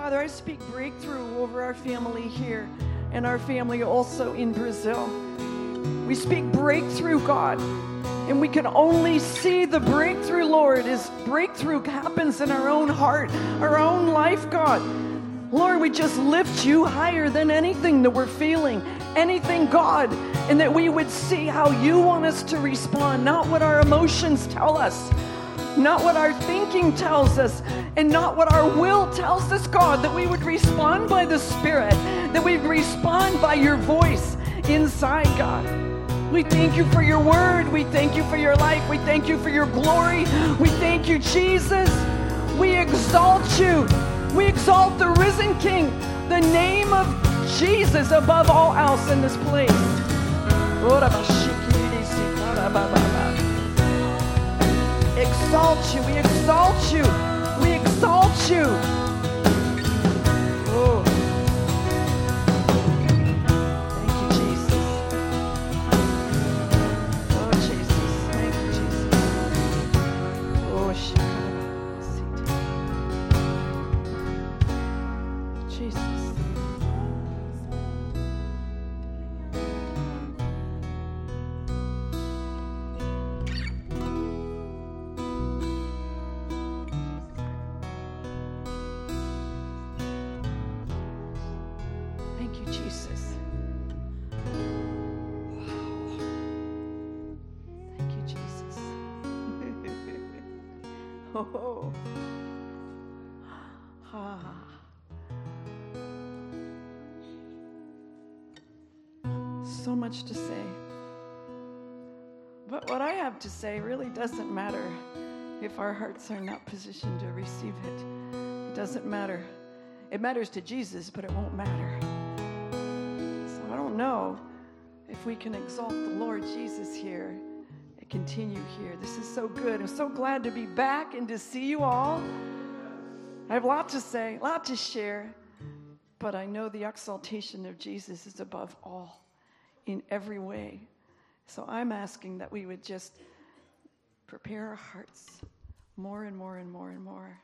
Father, I speak breakthrough over our family here and our family also in Brazil. We speak breakthrough, God, and we can only see the breakthrough, Lord, as breakthrough happens in our own heart, our own life, God. Lord, we just lift you higher than anything that we're feeling, anything, God, and that we would see how you want us to respond, not what our emotions tell us, not what our thinking tells us, and not what our will tells us, God, that we would respond by the Spirit, that we'd respond by your voice inside, God. We thank you for your word. We thank you for your life. We thank you for your glory. We thank you, Jesus. We exalt you. We exalt the risen King, the name of Jesus above all else in this place. Exalt you. We exalt you. We exalt you. Oh. Thank you, Jesus. Oh, Jesus. Thank you, Jesus. Oh, Jesus. Thank you, Jesus. Thank you, Jesus. Oh. So much to say. But what I have to say really doesn't matter if our hearts are not positioned to receive it. It doesn't matter. It matters to Jesus, but it won't matter. So I don't know if we can exalt the Lord Jesus here and continue here. This is so good. I'm so glad to be back and to see you all. I have a lot to say, a lot to share, but I know the exaltation of Jesus is above all in every way. So I'm asking that we would just prepare our hearts more and more and more and more.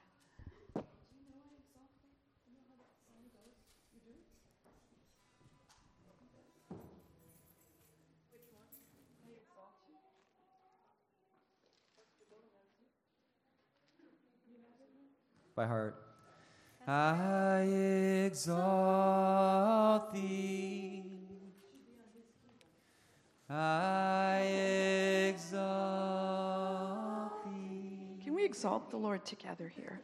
By heart. I exalt thee. I exalt thee. Can we exalt the Lord together here?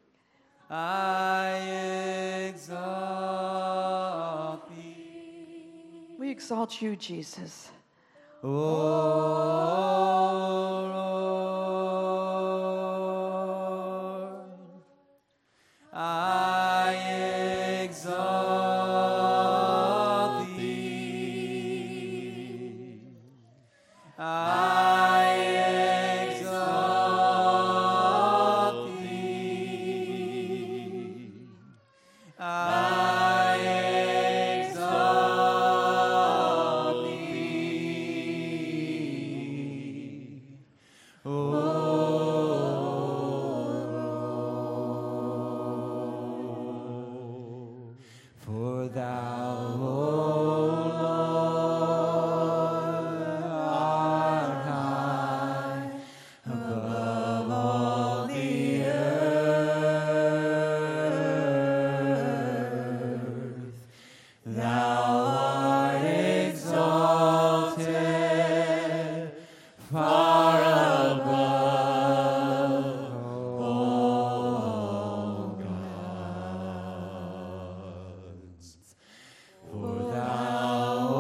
I exalt thee. We exalt you, Jesus. O Lord, I exalt thee. I exalt thee. I exalt thee. O Lord, for thou, O Lord, art high above all the earth. Thou art exalted far above all gods. For thou, O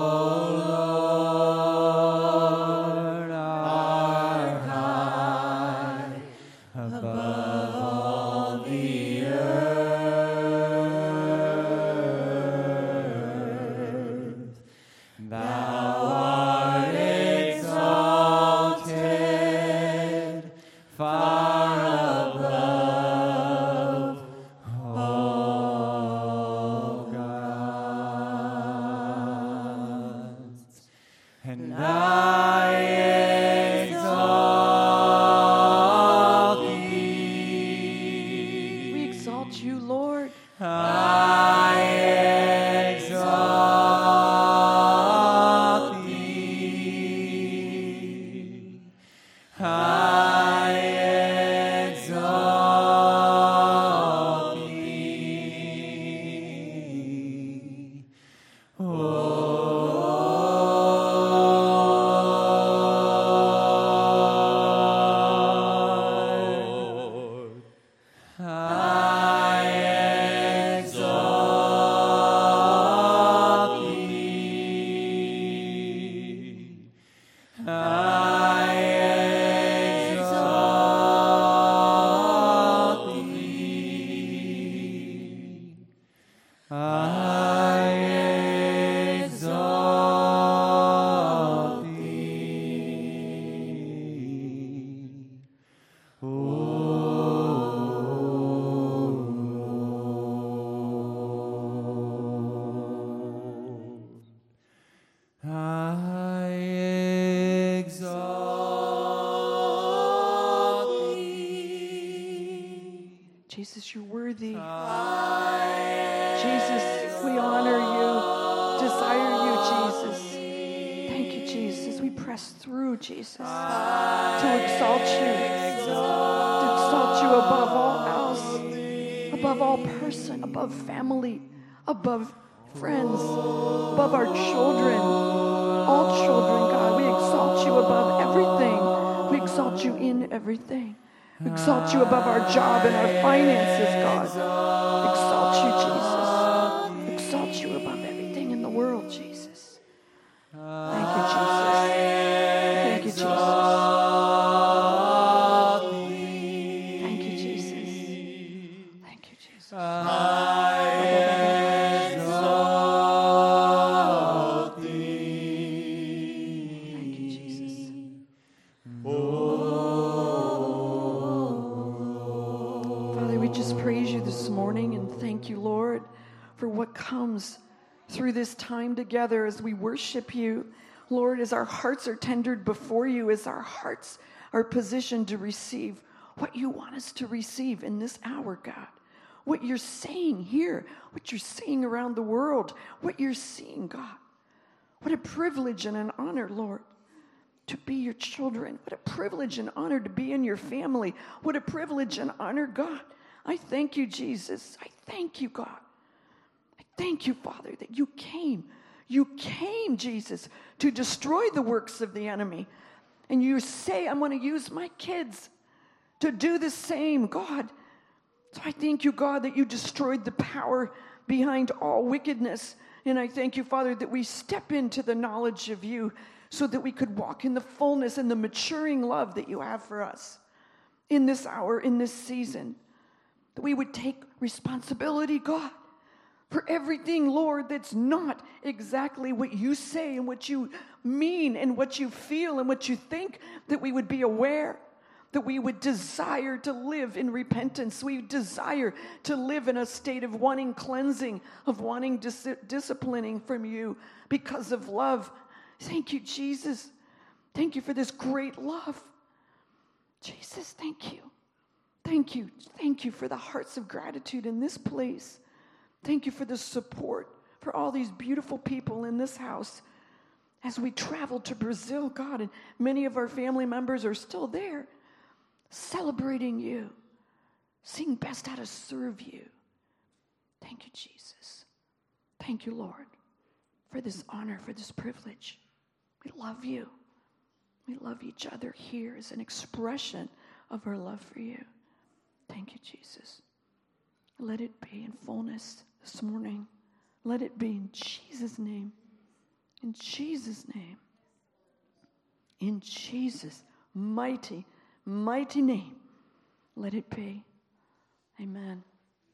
Lord, art high above all the earth. Thou art exalted I exalt thee, O Lord. I exalt thee. I exalt thee. I exalt thee. I exalt thee. Jesus, you're worthy. Jesus, we honor you, desire you, Jesus. Thank you, Jesus. We press through, Jesus, to exalt you above all else, above all person, above family, above friends, above our children, all children, God. We exalt you above everything. We exalt you in everything. We exalt you above our job and our finances, God. Exalt you, Jesus. Exalt you above everything in the world, Jesus. Thank you, Jesus. Thank you, Jesus. Thank you, Jesus. Thank you, Jesus. Thank you, Jesus. Father, we just praise you this morning and thank you, Lord, for what comes through this time together as we worship you. Lord, as our hearts are tendered before you, as our hearts are positioned to receive what you want us to receive in this hour, God. What you're saying here, what you're saying around the world, what you're seeing, God. What a privilege and an honor, Lord, to be your children. What a privilege and honor to be in your family. What a privilege and honor, God. I thank you, Jesus. I thank you, God. I thank you, Father, that you came. You came, Jesus, to destroy the works of the enemy. And you say, I'm going to use my kids to do the same, God. So I thank you, God, that you destroyed the power behind all wickedness. And I thank you, Father, that we step into the knowledge of you so that we could walk in the fullness and the maturing love that you have for us in this hour, in this season. That we would take responsibility, God, for everything, Lord, that's not exactly what you say and what you mean and what you feel and what you think, that we would be aware, that we would desire to live in repentance. We desire to live in a state of wanting cleansing, of wanting disciplining from you because of love. Thank you, Jesus. Thank you for this great love. Jesus, thank you. Thank you. Thank you for the hearts of gratitude in this place. Thank you for the support for all these beautiful people in this house. As we travel to Brazil, God, and many of our family members are still there, celebrating you, seeing best how to serve you. Thank you, Jesus. Thank you, Lord, for this honor, for this privilege. We love you. We love each other here as an expression of our love for you. Thank you, Jesus. Let it be in fullness this morning. Let it be in Jesus' name. In Jesus' name. In Jesus' mighty, mighty name. Let it be. Amen.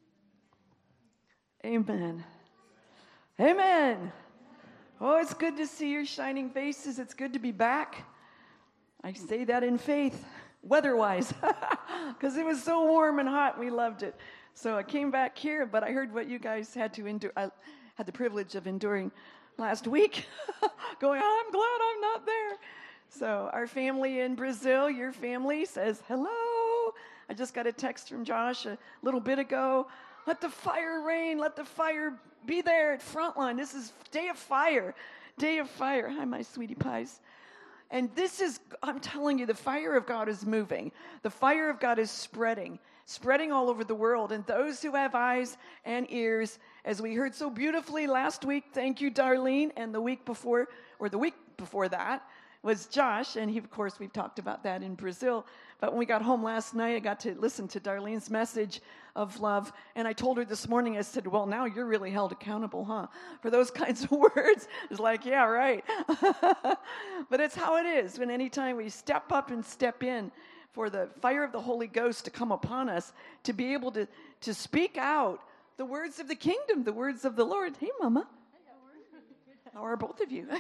Amen. Amen. Oh, it's good to see your shining faces. It's good to be back. I say that in faith, weather-wise, because it was so warm and hot. We loved it. So I came back here, but I heard what you guys had to endure. I had the privilege of enduring last week, going, oh, I'm glad I'm not there. So our family in Brazil, your family, says, hello. I just got a text from Josh a little bit ago. Let the fire reign. Let the fire be there at Frontline. This is day of fire. Day of fire. Hi, my sweetie pies. And this is, I'm telling you, the fire of God is moving. The fire of God is spreading all over the world. And those who have eyes and ears, as we heard so beautifully last week, thank you, Darlene, and the week before that, was Josh, and of course, we've talked about that in Brazil. But when we got home last night, I got to listen to Darlene's message of love, and I told her this morning, I said, well, now you're really held accountable, huh, for those kinds of words. It's like, yeah, right. But it's how it is, when anytime we step up and step in for the fire of the Holy Ghost to come upon us, to be able to speak out the words of the kingdom, the words of the Lord. Hey, Mama. How are both of you?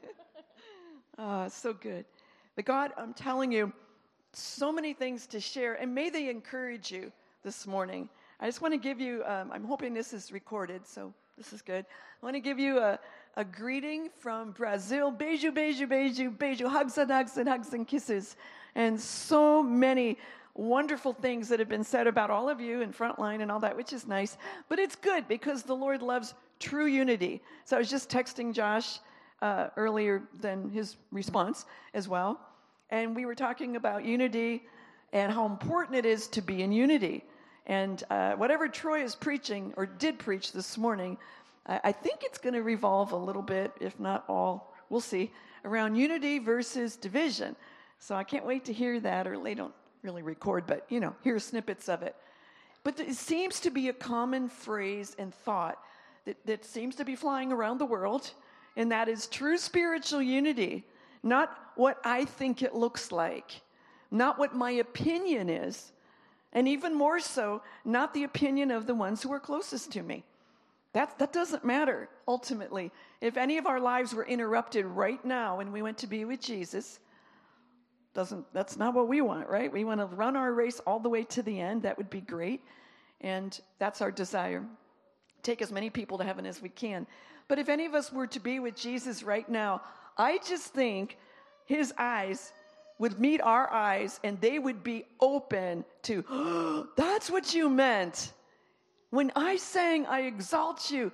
So good. But God, I'm telling you, so many things to share, and may they encourage you this morning. I just want to give you, I'm hoping this is recorded, so this is good. I want to give you a greeting from Brazil. Beijo, beijo, beijo, beijo. Hugs and kisses. And so many wonderful things that have been said about all of you in Frontline and all that, which is nice. But it's good because the Lord loves true unity. So I was just texting Josh earlier than his response as well. And we were talking about unity and how important it is to be in unity. And whatever Troy is preaching, or did preach this morning, I think it's going to revolve a little bit, if not all, we'll see, around unity versus division. So I can't wait to hear that, or they don't really record, but, hear snippets of it. But it seems to be a common phrase and thought that seems to be flying around the world, and that is true spiritual unity, not what I think it looks like, not what my opinion is, and even more so, not the opinion of the ones who are closest to me. That doesn't matter, ultimately. If any of our lives were interrupted right now and we went to be with Jesus, that's not what we want, right? We want to run our race all the way to the end. That would be great, and that's our desire. Take as many people to heaven as we can. But if any of us were to be with Jesus right now, I just think his eyes would meet our eyes, and they would be open to, oh, that's what you meant. When I sang, I exalt you,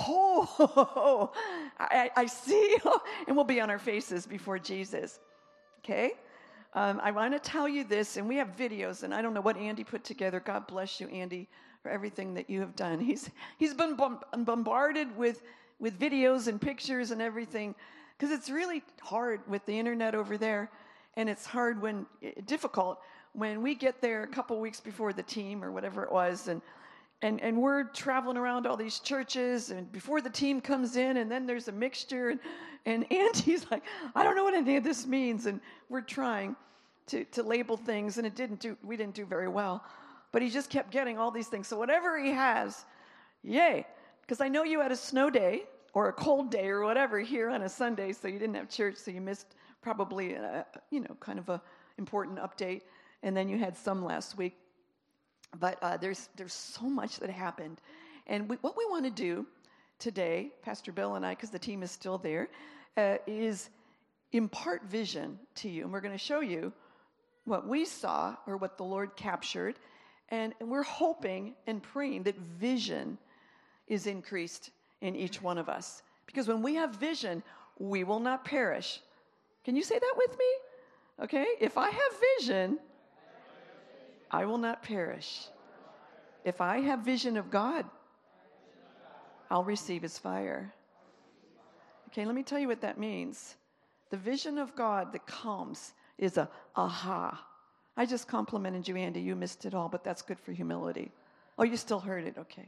I see, and we'll be on our faces before Jesus, okay? I want to tell you this, and we have videos, and I don't know what Andy put together. God bless you, Andy, for everything that you have done. He's been bombarded with videos and pictures and everything, because it's really hard with the internet over there, and it's difficult when we get there a couple weeks before the team or whatever it was, and we're traveling around all these churches, and before the team comes in, and then there's a mixture, and Andy's like, I don't know what any of this means, and we're trying to label things, and we didn't do very well, but he just kept getting all these things. So whatever he has, yay, because I know you had a snow day or a cold day or whatever here on a Sunday, so you didn't have church, so you missed probably kind of a important update, and then you had some last week. But there's so much that happened. And what we want to do today, Pastor Bill and I, because the team is still there, is impart vision to you. And we're going to show you what we saw or what the Lord captured. And we're hoping and praying that vision is increased in each one of us. Because when we have vision, we will not perish. Can you say that with me? Okay? If I have vision, I will not perish. If I have vision of God, I'll receive his fire. Okay, let me tell you what that means. The vision of God that comes is a aha. I just complimented you, Andy. You missed it all, but that's good for humility. Oh, you still heard it. Okay.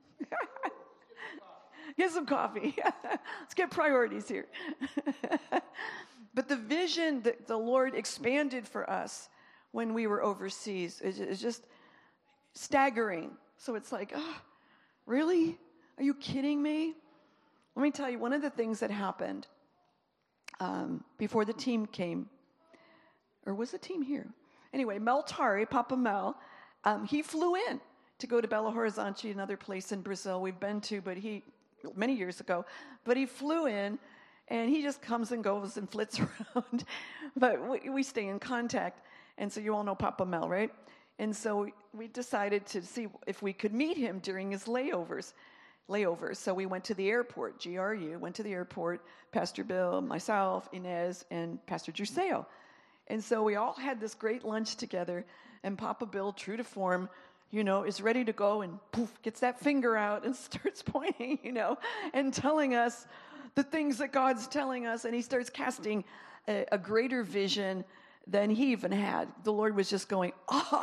Get some coffee. Let's get priorities here. But the vision that the Lord expanded for us when we were overseas is just staggering. So it's like, oh, really? Are you kidding me? Let me tell you, one of the things that happened before the team came, or was the team here? Anyway, Mel Tari, Papa Mel, he flew in to go to Belo Horizonte, another place in Brazil we've been to, but many years ago, but he flew in, and he just comes and goes and flits around, but we stay in contact, and so you all know Papa Mel, right? And so we decided to see if we could meet him during his layovers. layovers. So we went to the airport, GRU, went to the airport, Pastor Bill, myself, Inez, and Pastor Juseo. And so we all had this great lunch together, and Papa Bill, true to form, is ready to go, and poof, gets that finger out and starts pointing, and telling us the things that God's telling us, and he starts casting a greater vision than he even had. The Lord was just going,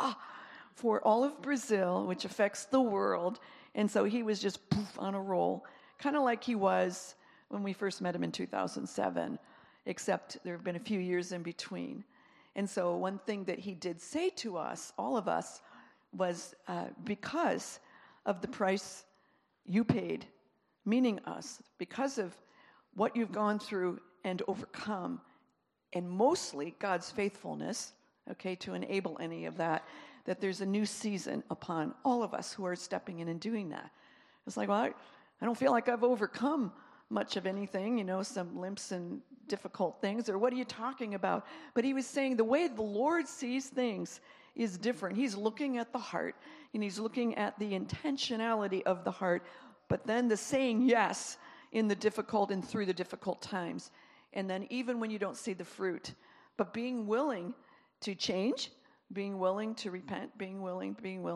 for all of Brazil, which affects the world. And so he was just poof on a roll, kind of like he was when we first met him in 2007, except there have been a few years in between. And so one thing that he did say to us, all of us, was because of the price you paid, meaning us, because of what you've gone through and overcome, and mostly God's faithfulness, okay, to enable any of that, that there's a new season upon all of us who are stepping in and doing that. It's like, well, I don't feel like I've overcome much of anything, some limps and difficult things, or what are you talking about? But he was saying the way the Lord sees things is different. He's looking at the heart, and he's looking at the intentionality of the heart, but then the saying yes in the difficult and through the difficult times. And then even when you don't see the fruit, but being willing to change, being willing to repent, being willing,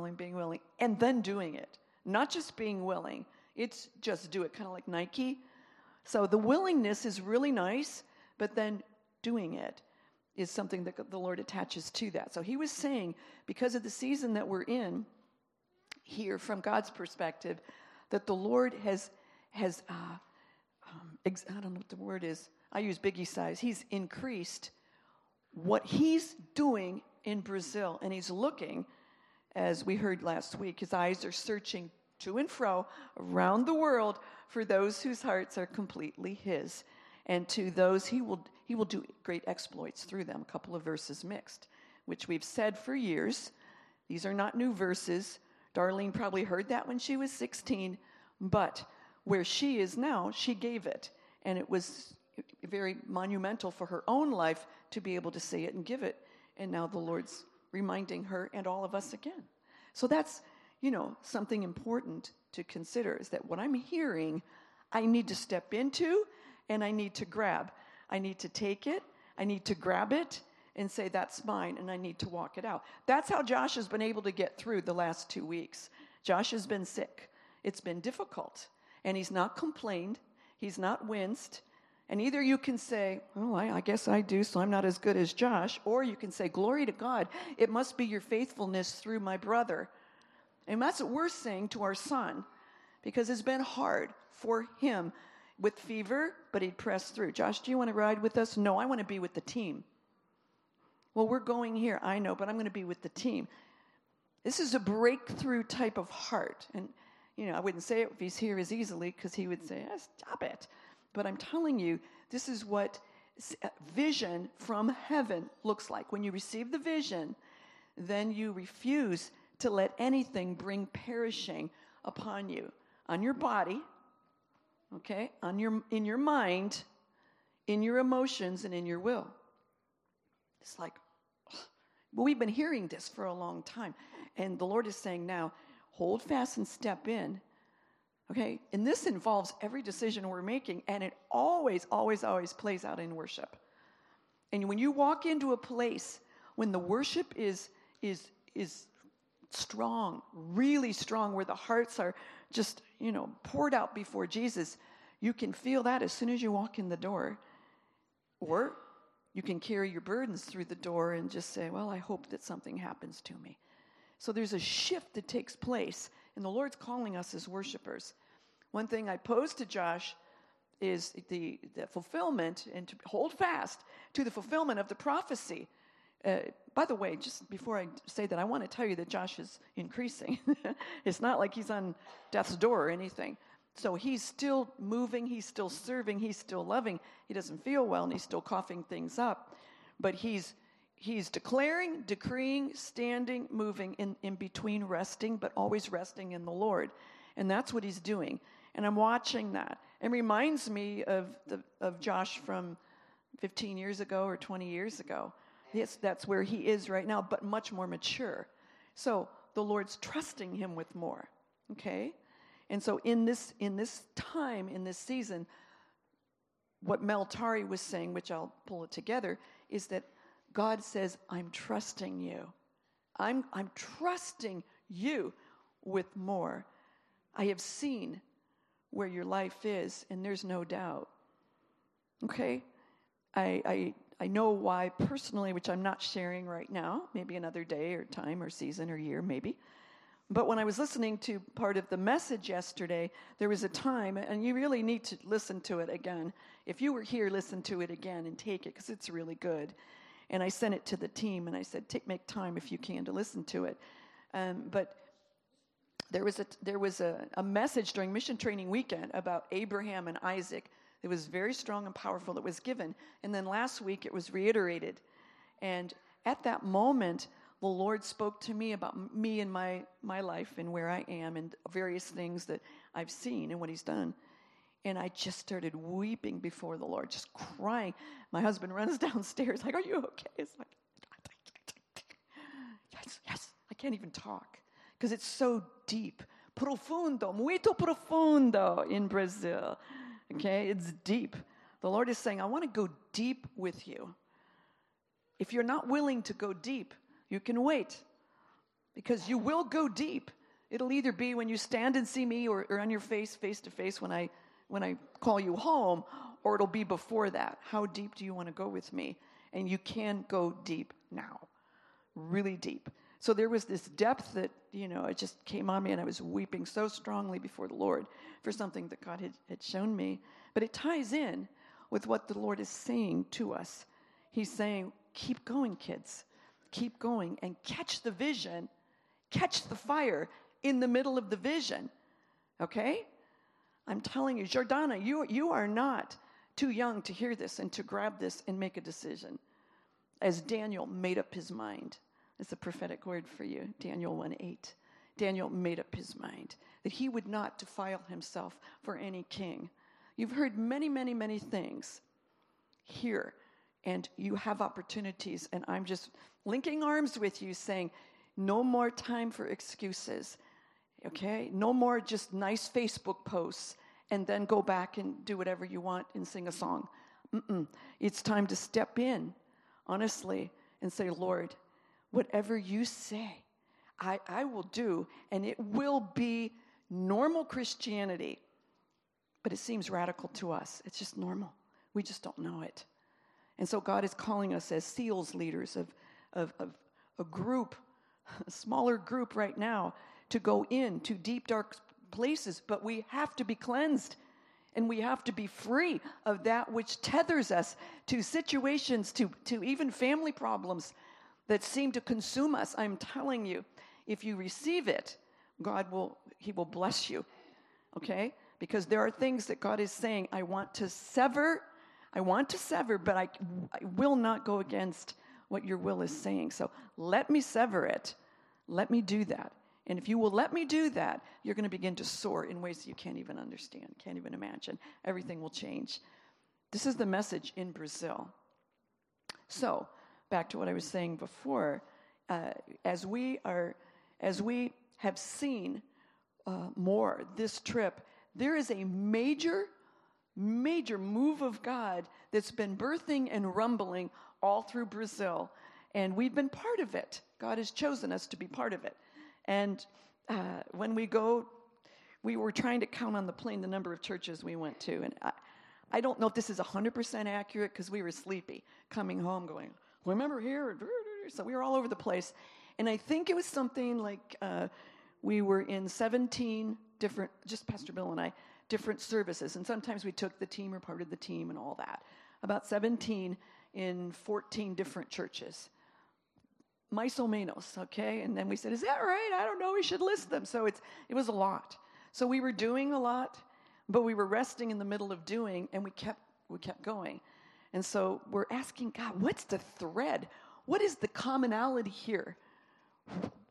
and then doing it. Not just being willing, it's just do it, kind of like Nike. So the willingness is really nice, but then doing it is something that the Lord attaches to that. So he was saying, because of the season that we're in here from God's perspective, that the Lord has I don't know what the word is, I use biggie size, he's increased what he's doing in Brazil, and he's looking, as we heard last week, his eyes are searching to and fro around the world for those whose hearts are completely his, and to those he will do great exploits through them. A couple of verses mixed, which we've said for years. These are not new verses. Darlene probably heard that when she was 16, but where she is now, she gave it, and it was very monumental for her own life to be able to say it and give it. And now the Lord's reminding her and all of us again. So that's, something important to consider, is that what I'm hearing, I need to step into and I need to grab. I need to take it, I need to grab it and say, that's mine, and I need to walk it out. That's how Josh has been able to get through the last 2 weeks. Josh has been sick. It's been difficult. And he's not complained. He's not winced. And either you can say, oh, I guess I do, so I'm not as good as Josh. Or you can say, glory to God, it must be your faithfulness through my brother. And that's what we're saying to our son, because it's been hard for him with fever, but he'd press through. Josh, do you want to ride with us? No, I want to be with the team. Well, we're going here, I know, but I'm going to be with the team. This is a breakthrough type of heart. And, I wouldn't say it if he's here as easily, because he would say, stop it. But I'm telling you, this is what vision from heaven looks like. When you receive the vision, then you refuse to let anything bring perishing upon you, on your body, okay, in your mind, in your emotions, and in your will. It's like, well, we've been hearing this for a long time, and the Lord is saying now, hold fast and step in. Okay, and this involves every decision we're making, and it always, always, always plays out in worship. And when you walk into a place when the worship is strong, really strong, where the hearts are just, poured out before Jesus, you can feel that as soon as you walk in the door. Or you can carry your burdens through the door and just say, well, I hope that something happens to me. So there's a shift that takes place, and the Lord's calling us as worshipers. One thing I posed to Josh is the fulfillment, and to hold fast to the fulfillment of the prophecy. By the way, just before I say that, I want to tell you that Josh is increasing. It's not like he's on death's door or anything. So he's still moving, he's still serving, he's still loving. He doesn't feel well, and he's still coughing things up. But he's declaring, decreeing, standing, moving, in between resting, but always resting in the Lord. And that's what he's doing. And I'm watching that. It reminds me of Josh from 15 years ago or 20 years ago. Yes, that's where he is right now, but much more mature. So the Lord's trusting him with more, okay? And so in this time, in this season, what Mel Tari was saying, which I'll pull it together, is that God says, I'm trusting you. I'm trusting you with more. I have seen where your life is, and there's no doubt. Okay? I know why personally, which I'm not sharing right now, maybe another day or time or season or year, maybe. But when I was listening to part of the message yesterday, there was a time, and you really need to listen to it again. If you were here, listen to it again and take it, because it's really good. And I sent it to the team, and I said, make time if you can to listen to it. But there was a message during Mission Training Weekend about Abraham and Isaac. It was very strong and powerful that was given. And then last week it was reiterated. And at that moment, the Lord spoke to me about me and my life and where I am and various things that I've seen and what he's done. And I just started weeping before the Lord, just crying. My husband runs downstairs like, are you okay? It's like, yes. I can't even talk because it's so deep. Profundo, muito profundo in Brazil. Okay, it's deep. The Lord is saying, I want to go deep with you. If you're not willing to go deep, you can wait, because you will go deep. It'll either be when you stand and see me or on your face to face when I call you home, or it'll be before that. How deep do you want to go with me? And you can go deep now, really deep. So there was this depth that, it just came on me, and I was weeping so strongly before the Lord for something that God had shown me. But it ties in with what the Lord is saying to us. He's saying, keep going, kids. Keep going and catch the vision, catch the fire in the middle of the vision, okay? I'm telling you, Jordana, you are not too young to hear this and to grab this and make a decision. As Daniel made up his mind. It's a prophetic word for you, Daniel 1:8. Daniel made up his mind that he would not defile himself for any king. You've heard many, many, many things here, and you have opportunities, and I'm just linking arms with you saying, no more time for excuses, okay? No more just nice Facebook posts and then go back and do whatever you want and sing a song. It's time to step in, honestly, and say, Lord, whatever you say, I will do, and it will be normal Christianity. But it seems radical to us. It's just normal. We just don't know it. And so God is calling us as SEALs leaders of a group, a smaller group right now, to go into deep, dark places. But we have to be cleansed, and we have to be free of that which tethers us to situations, to even family problems that seem to consume us. I'm telling you, if you receive it, He will bless you, okay? Because there are things that God is saying, I want to sever, but I will not go against what your will is saying. So let me sever it. Let me do that. And if you will let me do that, you're going to begin to soar in ways that you can't even understand, can't even imagine. Everything will change. This is the message in Brazil. So, back to what I was saying before, as we have seen more this trip, there is a major move of God that's been birthing and rumbling all through Brazil, and we've been part of it. God has chosen us to be part of it. And when we go, we were trying to count on the plane the number of churches we went to, and I don't know if this is 100% accurate because we were sleepy coming home going, remember here? So we were all over the place. And I think it was something like we were in 17 different, just Pastor Bill and I, different services. And sometimes we took the team or part of the team and all that. About 17 in 14 different churches. Mais ou menos, okay? And then we said, is that right? I don't know, we should list them. So it was a lot. So we were doing a lot, but we were resting in the middle of doing, and we kept going. And so we're asking God, what's the thread? What is the commonality here?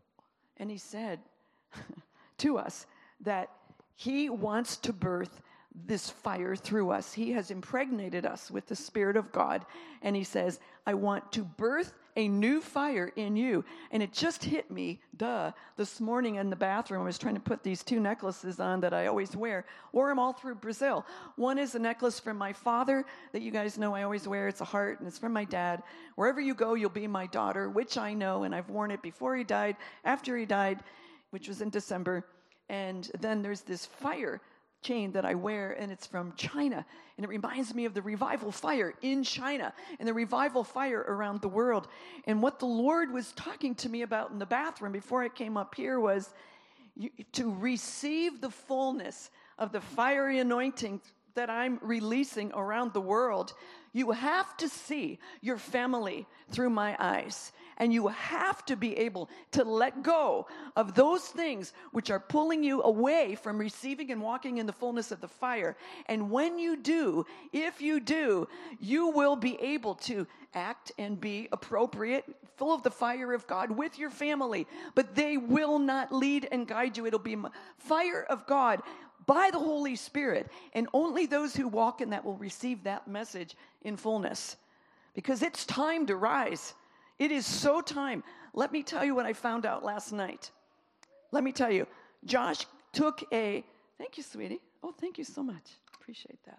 And he said to us that he wants to birth this fire through us. He has impregnated us with the Spirit of God. And he says, I want to birth a new fire in you. And it just hit me, this morning in the bathroom. I was trying to put these 2 necklaces on that I always wear. Wore them all through Brazil. One is a necklace from my father that you guys know I always wear. It's a heart, and it's from my dad. Wherever you go, you'll be my daughter, which I know, and I've worn it before he died, after he died, which was in December. And then there's this fire chain that I wear, and it's from China, and it reminds me of the revival fire in China and the revival fire around the world. And what the Lord was talking to me about in the bathroom before I came up here was to receive the fullness of the fiery anointing that I'm releasing around the world. You have to see your family through my eyes. And you have to be able to let go of those things which are pulling you away from receiving and walking in the fullness of the fire. And when you do, if you do, you will be able to act and be appropriate, full of the fire of God with your family. But they will not lead and guide you. It'll be fire of God by the Holy Spirit. And only those who walk in that will receive that message in fullness. Because it's time to rise. It is so time. Let me tell you what I found out last night. Let me tell you. Josh took thank you, sweetie. Oh, thank you so much. Appreciate that.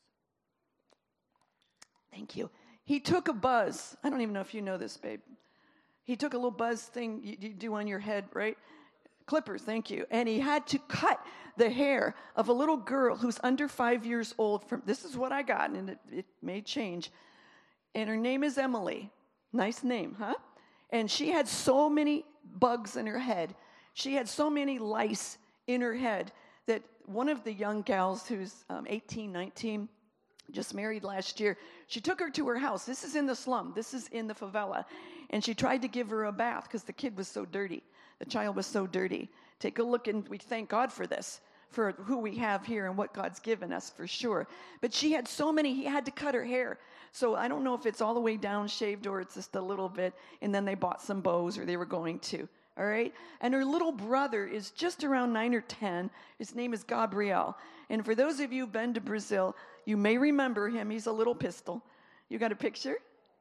Thank you. He took a buzz. I don't even know if you know this, babe. He took a little buzz thing you do on your head, right? Clippers, thank you. And he had to cut the hair of a little girl who's under 5 years old. This is what I got, and it may change. And her name is Emily. Nice name, huh? And she had so many bugs in her head. She had so many lice in her head that one of the young gals who's 18, 19, just married last year, she took her to her house. This is in the slum. This is in the favela. And she tried to give her a bath because the kid was so dirty. The child was so dirty. Take a look, and we thank God for this, for who we have here and what God's given us for sure. But she had so many, he had to cut her hair. So I don't know if it's all the way down shaved or it's just a little bit, and then they bought some bows, or they were going to, all right? And her little brother is just around 9 or 10. His name is Gabriel. And for those of you who've been to Brazil, you may remember him. He's a little pistol. You got a picture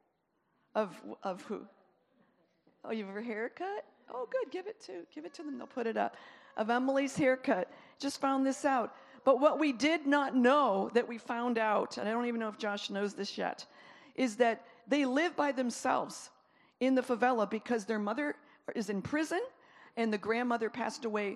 of who? Oh, you have a haircut? Oh, good. Give it to them. They'll put it up. Of Emily's haircut. Just found this out. But what we did not know that we found out, and I don't even know if Josh knows this yet, is that they live by themselves in the favela because their mother is in prison and the grandmother passed away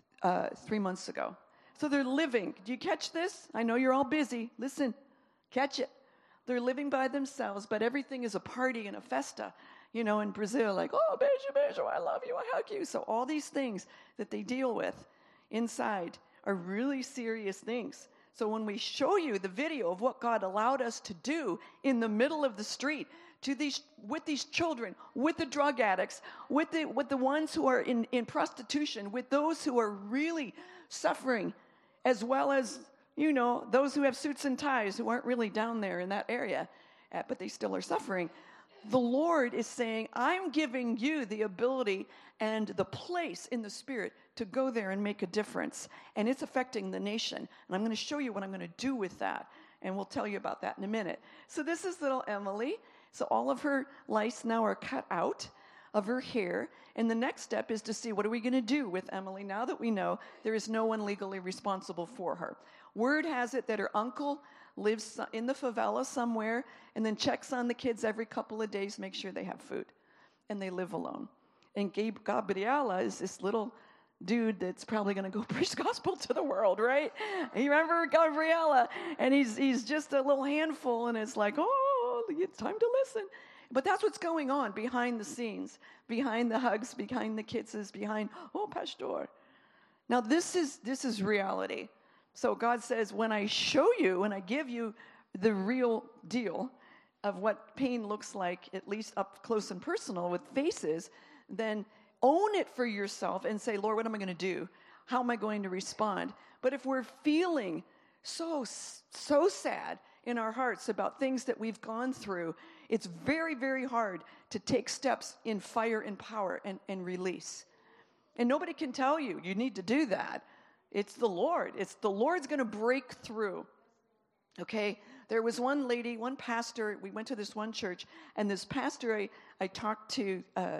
3 months ago. So they're living. Do you catch this? I know you're all busy. Listen, catch it. They're living by themselves, but everything is a party and a festa. You know, in Brazil, like, oh, beijo, I love you, I hug you. So all these things that they deal with inside are really serious things. So when we show you the video of what God allowed us to do in the middle of the street with these children, with the drug addicts, with the ones who are in prostitution, with those who are really suffering, as well as, you know, those who have suits and ties who aren't really down there in that area, but they still are suffering. The Lord is saying, I'm giving you the ability and the place in the Spirit to go there and make a difference. And it's affecting the nation. And I'm going to show you what I'm going to do with that. And we'll tell you about that in a minute. So this is little Emily. So all of her lice now are cut out of her hair. And the next step is to see, what are we going to do with Emily now that we know there is no one legally responsible for her? Word has it that her uncle lives in the favela somewhere and then checks on the kids every couple of days, make sure they have food, and they live alone. And Gabriela is this little dude that's probably going to go preach the gospel to the world, right? You remember Gabriela? And he's just a little handful, and it's like, oh, it's time to listen. But that's what's going on behind the scenes, behind the hugs, behind the kisses, behind, oh, pastor. Now, this is reality. So God says, when I show you, when I give you the real deal of what pain looks like, at least up close and personal with faces, then own it for yourself and say, Lord, what am I going to do? How am I going to respond? But if we're feeling so sad in our hearts about things that we've gone through, it's very, very hard to take steps in fire and power and release. And nobody can tell you need to do that. It's the Lord. It's the Lord's going to break through. Okay? There was one lady, one pastor, we went to this one church, and this pastor I talked to,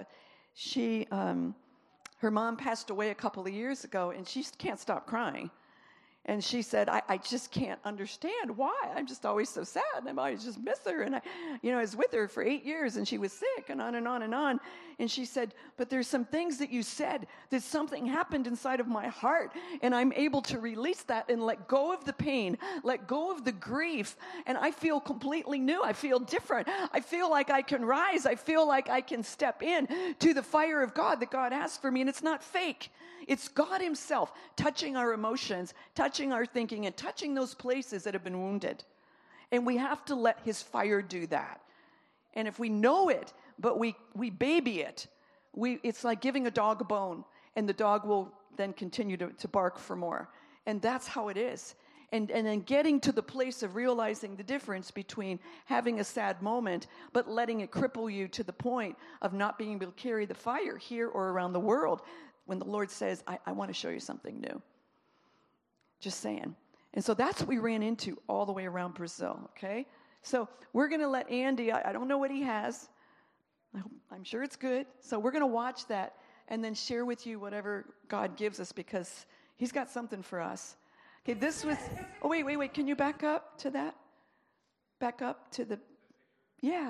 her mom passed away a couple of years ago, and she can't stop crying. And she said, I just can't understand why. I'm just always so sad. And I just miss her. And I was with her for 8 years, and she was sick, and on and on and on. And she said, but there's some things that you said that something happened inside of my heart, and I'm able to release that and let go of the pain, let go of the grief. And I feel completely new. I feel different. I feel like I can rise. I feel like I can step in to the fire of God that God has for me. And it's not fake. It's God himself touching our emotions, touching our thinking, and touching those places that have been wounded. And we have to let his fire do that. And if we know it, but we baby it, it's like giving a dog a bone, and the dog will then continue to bark for more. And that's how it is. And then getting to the place of realizing the difference between having a sad moment, but letting it cripple you to the point of not being able to carry the fire here or around the world. When the Lord says, I want to show you something new. Just saying. And so that's what we ran into all the way around Brazil, okay? So we're going to let Andy, I don't know what he has. I'm sure it's good. So we're going to watch that and then share with you whatever God gives us, because he's got something for us. Okay, this was, oh, wait. Can you back up to that? Back up to yeah.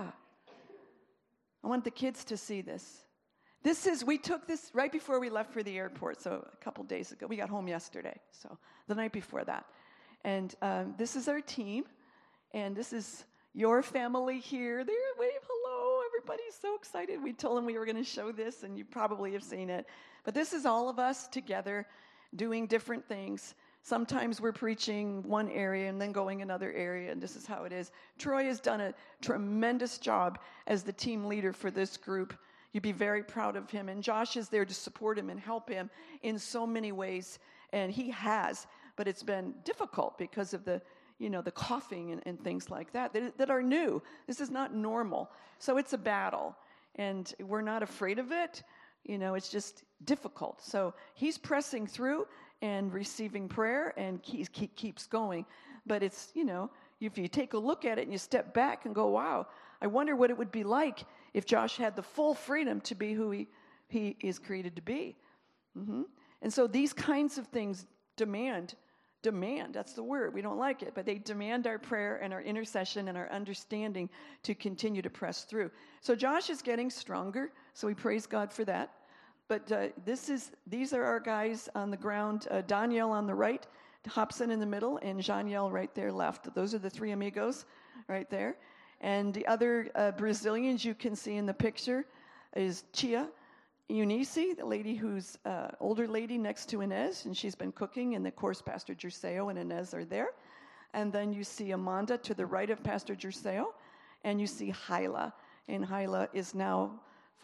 I want the kids to see this. We took this right before we left for the airport, so a couple days ago. We got home yesterday, so the night before that. And this is our team, and this is your family here. There, wave hello. Everybody's so excited. We told them we were going to show this, and you probably have seen it. But this is all of us together doing different things. Sometimes we're preaching one area and then going another area, and this is how it is. Troy has done a tremendous job as the team leader for this group. You'd be very proud of him. And Josh is there to support him and help him in so many ways. And he has, but it's been difficult because of the coughing and things like that are new. This is not normal. So it's a battle. And we're not afraid of it. It's just difficult. So he's pressing through and receiving prayer, and keeps going. But it's, if you take a look at it and you step back and go, wow, I wonder what it would be like if Josh had the full freedom to be who he is created to be. Mm-hmm. And so these kinds of things demand, that's the word. We don't like it, but they demand our prayer and our intercession and our understanding to continue to press through. So Josh is getting stronger, so we praise God for that. But these are our guys on the ground, Danielle on the right, Hobson in the middle, and Janiel right there left. Those are the three amigos right there. And the other Brazilians you can see in the picture is Tia Eunice, the lady who's older lady next to Inez, and she's been cooking, and of course Pastor Gerseo and Inez are there. And then you see Amanda to the right of Pastor Gerseo, and you see Hyla. And Hyla is now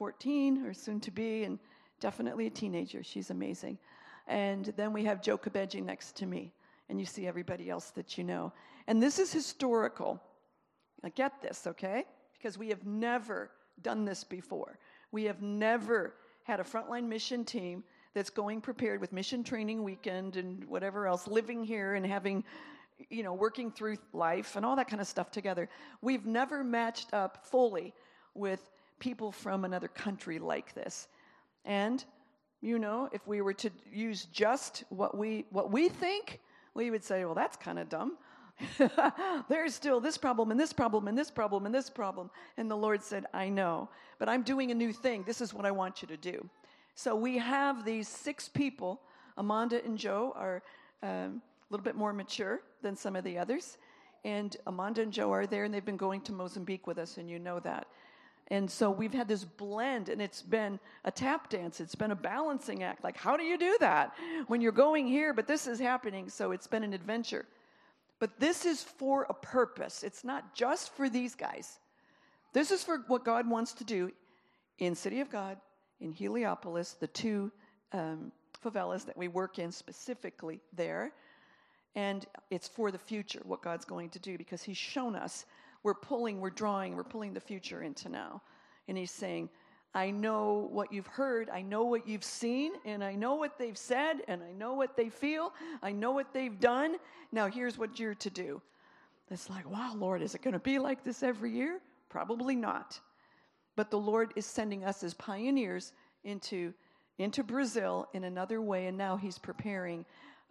14 or soon to be, and definitely a teenager. She's amazing. And then we have Joe Kabeji next to me, and you see everybody else that you know. And this is historical. Now get this, okay? Because we have never done this before. We have never had a frontline mission team that's going prepared with mission training weekend and whatever else, living here and having, working through life and all that kind of stuff together. We've never matched up fully with people from another country like this. And, if we were to use just what we think, we would say, well, that's kind of dumb. There's still this problem and this problem and this problem and this problem. And the Lord said, I know, but I'm doing a new thing. This is what I want you to do. So we have these 6 people. Amanda and Joe are a little bit more mature than some of the others. And Amanda and Joe are there, and they've been going to Mozambique with us, and you know that. And so we've had this blend, and it's been a tap dance. It's been a balancing act. Like, how do you do that when you're going here, but this is happening? So it's been an adventure. But this is for a purpose. It's not just for these guys. This is for what God wants to do in City of God, in Heliopolis, the 2 favelas that we work in specifically there. And it's for the future, what God's going to do, because he's shown us we're pulling the future into now. And he's saying, I know what you've heard, I know what you've seen, and I know what they've said, and I know what they feel, I know what they've done. Now here's what you're to do. It's like, wow, Lord, is it going to be like this every year? Probably not. But the Lord is sending us as pioneers into Brazil in another way, and now he's preparing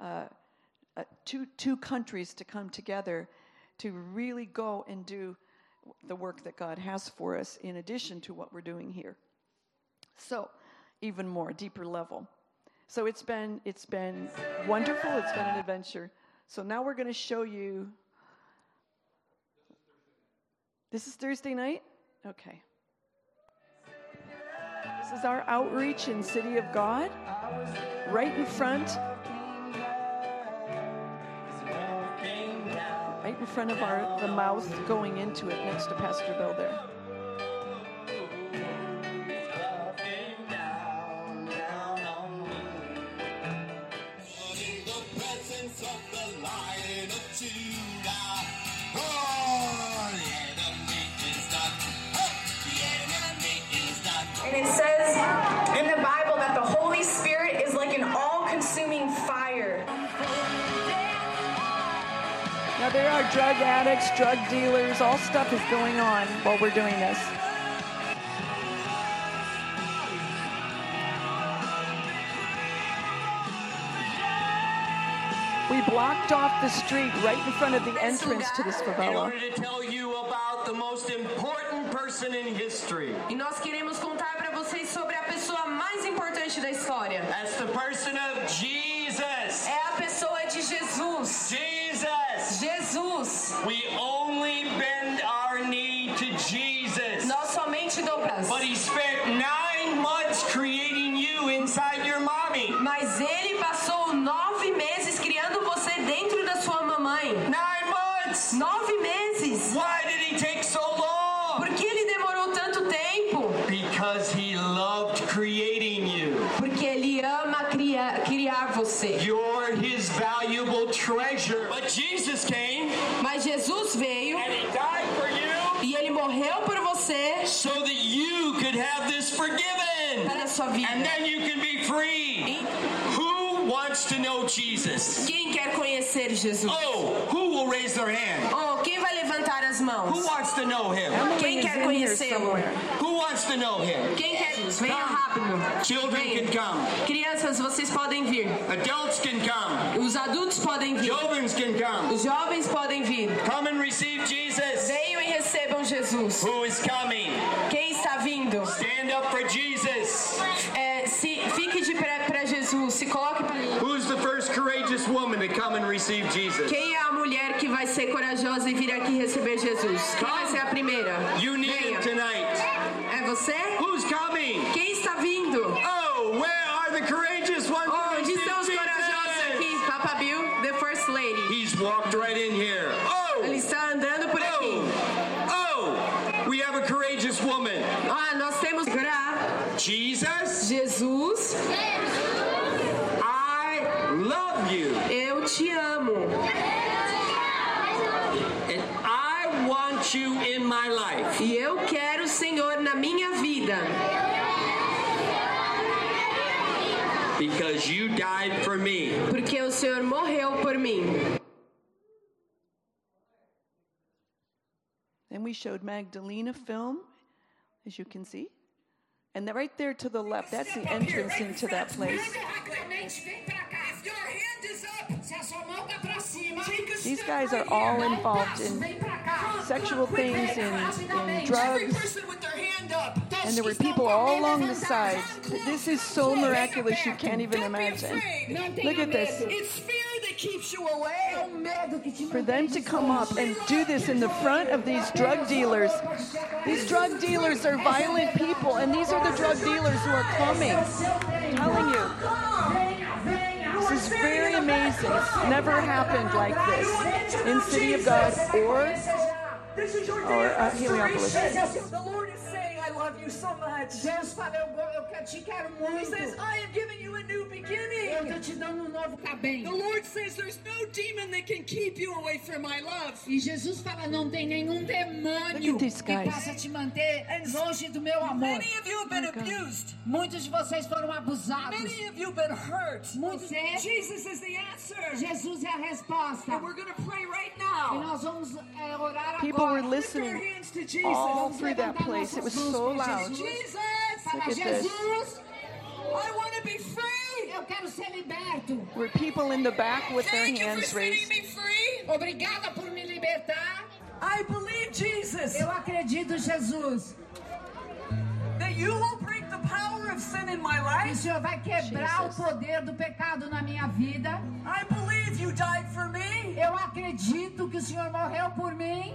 two countries to come together to really go and do the work that God has for us in addition to what we're doing here. So, even more, deeper level. So it's been wonderful. It's been an adventure. So now we're going to show you. This is Thursday night? Okay. This is our outreach in City of God. Right in front. Right in front of the mouth going into it next to Pastor Bill there. And it says in the Bible that the Holy Spirit is like an all-consuming fire. Now there are drug addicts, drug dealers, all stuff is going on while we're doing this. We blocked off the street right in front of the entrance to this In favela. order to tell you about the most important person in history. E nós queremos contar para vocês sobre a pessoa mais importante da história. That's the person of Jesus. É a pessoa de Jesus. Jesus. Jesus. We only bend our knee to Jesus. Nós somente dobramos. But he spent 9 months creating you inside your mommy. Mas ele passou 9 meses criando você dentro da sua mamãe. 9 months. 9 meses. Why did he take so long? Por que ele demorou tanto tempo? Because he loved creating you. Porque ele ama criar você. You're his valuable treasure. But Jesus came Mas Jesus veio and he died for you e ele morreu por você so that you could have this forgiven. para a sua vida. And then you can be free. Who wants to know Jesus? Quem quer conhecer Jesus? Oh, who will raise their hand? Oh, quem vai levantar as Who mãos? wants to know him? Quem Is quer in here conhecê-lo? somewhere. Who wants to know him? Quem quer? Venha rápido. Children Venha. can come. Crianças, vocês podem vir. Adults can come. Os adultos podem vir. Children can come. Os jovens podem vir. Come and receive Jesus. Venham e recebam Jesus. Who is coming? Quem está vindo? Stand up for Jesus. Fique de pé para Jesus. Se coloque para ele. Who's the first courageous woman to come and receive Jesus? Quem é a mulher que vai ser corajosa e vir aqui receber Jesus? Quem vai ser a primeira? You need Venha. it tonight. É você? Who's coming? Quem está vindo? Oh, where are the courageous ones? who Onde receive estão os corajosos Jesus? aqui? Papa Bill, the first lady. He's walked right in here. Ele está andando por aqui. Oh, we have a courageous woman. Ah, nós temos que orar. Jesus, Jesus, I love you. eu te amo. And I want you in my life. E eu quero o Senhor na minha vida. Because you died for me. Porque o Senhor morreu por mim. And we showed Magdalena film, as you can see. And right there to the left, that's the entrance into that place. These guys are all involved in sexual things, in drugs. And there were people all along the sides. This is so miraculous you can't even imagine. Look at this. It's fear that keeps you away. For them to come up and do this in the front of these drug dealers. These drug dealers are violent people, and these are the drug dealers who are coming. I'm telling you. This is very amazing. It's never happened like this in City of God or Heliopolis. The Lord is saying, I love you so much. Deus fala, eu te quero He muito. says, I am giving you a new Eu beginning. tô te dando novo bem. The Lord says there's no demon that can keep you away from my love. E Jesus fala, não tem nenhum demônio Look at these que guys. possa te manter longe do meu amor. Many of you have been abused. Muitos de vocês foram abusados. Many of you have been hurt. Muitos Jesus is the answer. Jesus é a resposta. And we're going to pray right E now. nós vamos orar People were agora. Lift our listening hands to Jesus. all through that place. It was so loud. Jesus, Fala, Look at this. Jesus, I want to be free. eu quero ser liberto. Were people in the back with their Thank you for hands setting raised. me free. Obrigada por me libertar. I believe, Jesus, Eu acredito, Jesus, that you will break the power of sin in my que o life. Senhor vai quebrar Jesus. o poder do pecado na minha vida. I believe you died for me. Eu acredito que o Senhor morreu por mim.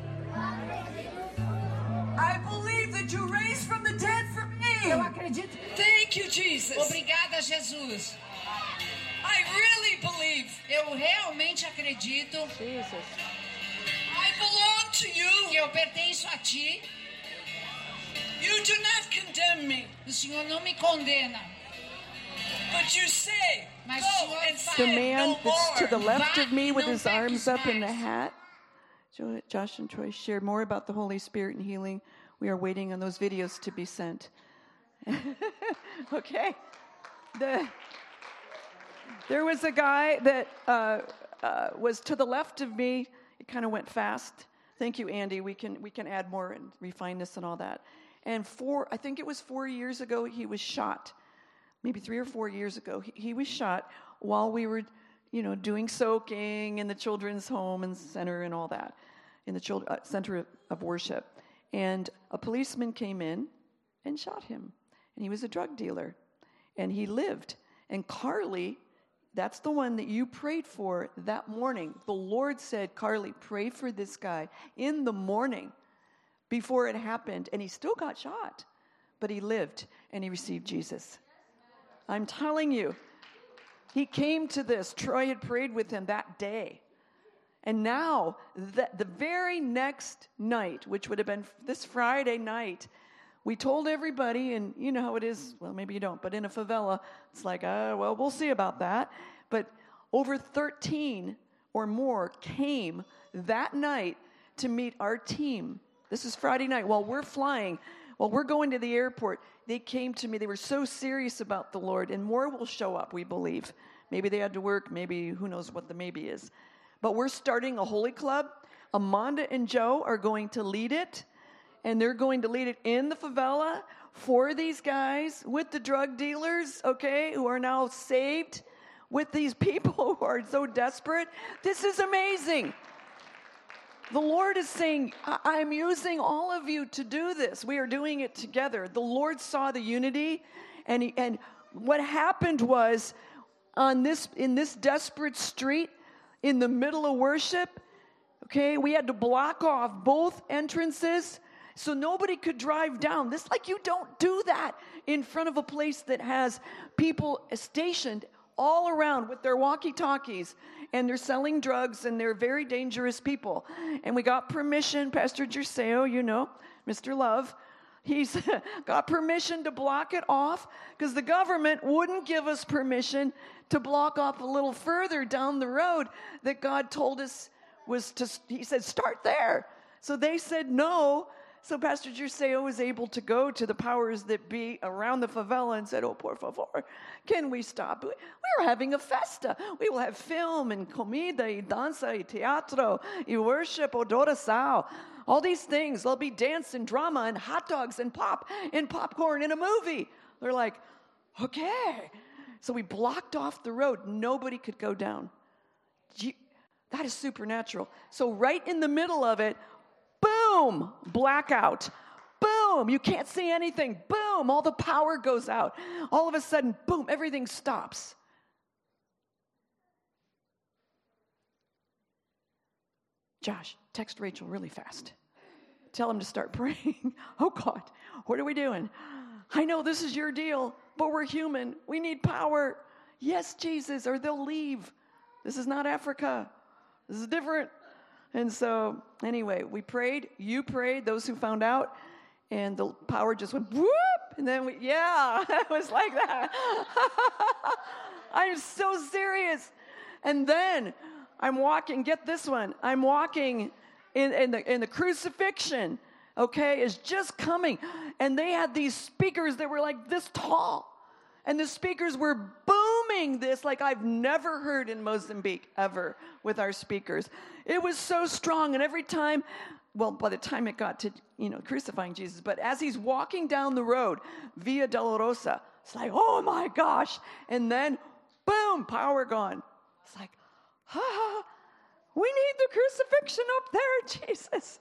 I believe that you raised from the dead for me. Eu acredito. Thank you, Jesus. Obrigada, Jesus. I really believe Eu realmente acredito Jesus. I belong to que you. eu pertenço a Ti. You do not condemn me, O Senhor não me condena. but you say, Mas go o Senhor and fala, The sin man no that's to the more. left of me with Não his peques arms up in the mais. hat. Josh and Troy shared more about the Holy Spirit and healing. We are waiting on those videos to be sent. Okay. There was a guy that was to the left of me. It kind of went fast. Thank you, Andy. We can add more and refine this and all that. And I think it was 4 years ago, he was shot. Maybe 3 or 4 years ago, he was shot while we were, doing soaking in the children's home and center and all that, in the center of worship. And a policeman came in and shot him. And he was a drug dealer. And he lived. And Carly, that's the one that you prayed for that morning. The Lord said, Carly, pray for this guy in the morning before it happened. And he still got shot. But he lived and he received Jesus. I'm telling you, he came to this. Troy had prayed with him that day. And now, the very next night, which would have been this Friday night, we told everybody, and you know how it is, well, maybe you don't, but in a favela, it's like, well, we'll see about that. But over 13 or more came that night to meet our team. This is Friday night. While we're flying, while we're going to the airport, they came to me. They were so serious about the Lord, and more will show up, we believe. Maybe they had to work. Maybe who knows what the maybe is. But we're starting a holy club. Amanda and Joe are going to lead it, and they're going to lead it in the favela for these guys with the drug dealers, okay, who are now saved, with these people who are so desperate. This is amazing. The Lord is saying, I'm using all of you to do this. We are doing it together. The Lord saw the unity, and what happened was in this desperate street in the middle of worship, okay, we had to block off both entrances so nobody could drive down. You don't do that in front of a place that has people stationed all around with their walkie-talkies, and they're selling drugs, and they're very dangerous people. And we got permission, Pastor Gerseo, Mr. Love, he's got permission to block it off because the government wouldn't give us permission to block off a little further down the road that God told us he said, start there. So they said no. So Pastor Gerseo was able to go to the powers that be around the favela and said, oh, por favor, can we stop? We're having a festa. We will have film and comida y danza y teatro y worship, adoração. All these things. There'll be dance and drama and hot dogs and popcorn in a movie. They're like, okay. So we blocked off the road. Nobody could go down. That is supernatural. So right in the middle of it, boom, blackout. Boom, you can't see anything. Boom, all the power goes out. All of a sudden, boom, everything stops. Josh, text Rachel really fast. Tell him to start praying. Oh, God, what are we doing? I know this is your deal, but we're human. We need power. Yes, Jesus, or they'll leave. This is not Africa. This is different. And so, anyway, we prayed. You prayed, those who found out. And the power just went whoop, and then it was like that. I'm so serious. And then I'm walking, get this one, I'm walking in the crucifixion, okay, is just coming. And they had these speakers that were like this tall. And the speakers were booming this like I've never heard in Mozambique ever with our speakers. It was so strong. And every time, well, by the time it got to, crucifying Jesus, but as he's walking down the road, Via Dolorosa, it's like, oh my gosh. And then, boom, power gone. It's like, we need the crucifixion up there, Jesus.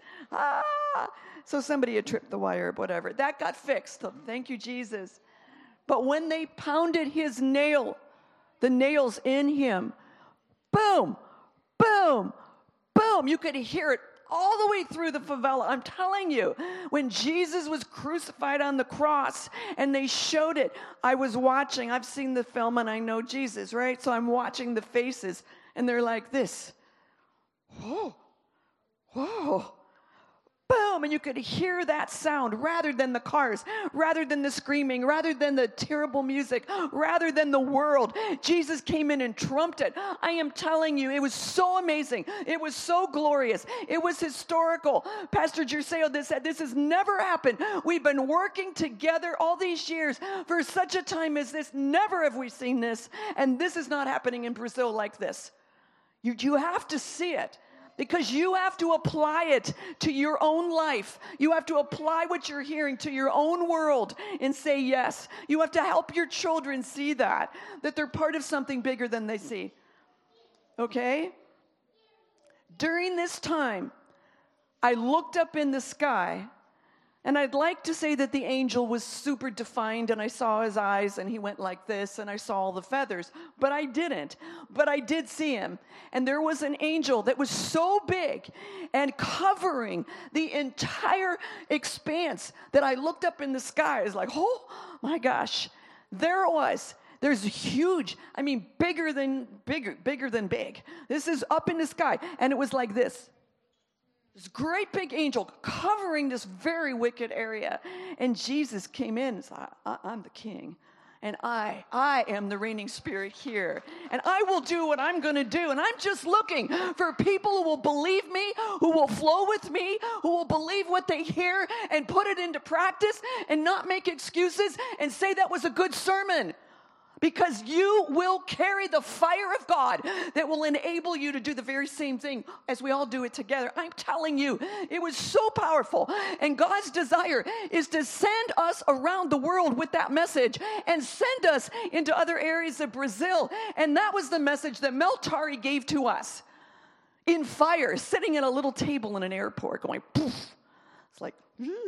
So somebody had tripped the wire, whatever. That got fixed. So thank you, Jesus. But when they pounded his nail, the nails in him, boom, boom, boom, you could hear it all the way through the favela. I'm telling you, when Jesus was crucified on the cross and they showed it, I was watching. I've seen the film and I know Jesus, right? So I'm watching the faces and they're like this. Whoa, whoa. Boom, and you could hear that sound rather than the cars, rather than the screaming, rather than the terrible music, rather than the world. Jesus came in and trumped it. I am telling you, it was so amazing. It was so glorious. It was historical. Pastor Gerseo said, this has never happened. We've been working together all these years for such a time as this. Never have we seen this, and this is not happening in Brazil like this. You have to see it. Because you have to apply it to your own life. You have to apply what you're hearing to your own world and say yes. You have to help your children see that they're part of something bigger than they see. Okay? During this time, I looked up in the sky, and I'd like to say that the angel was super defined, and I saw his eyes, and he went like this, and I saw all the feathers, but I didn't. But I did see him, and there was an angel that was so big and covering the entire expanse that I looked up in the sky. I was like, oh my gosh, there it was. There's huge, bigger than big. This is up in the sky, and it was like this. This great big angel covering this very wicked area. And Jesus came in and said, I'm the king. And I am the reigning spirit here. And I will do what I'm going to do. And I'm just looking for people who will believe me, who will flow with me, who will believe what they hear and put it into practice and not make excuses and say that was a good sermon. Because you will carry the fire of God that will enable you to do the very same thing as we all do it together. I'm telling you, it was so powerful. And God's desire is to send us around the world with that message and send us into other areas of Brazil. And that was the message that Mel Tari gave to us in fire, sitting at a little table in an airport going, poof. It's like,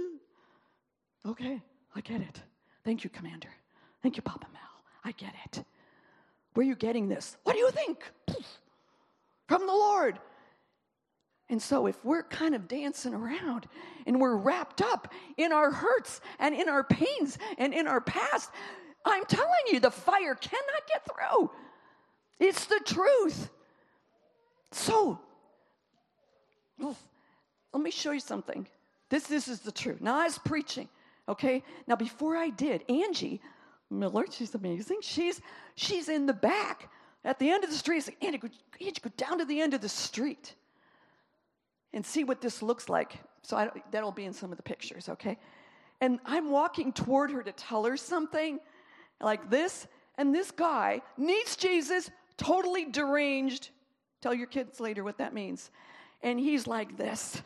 okay, I get it. Thank you, Commander. Thank you, Papa Mel. I get it. Where are you getting this? What do you think? From the Lord. And so if we're kind of dancing around and we're wrapped up in our hurts and in our pains and in our past, I'm telling you, the fire cannot get through. It's the truth. So, let me show you something. This is the truth. Now, I was preaching, okay? Now, before I did, Angie Miller, she's amazing. She's in the back at the end of the street. It's like, Angie, go down to the end of the street and see what this looks like. So that'll be in some of the pictures, okay? And I'm walking toward her to tell her something like this, and this guy needs Jesus, totally deranged. Tell your kids later what that means. And he's like this.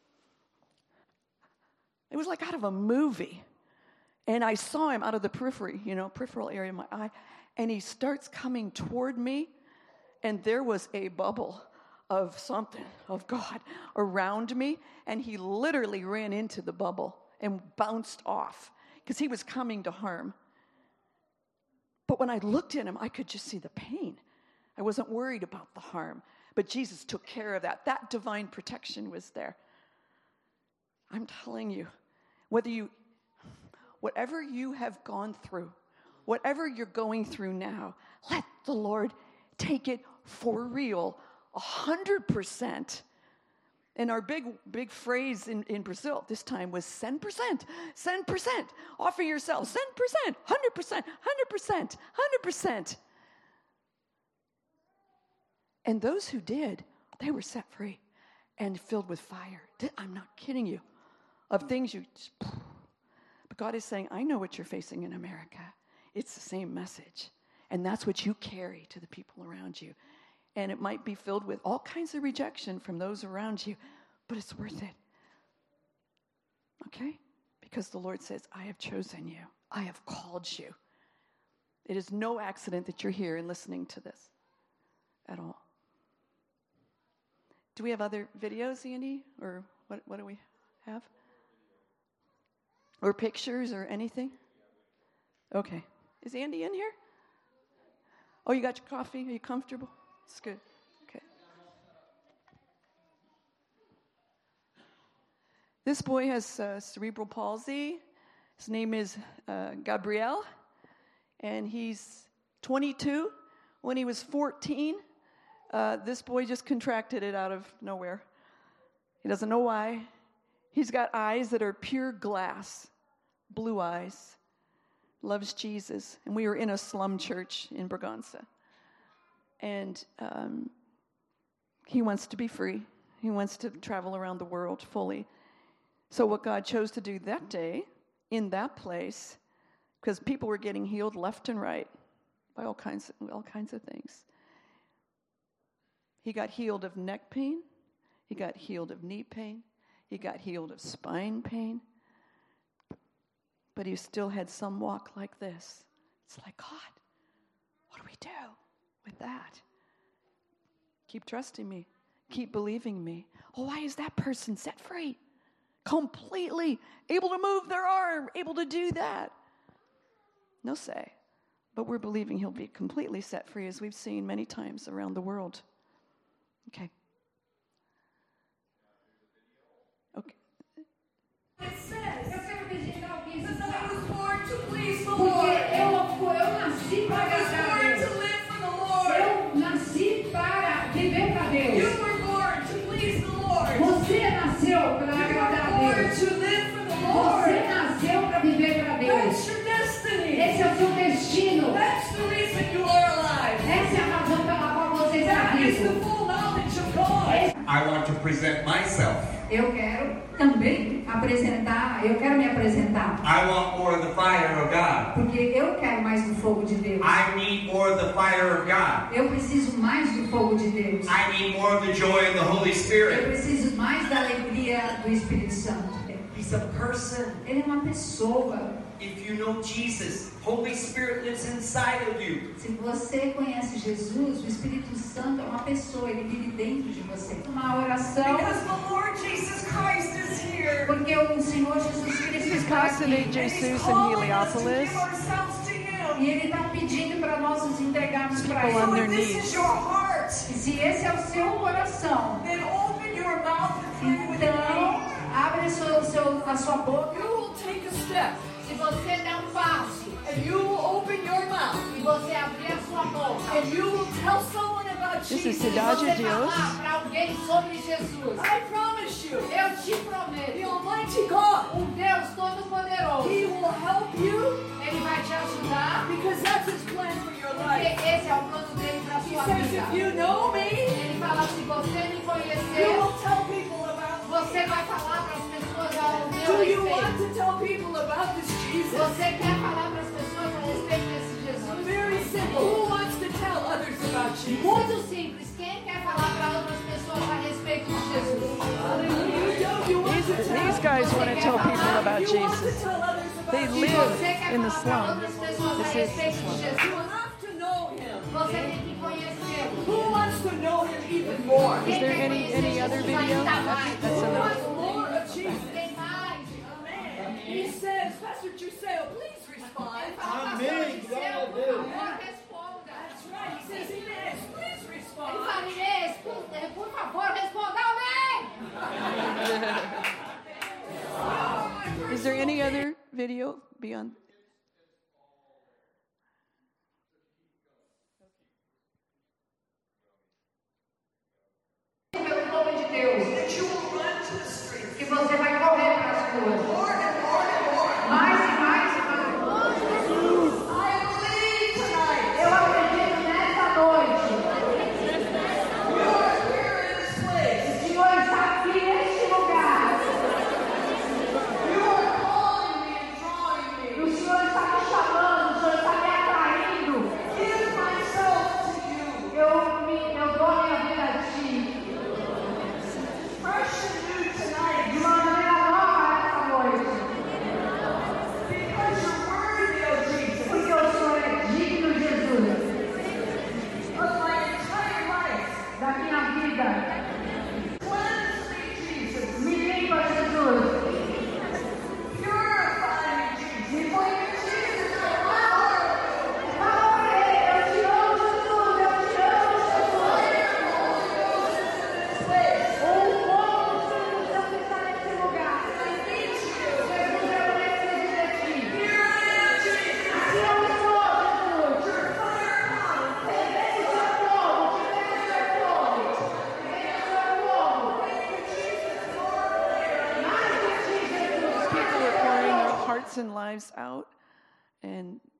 It was like out of a movie. And I saw him out of the peripheral area of my eye, and he starts coming toward me, and there was a bubble of something, of God, around me, and he literally ran into the bubble and bounced off because he was coming to harm. But when I looked at him, I could just see the pain. I wasn't worried about the harm, but Jesus took care of that. That divine protection was there. I'm telling you, whatever you have gone through, whatever you're going through now, let the Lord take it for real, 100%, And our big phrase in Brazil this time was 100%, 100%. Offer yourself, 100%, 100%, 100%, 100%. And those who did, they were set free and filled with fire. I'm not kidding you. Of things you... But God is saying, I know what you're facing in America. It's the same message. And that's what you carry to the people around you. And it might be filled with all kinds of rejection from those around you, but it's worth it. Okay? Because the Lord says, I have chosen you. I have called you. It is no accident that you're here and listening to this at all. Do we have other videos, Andy? Or what do we have? Or pictures or anything? Okay. Is Andy in here? Oh, you got your coffee? Are you comfortable? It's good. Okay. This boy has cerebral palsy. His name is Gabriel, and he's 22. When he was 14, this boy just contracted it out of nowhere. He doesn't know why. He's got eyes that are pure glass, blue eyes. Loves Jesus. And we were in a slum church in Bragança. And he wants to be free. He wants to travel around the world fully. So what God chose to do that day, in that place, because people were getting healed left and right by all kinds of things. He got healed of neck pain. He got healed of knee pain. He got healed of spine pain. But he still had some walk like this. It's like, God, what do we do with that? Keep trusting me. Keep believing me. Oh, why is that person set free? Completely able to move their arm, able to do that. No say. But we're believing he'll be completely set free, as we've seen many times around the world. Okay. Okay. It says that I was born to please the Porque Lord. eu nasci para I was agradar a born Deus. to live for the Lord. Eu nasci para viver para You Deus. were born to please the Lord. Você nasceu para You agradar were a born Deus. to live for the Você Lord. nasceu para viver para That's Deus. your destiny. Esse é o seu destino. That's the reason you are alive. Essa é a razão pela qual você está That is the vivo. full knowledge of God. I want to present myself. Eu quero também eu quero me apresentar. I want more of the fire of God. Porque eu quero mais do fogo de Deus. I need more of the fire of God. Eu preciso mais do fogo de Deus. I need more of the joy of the Holy Eu Spirit. preciso mais da alegria do Espírito Santo. He's a person. Ele é uma pessoa. If you know Jesus, Holy Spirit lives inside of you. Se você conhece Jesus, o Espírito Santo é uma pessoa, ele vive dentro de você. Uma oração, Because the Lord Jesus Christ is here. porque o Senhor Jesus Cristo This is está Casa de aqui. And He's Jesus in calling us to Heliopolis. give ourselves to Him. E Ele está pedindo para nós nos entregarmos para People on Ele. their So if this knees. is your heart, E se esse é o seu coração, then open your mouth and pray with então me. abre a sua boca. You will take a step Se você der passo and you will open your mouth e você abrir a sua boca, and you will tell someone about This is Jesus. Cidade você de Deus. falar para alguém sobre Jesus. I promise you, Eu te the prometo, Almighty God, Deus Todo-Poderoso, He will help you Ele vai te ajudar, because that's His plan for your porque life. esse é o plano dele para a He sua says, vida. if you know me, Ele fala, se você me you conhecer, will tell people about me. você vai falar para as pessoas ao meu Do you want respeito. to tell people about this Jesus? Você quer falar para as pessoas a respeito desse Jesus? Very simple. Who wants to tell others about Jesus? Muito simples. Quem quer falar para outras pessoas a respeito de Jesus? These guys want to tell people about You want to Jesus. tell others about They Jesus. live Você quer in the falar para slum. outras pessoas a This is the respeito de slum. You Jesus? have to know Him. Você tem que conhecê-lo. Who wants to know Him even more? Is there any other video? That's enough. More of Jesus. Tem mais. He says, Pastor Giselle, please respond. Amém. Glória a Deus. Responda. That's right. He says, Inez, please Ele respond. fala, Inês, por favor, responda. Amém. Is there any other video beyond? Pelo nome de Deus. That you will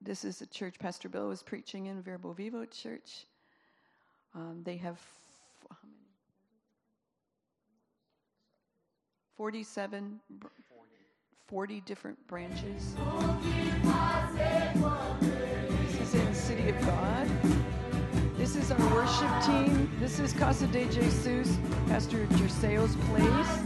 This is a church Pastor Bill was preaching in, Verbo Vivo Church. They have how many? 40 different branches. This is in the City of God. This is our worship team. This is Casa de Jesus, Pastor Jerseo's place.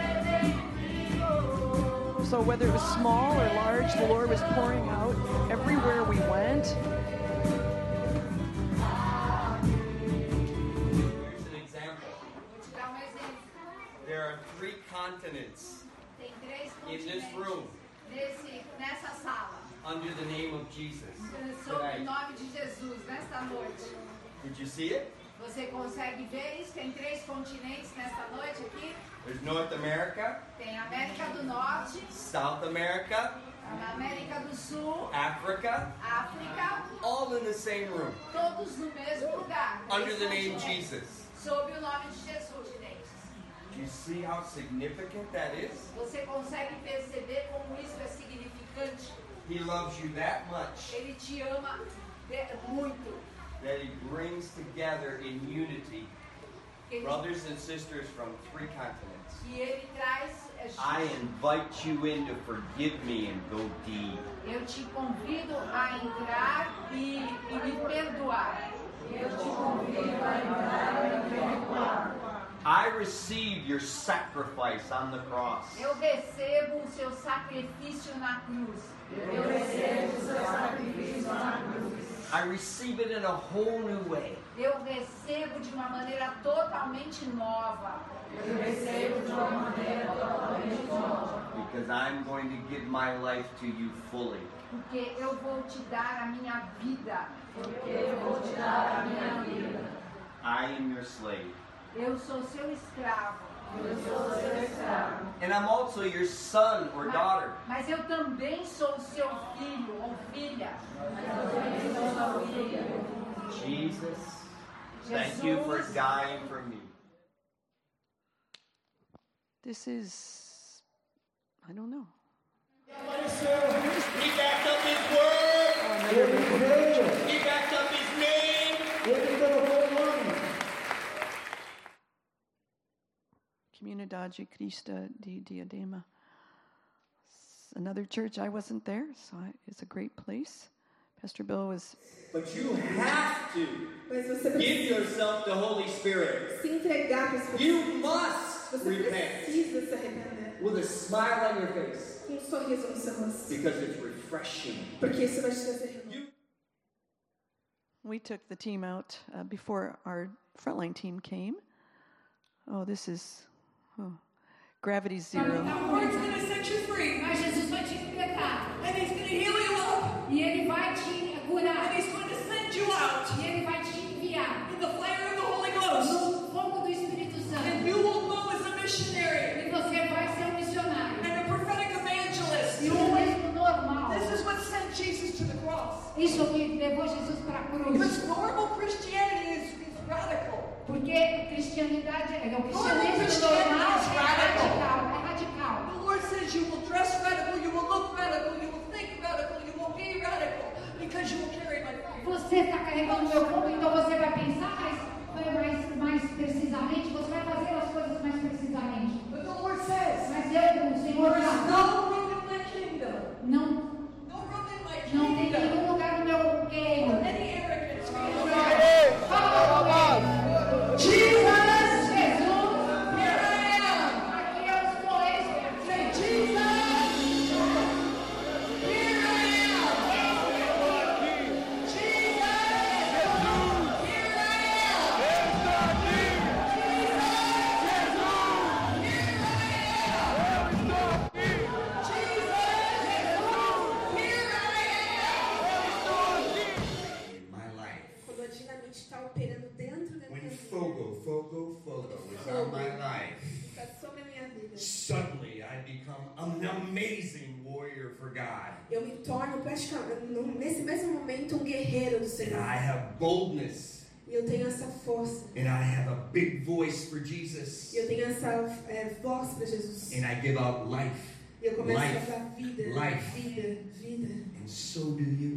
So whether it was small or large, the Lord was pouring out everywhere we went. Here's an example. There are 3 continents Tem 3 in this continentes room nessa sala. under the name of Jesus. Sob o Tonight. nome de Jesus, nesta noite. Did you see it? Você consegue ver isso? Tem 3 continentes nesta noite aqui. There's North America, Tem a América do Norte, South America, a América do Sul, Africa, África, all in the same room todos no mesmo lugar. under 3 the name continentes. Jesus. Sob o nome de Jesus, gente. Do you see how significant that is? Você consegue perceber como isso é significante? He loves you that much Ele te ama muito. that he brings together in unity Ele, brothers and sisters from 3 continents. e ele traz. I invite you in to forgive me and go deep. Eu te convido a entrar e me perdoar. Eu te convido a entrar e me perdoar. I receive your sacrifice on the cross. Eu recebo o seu sacrifício na cruz. Eu recebo o seu sacrifício na cruz. I receive it in a whole new way. Eu recebo de uma maneira totalmente nova. Eu recebo de uma maneira totalmente nova. Because I'm going to give my life to you fully. Porque eu vou te dar a minha vida. Porque eu vou te dar a minha vida. I am your slave. Eu sou seu escravo. Eu sou seu escravo. And I'm also your son or daughter. Mas eu também sou seu filho ou filha. Jesus, thank you for dying for me. This is, I don't know. He backed up his word. He backed up his name. Comunidade Crista de Diadema. Another church, I wasn't there, so it's a great place. Pastor Bill was. But you have to Mas você give yourself to Holy Spirit. se entregar para o Espírito You Santo. must Você repent precisa se arrepender. with a smile on your face Com um sorriso no seu rosto. because it's refreshing. Porque isso vai te trazer renovo. We took the team out before our frontline team came. Oh, this is gravity zero. Lord's going to set you free. Mas Jesus vai te libertar. And he's going to heal you up. E ele vai te curar. And he's going to send you out. E ele vai te enviar. In the fire of the Holy Ghost. No fogo do Espírito Santo. And you will go as a missionary. E você vai ser missionário. And a prophetic evangelist. E mesmo normal. This is what sent Jesus to the cross. Isso que levou Jesus para a cruz. Because normal Christianity is radical. Porque cristianidade é o cristianismo normal é radical. The Lord says you will dress radical, you will look radical, you will think radical, you will be radical, because you will carry my fire. Você está carregando meu fogo, então você vai pensar mais precisamente, você vai fazer as coisas mais precisamente. But the Lord says, mas o Senhor diz, no room in my kingdom. Não tem nenhum lugar no meu reino. Any arrogance. Jesus, here I am. Aqui eu estou. Say, Jesus, here I am. Jesus, here I am. Jesus, My life. Quando a dinamite está operando dentro da When minha vida, Fogo is on my life, está sobre a minha vida, suddenly I become an amazing warrior for God. eu me torno praticamente, nesse mesmo momento, um guerreiro do And Senhor. I have boldness. E eu tenho essa força. And I have a big voice for Jesus. E eu tenho essa voz para Jesus. And I give out life. E eu começo a Life. dar vida, Life. vida, vida. And so do you. E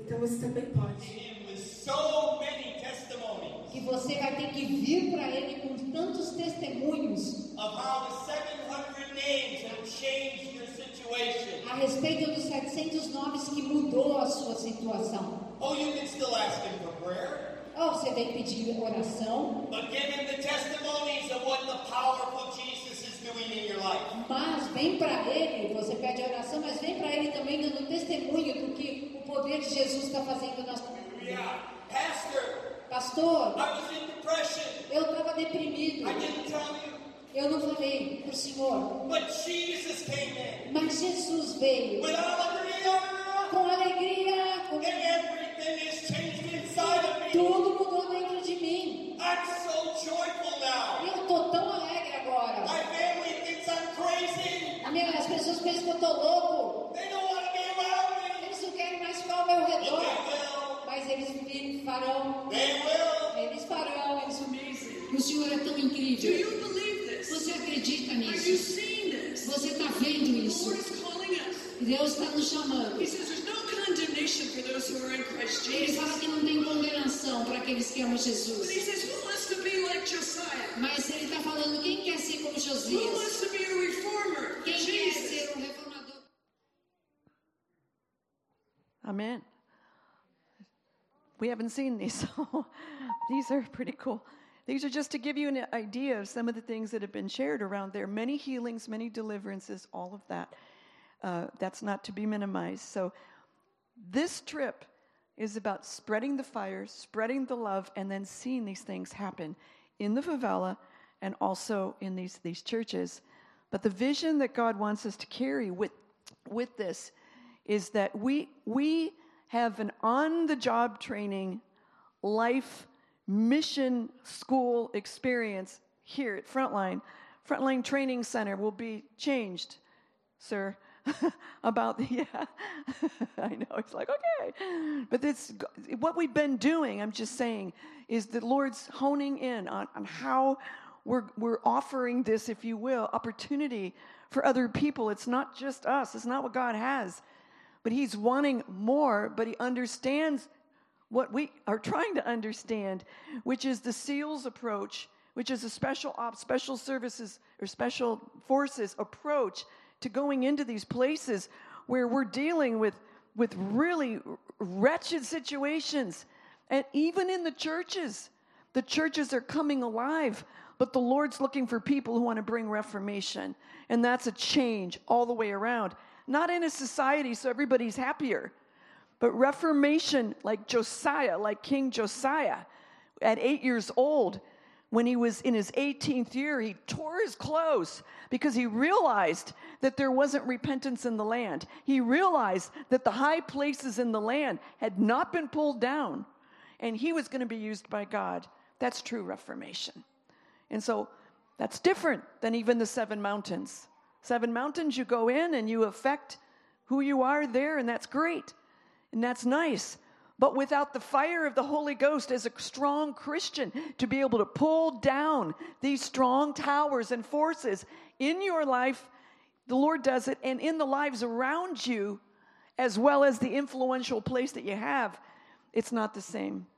Então você também pode. And with so many testimonies Que você vai ter que vir para Ele com tantos testemunhos of how the 700 names have changed your situation. a respeito dos 700 nomes que mudou a sua situação. Oh, you can still ask him for prayer, Ou você vem pedir oração, but give him the testimonies of what the powerful Jesus is doing in your life. mas vem para Ele, você pede oração, mas vem para Ele também dando testemunho do que o poder de Jesus está fazendo na sua vida. Yeah. Pastor, Pastor, I was in depression. eu estava deprimido, I didn't tell you, eu não falei para o Senhor, but Jesus came in mas Jesus veio with alegria, com alegria, com... and everything is changed inside of me. tudo mudou dentro de mim. I'm so joyful now. Eu estou tão alegre agora. My family thinks I'm crazy. As pessoas pensam que eu estou louco. They don't want to be around me, Eles não querem mais ficar ao meu but redor. they will. Mas eles farão. They will. Eles farão. Eles... Amazing. O Senhor é tão Do incrível. you believe this? Você acredita Are you nisso? seeing this? Você está vendo The isso? Lord is calling us. Deus está nos chamando. He says there's no condemnation for those who are in Christ Ele Jesus. fala que não tem condenação para aqueles que amam But he Jesus. says, who wants to be like Josiah? Mas ele está falando quem quer ser como Who Josias? wants to be a reformer for Quem quer Jesus? ser um reformador? Amen. We haven't seen these, so these are pretty cool. These are just to give you an idea of some of the things that have been shared around there. Many healings, many deliverances, all of that. That's not to be minimized. So this trip is about spreading the fire, spreading the love, and then seeing these things happen in the favela and also in these churches. But the vision that God wants us to carry with this is that we have an on-the-job training life mission school experience here at Frontline. Frontline Training Center will be changed, sir. About the, yeah, I know, it's like, okay. But this, what we've been doing, I'm just saying, is the Lord's honing in on how we're offering this, if you will, opportunity for other people. It's not just us. It's not what God has. But He's wanting more, but He understands what we are trying to understand, which is the SEALs approach, which is a special ops, special services, or special forces approach to going into these places where we're dealing with really wretched situations. And even in the churches are coming alive, but the Lord's looking for people who want to bring reformation. And that's a change all the way around. Not in a society so everybody's happier, but reformation like Josiah, like King Josiah, at 8 years old, when he was in his 18th year, he tore his clothes because he realized that there wasn't repentance in the land. He realized that the high places in the land had not been pulled down, and he was going to be used by God. That's true reformation. And so that's different than even the 7 mountains. 7 mountains, you go in and you affect who you are there, and that's great, and that's nice. But without the fire of the Holy Ghost as a strong Christian to be able to pull down these strong towers and forces in your life, the Lord does it, and in the lives around you, as well as the influential place that you have, it's not the same.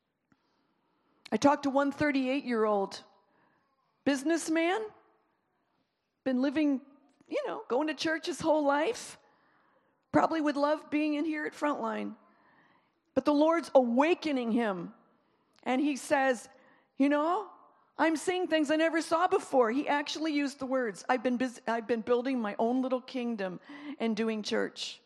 I talked to one 38-year-old businessman, been living, going to church his whole life, probably would love being in here at Frontline. But the Lord's awakening him. And he says, I'm seeing things I never saw before. He actually used the words, I've been building my own little kingdom and doing church.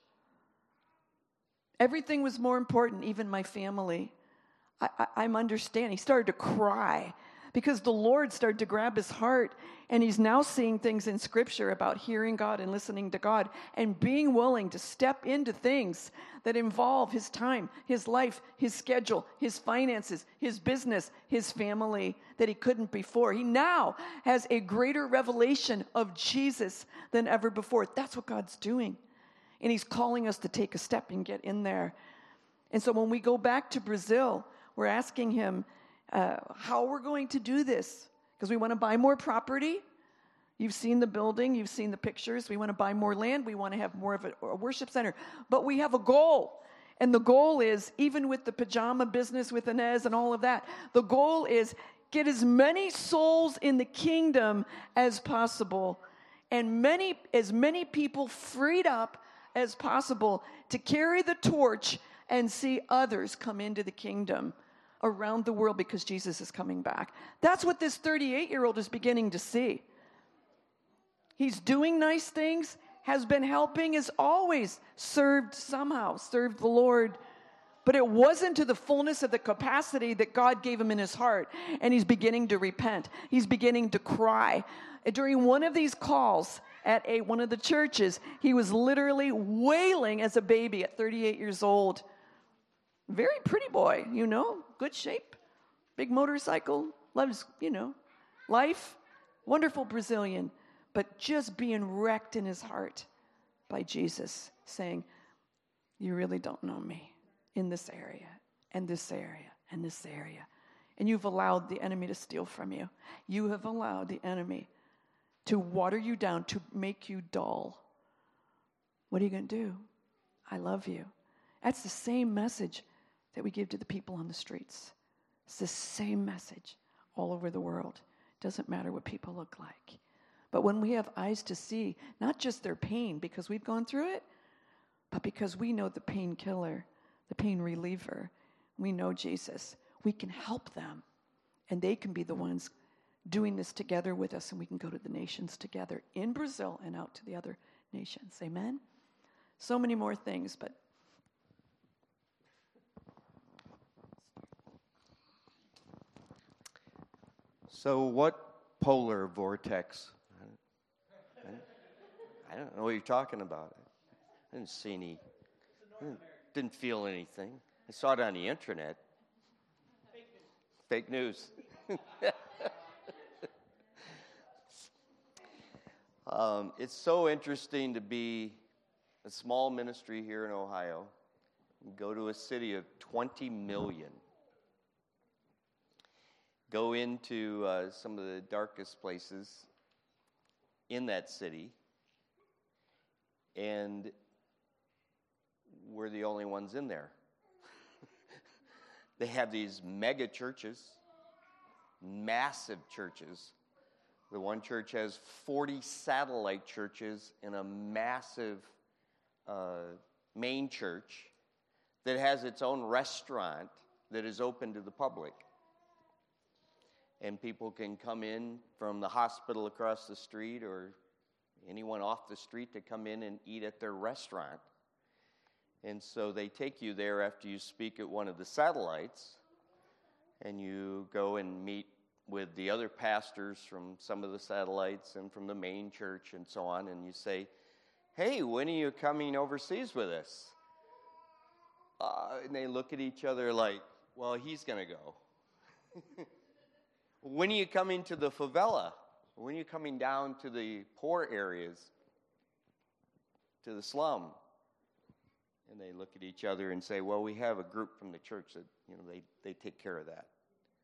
Everything was more important, even my family. I'm understanding. He started to cry because the Lord started to grab his heart, and he's now seeing things in Scripture about hearing God and listening to God and being willing to step into things that involve his time, his life, his schedule, his finances, his business, his family that he couldn't before. He now has a greater revelation of Jesus than ever before. That's what God's doing, and he's calling us to take a step and get in there. And so when we go back to Brazil, we're asking him how we're going to do this, because we want to buy more property. You've seen the building. You've seen the pictures. We want to buy more land. We want to have more of a worship center. But we have a goal, And the goal is, even with the pajama business with Inez and all of that, the goal is get as many souls in the kingdom as possible and as many people freed up as possible to carry the torch and see others come into the kingdom around the world because Jesus is coming back. That's what this 38-year-old is beginning to see. He's doing nice things, has been helping, has always served the Lord. But it wasn't to the fullness of the capacity that God gave him in his heart. And he's beginning to repent. He's beginning to cry. During one of these calls at one of the churches, he was literally wailing as a baby at 38 years old. Very pretty boy, good shape, big motorcycle, loves, life, wonderful Brazilian, but just being wrecked in his heart by Jesus, saying, you really don't know me in this area, and this area, and this area. And you've allowed the enemy to steal from you. You have allowed the enemy to water you down, to make you dull. What are you going to do? I love you. That's the same message that we give to the people on the streets. It's the same message all over the world. Doesn't matter what people look like. But when we have eyes to see, not just their pain, because we've gone through it, but because we know the painkiller, the pain reliever, we know Jesus, we can help them. And they can be the ones doing this together with us, and we can go to the nations together in Brazil and out to the other nations. Amen? So many more things, but so what polar vortex? I don't know what you're talking about. I didn't see any, didn't feel anything. I saw it on the internet. Fake news. It's so interesting to be a small ministry here in Ohio and go to a city of 20 million. Go into some of the darkest places in that city, and we're the only ones in there. They have these mega churches, massive churches. The one church has 40 satellite churches and a massive main church that has its own restaurant that is open to the public. And people can come in from the hospital across the street or anyone off the street to come in and eat at their restaurant. And so they take you there after you speak at one of the satellites, and you go and meet with the other pastors from some of the satellites and from the main church and so on, and you say, hey, when are you coming overseas with us? And they look at each other like, well, he's going to go. When are you coming to the favela? When are you coming down to the poor areas, to the slum? And they look at each other and say, well, we have a group from the church that, they take care of that.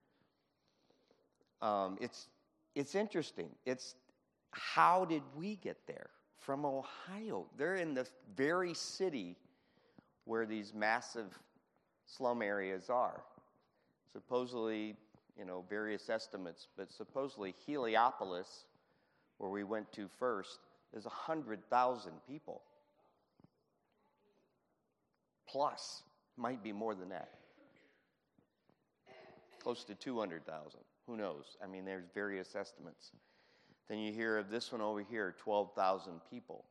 It's interesting. It's how did we get there? From Ohio. They're in the very city where these massive slum areas are. Supposedly, various estimates, but supposedly Heliopolis, where we went to first, is 100,000 people. Plus, might be more than that. Close to 200,000. Who knows? I mean, there's various estimates. Then you hear of this one over here, 12,000 people.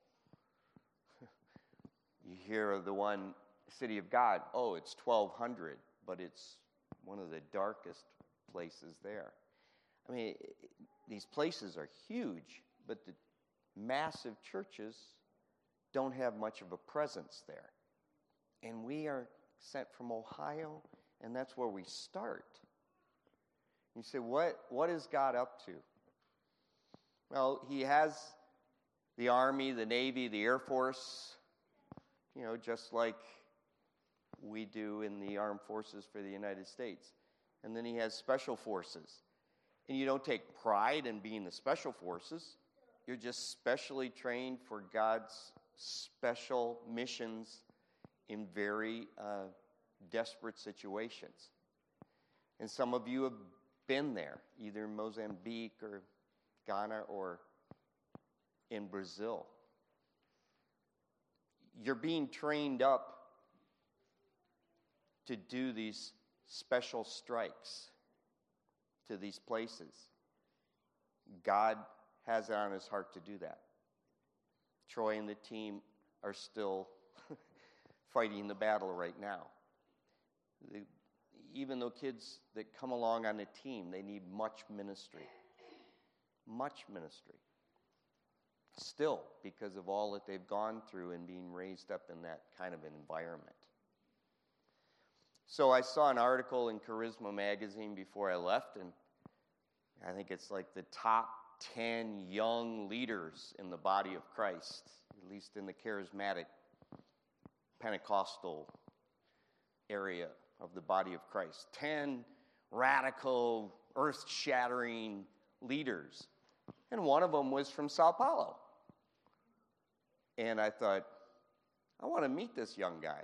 You hear of the one, City of God, it's 1,200, but it's one of the darkest places there. I mean, these places are huge, but the massive churches don't have much of a presence there. And we are sent from Ohio, and that's where we start. You say, what is God up to? Well, he has the Army, the Navy, the Air Force, just like we do in the armed forces for the United States. And then he has special forces. And you don't take pride in being the special forces. You're just specially trained for God's special missions in very desperate situations. And some of you have been there, either in Mozambique or Ghana or in Brazil. You're being trained up to do these special strikes to these places. God has it on his heart to do that. Troy and the team are still fighting the battle right now. Even though kids that come along on the team, they need much ministry. Much ministry. Still, because of all that they've gone through and being raised up in that kind of an environment. So I saw an article in Charisma magazine before I left, and I think it's like the top 10 young leaders in the body of Christ, at least in the charismatic Pentecostal area of the body of Christ. 10 radical, earth-shattering leaders. And one of them was from Sao Paulo. And I thought, I want to meet this young guy.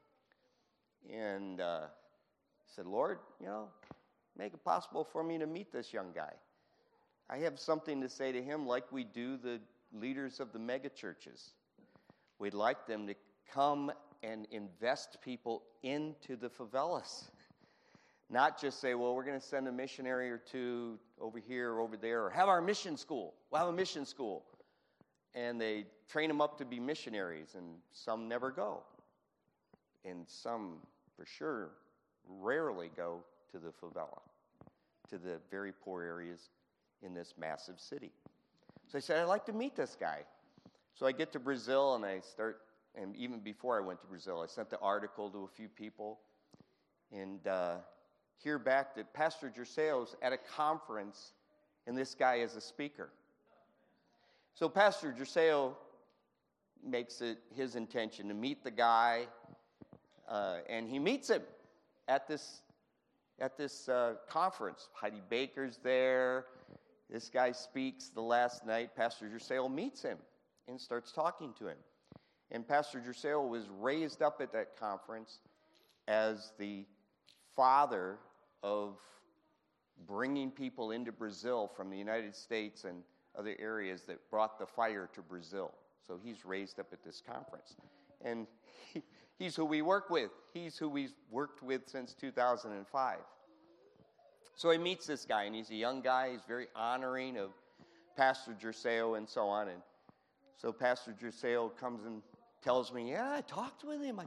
And I said, Lord, make it possible for me to meet this young guy. I have something to say to him like we do the leaders of the megachurches. We'd like them to come and invest people into the favelas. Not just say, well, we're going to send a missionary or two over here or over there, or have our mission school. We'll have a mission school. And they train them up to be missionaries, and some never go. And some, for sure, rarely go to the favela, to the very poor areas in this massive city. So I said, I'd like to meet this guy. So I get to Brazil, and and even before I went to Brazil, I sent the article to a few people, and hear back that Pastor Gerseo's at a conference, and this guy is a speaker. So Pastor Gerseo makes it his intention to meet the guy, and he meets him at this conference. Heidi Baker's there. This guy speaks the last night. Pastor Gerseo meets him and starts talking to him. And Pastor Gerseo was raised up at that conference as the father of bringing people into Brazil from the United States and other areas that brought the fire to Brazil. So he's raised up at this conference. And he's who we work with. He's who we've worked with since 2005. So he meets this guy, and he's a young guy. He's very honoring of Pastor Gerseo and so on. And so Pastor Gerseo comes and tells me, yeah, I talked with him. I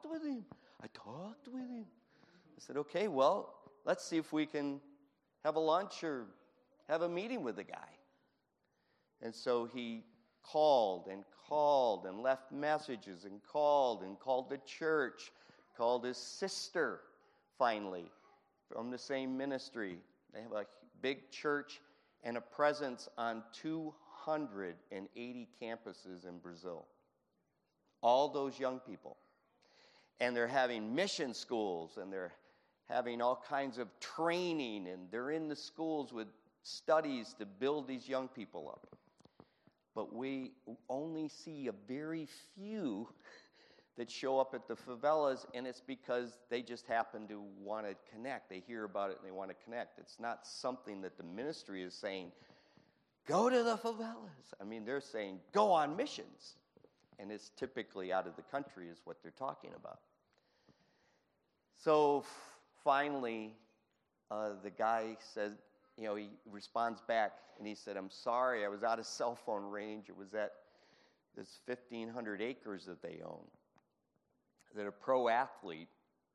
said, okay, well, let's see if we can have a lunch or have a meeting with the guy. And so he called and left messages and called the church, called his sister finally from the same ministry. They have a big church and a presence on 280 campuses in Brazil. All those young people. And they're having mission schools, and they're having all kinds of training, and they're in the schools with studies to build these young people up. But we only see a very few that show up at the favelas, and it's because they just happen to want to connect. They hear about it and they want to connect. It's not something that the ministry is saying, go to the favelas. I mean, they're saying, go on missions. And it's typically out of the country is what they're talking about. So finally, the guy says, he responds back, and he said, I'm sorry, I was out of cell phone range. It was at this 1,500 acres that they own, that a pro athlete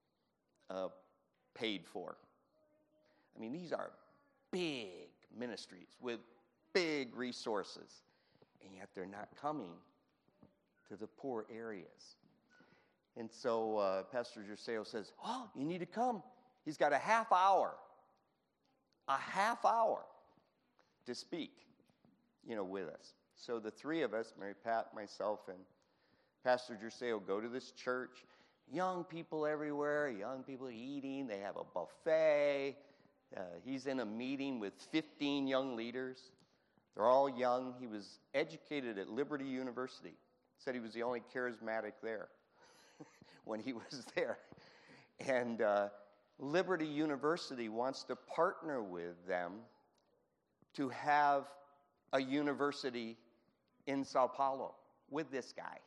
paid for. I mean, these are big ministries with big resources, and yet they're not coming to the poor areas. And so Pastor Gerseo says, oh, you need to come. He's got a half hour to speak, with us. So the three of us, Mary Pat, myself, and Pastor Gerseo, go to this church. Young people everywhere, young people eating. They have a buffet. He's in a meeting with 15 young leaders. They're all young. He was educated at Liberty University. Said he was the only charismatic there. when he was there. And Liberty University wants to partner with them to have a university in Sao Paulo with this guy.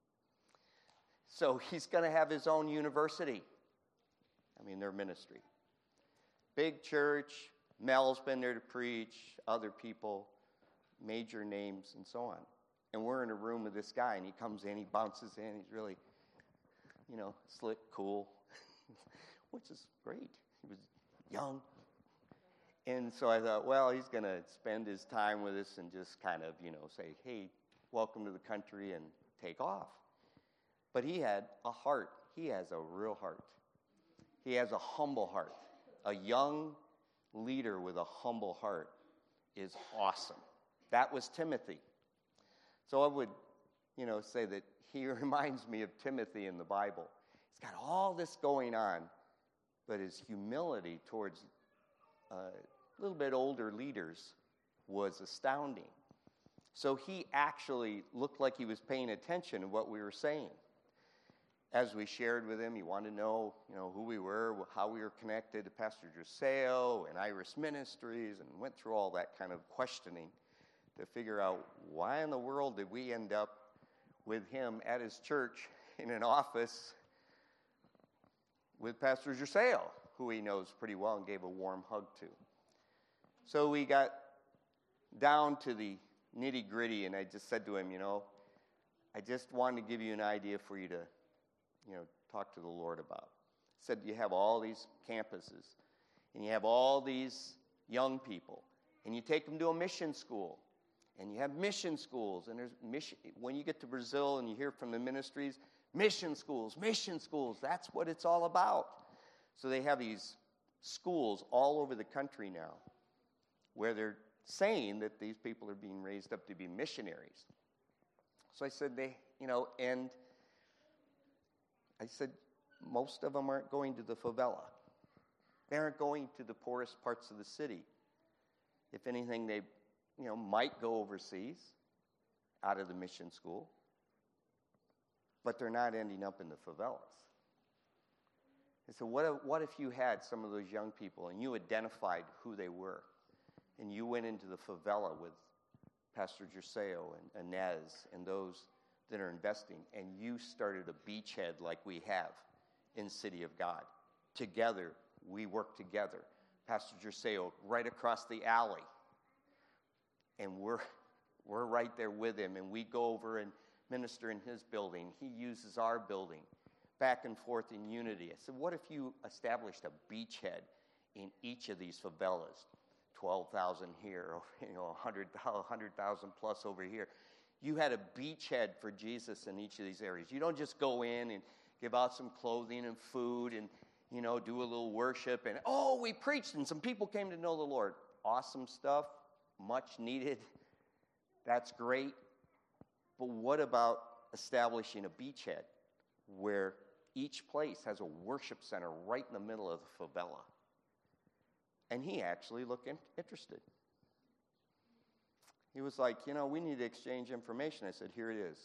So he's going to have his own university. I mean, their ministry. Big church. Mel's been there to preach. Other people, major names, and so on. And we're in a room with this guy, and he comes in, he bounces in. He's really, slick, cool, which is great. He was young. And so I thought, well, he's going to spend his time with us and just kind of, say, hey, welcome to the country, and take off. But he had a heart. He has a real heart. He has a humble heart. A young leader with a humble heart is awesome. That was Timothy. So I would, say that he reminds me of Timothy in the Bible. He's got all this going on, but his humility towards a little bit older leaders was astounding. So he actually looked like he was paying attention to what we were saying. As we shared with him, he wanted to know, who we were, how we were connected to Pastor Juseo and Iris Ministries, and went through all that kind of questioning to figure out why in the world did we end up with him at his church in an office with Pastor Juseo, who he knows pretty well and gave a warm hug to. So we got down to the nitty-gritty, and I just said to him, I just wanted to give you an idea for you to, talk to the Lord about. I said, you have all these campuses, and you have all these young people, and you take them to a mission school, and you have mission schools, and there's mission. When you get to Brazil and you hear from the ministries, mission schools, that's what it's all about. So they have these schools all over the country now where they're saying that these people are being raised up to be missionaries. So I said, and I said, most of them aren't going to the favela. They aren't going to the poorest parts of the city. If anything, they, might go overseas out of the mission school, but they're not ending up in the favelas. And so what if you had some of those young people and you identified who they were, and you went into the favela with Pastor Juseo and Inez and those that are investing, and you started a beachhead like we have in City of God. Together, we work together. Pastor Juseo right across the alley, and we're right there with him, and we go over and minister in his building. He uses our building, back and forth in unity. I said, what if you established a beachhead in each of these favelas? 12,000 here, 100,000 plus over here. You had a beachhead for Jesus in each of these areas. You don't just go in and give out some clothing and food and, do a little worship and, we preached and some people came to know the Lord. Awesome stuff, much needed. That's great. But what about establishing a beachhead where each place has a worship center right in the middle of the favela? And he actually looked interested. He was like, we need to exchange information. I said, here it is.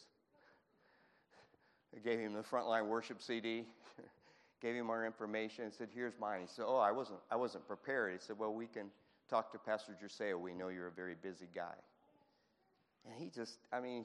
I gave him the Frontline Worship CD, gave him our information, and said, here's mine. He said, I wasn't prepared. He said, well, we can talk to Pastor Juseo. We know you're a very busy guy. And he just,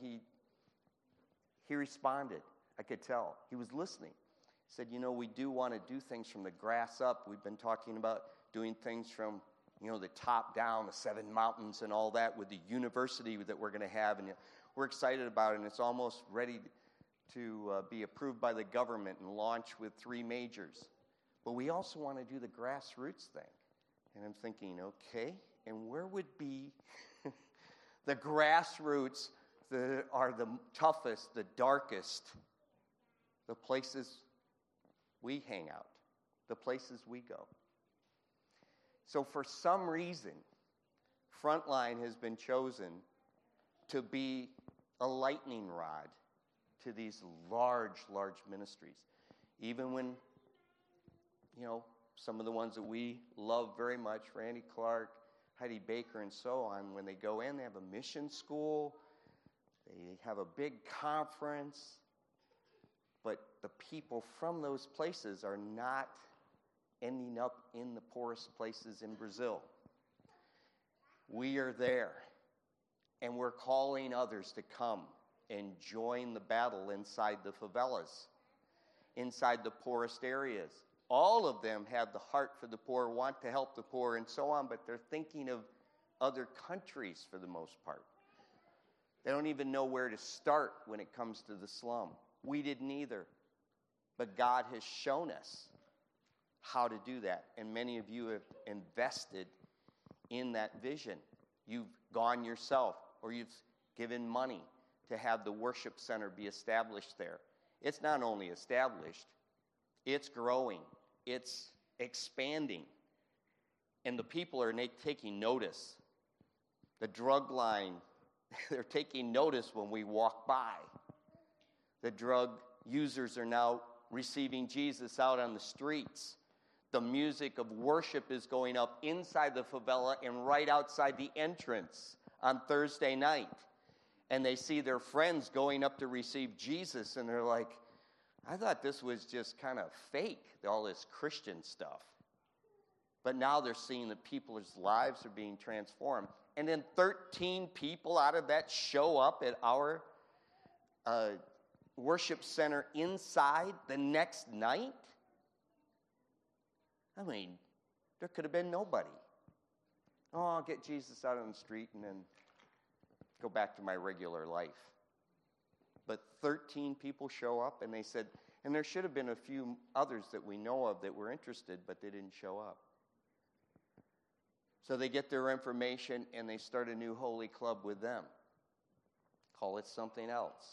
he responded. I could tell. He was listening. He said, we do want to do things from the grass up. We've been talking about doing things from the top down, the 7 mountains and all that with the university that we're going to have. And we're excited about it, and it's almost ready to be approved by the government and launch with 3 majors. But we also want to do the grassroots thing. And I'm thinking, okay, and where would be the grassroots that are the toughest, the darkest, the places we hang out, the places we go? So for some reason, Frontline has been chosen to be a lightning rod to these large ministries. Even when, some of the ones that we love very much, Randy Clark, Heidi Baker, and so on, when they go in, they have a mission school, they have a big conference, but the people from those places are not ending up in the poorest places in Brazil. We are there, and we're calling others to come and join the battle inside the favelas, inside the poorest areas. All of them have the heart for the poor, want to help the poor, and so on, but they're thinking of other countries for the most part. They don't even know where to start when it comes to the slum. We didn't either. But God has shown us how to do that. And many of you have invested in that vision. You've gone yourself, or you've given money to have the worship center be established there. It's not only established, it's growing. It's expanding. And the people are taking notice. The drug line, they're taking notice when we walk by. The drug users are now receiving Jesus out on the streets. The music of worship is going up inside the favela and right outside the entrance on Thursday night. And they see their friends going up to receive Jesus, and they're like, I thought this was just kind of fake, all this Christian stuff. But now they're seeing that people's lives are being transformed. And then 13 people out of that show up at our worship center inside the next night. I mean, there could have been nobody. Oh, I'll get Jesus out on the street and then go back to my regular life. But 13 people show up, and they said, and there should have been a few others that we know of that were interested, but they didn't show up. So they get their information, and they start a new holy club with them. Call it something else.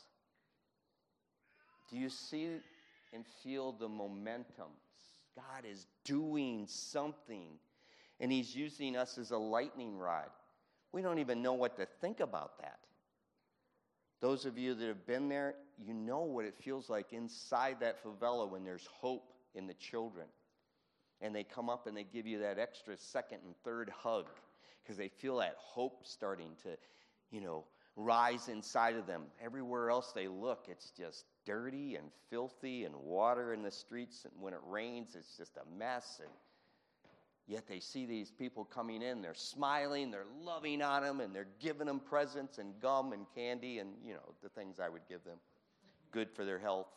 Do you see and feel the momentum? God is doing something, and he's using us as a lightning rod. We don't even know what to think about that. Those of you that have been there, you know what it feels like inside that favela when there's hope in the children. And they come up and they give you that extra second and third hug because they feel that hope starting to, rise inside of them. Everywhere else they look, it's just dirty and filthy and water in the streets. And when it rains, it's just a mess. And yet they see these people coming in, they're smiling, they're loving on them, and they're giving them presents and gum and candy and, the things I would give them. Good for their health.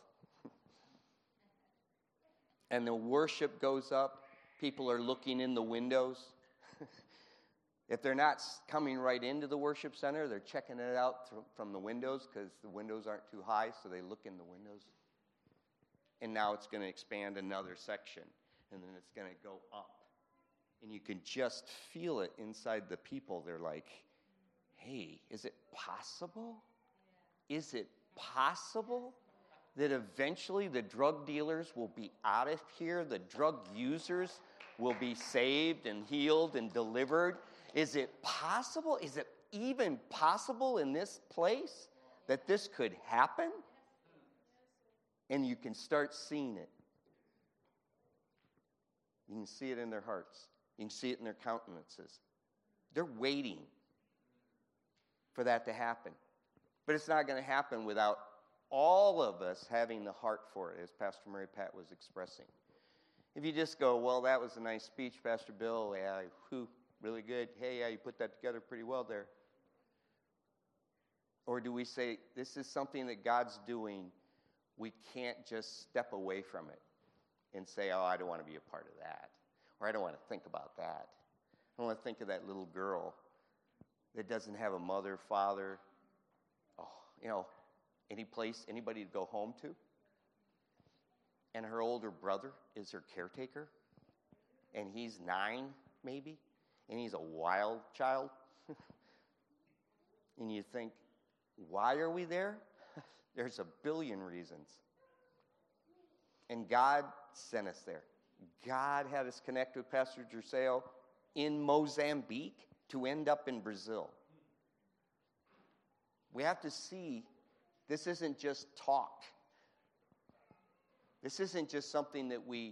And the worship goes up. People are looking in the windows. If they're not coming right into the worship center, they're checking it out from the windows because the windows aren't too high, so they look in the windows. And now it's going to expand another section, and then it's going to go up. And you can just feel it inside the people. They're like, hey, is it possible? Is it possible that eventually the drug dealers will be out of here? The drug users will be saved and healed and delivered? Is it possible? Is it even possible in this place that this could happen? And you can start seeing it. You can see it in their hearts. You can see it in their countenances. They're waiting for that to happen. But it's not going to happen without all of us having the heart for it, as Pastor Mary Pat was expressing. If you just go, well, that was a nice speech, Pastor Bill. Yeah, really good. Hey, yeah, you put that together pretty well there. Or do we say, this is something that God's doing. We can't just step away from it and say, oh, I don't want to be a part of that. Or I don't want to think about that. I don't want to think of that little girl that doesn't have a mother, father, any place, anybody to go home to. And her older brother is her caretaker. And he's 9, maybe. And he's a wild child. And you think, why are we there? There's a billion reasons. And God sent us there. God had us connect with Pastor Gerseo in Mozambique to end up in Brazil. We have to see this isn't just talk. This isn't just something that we,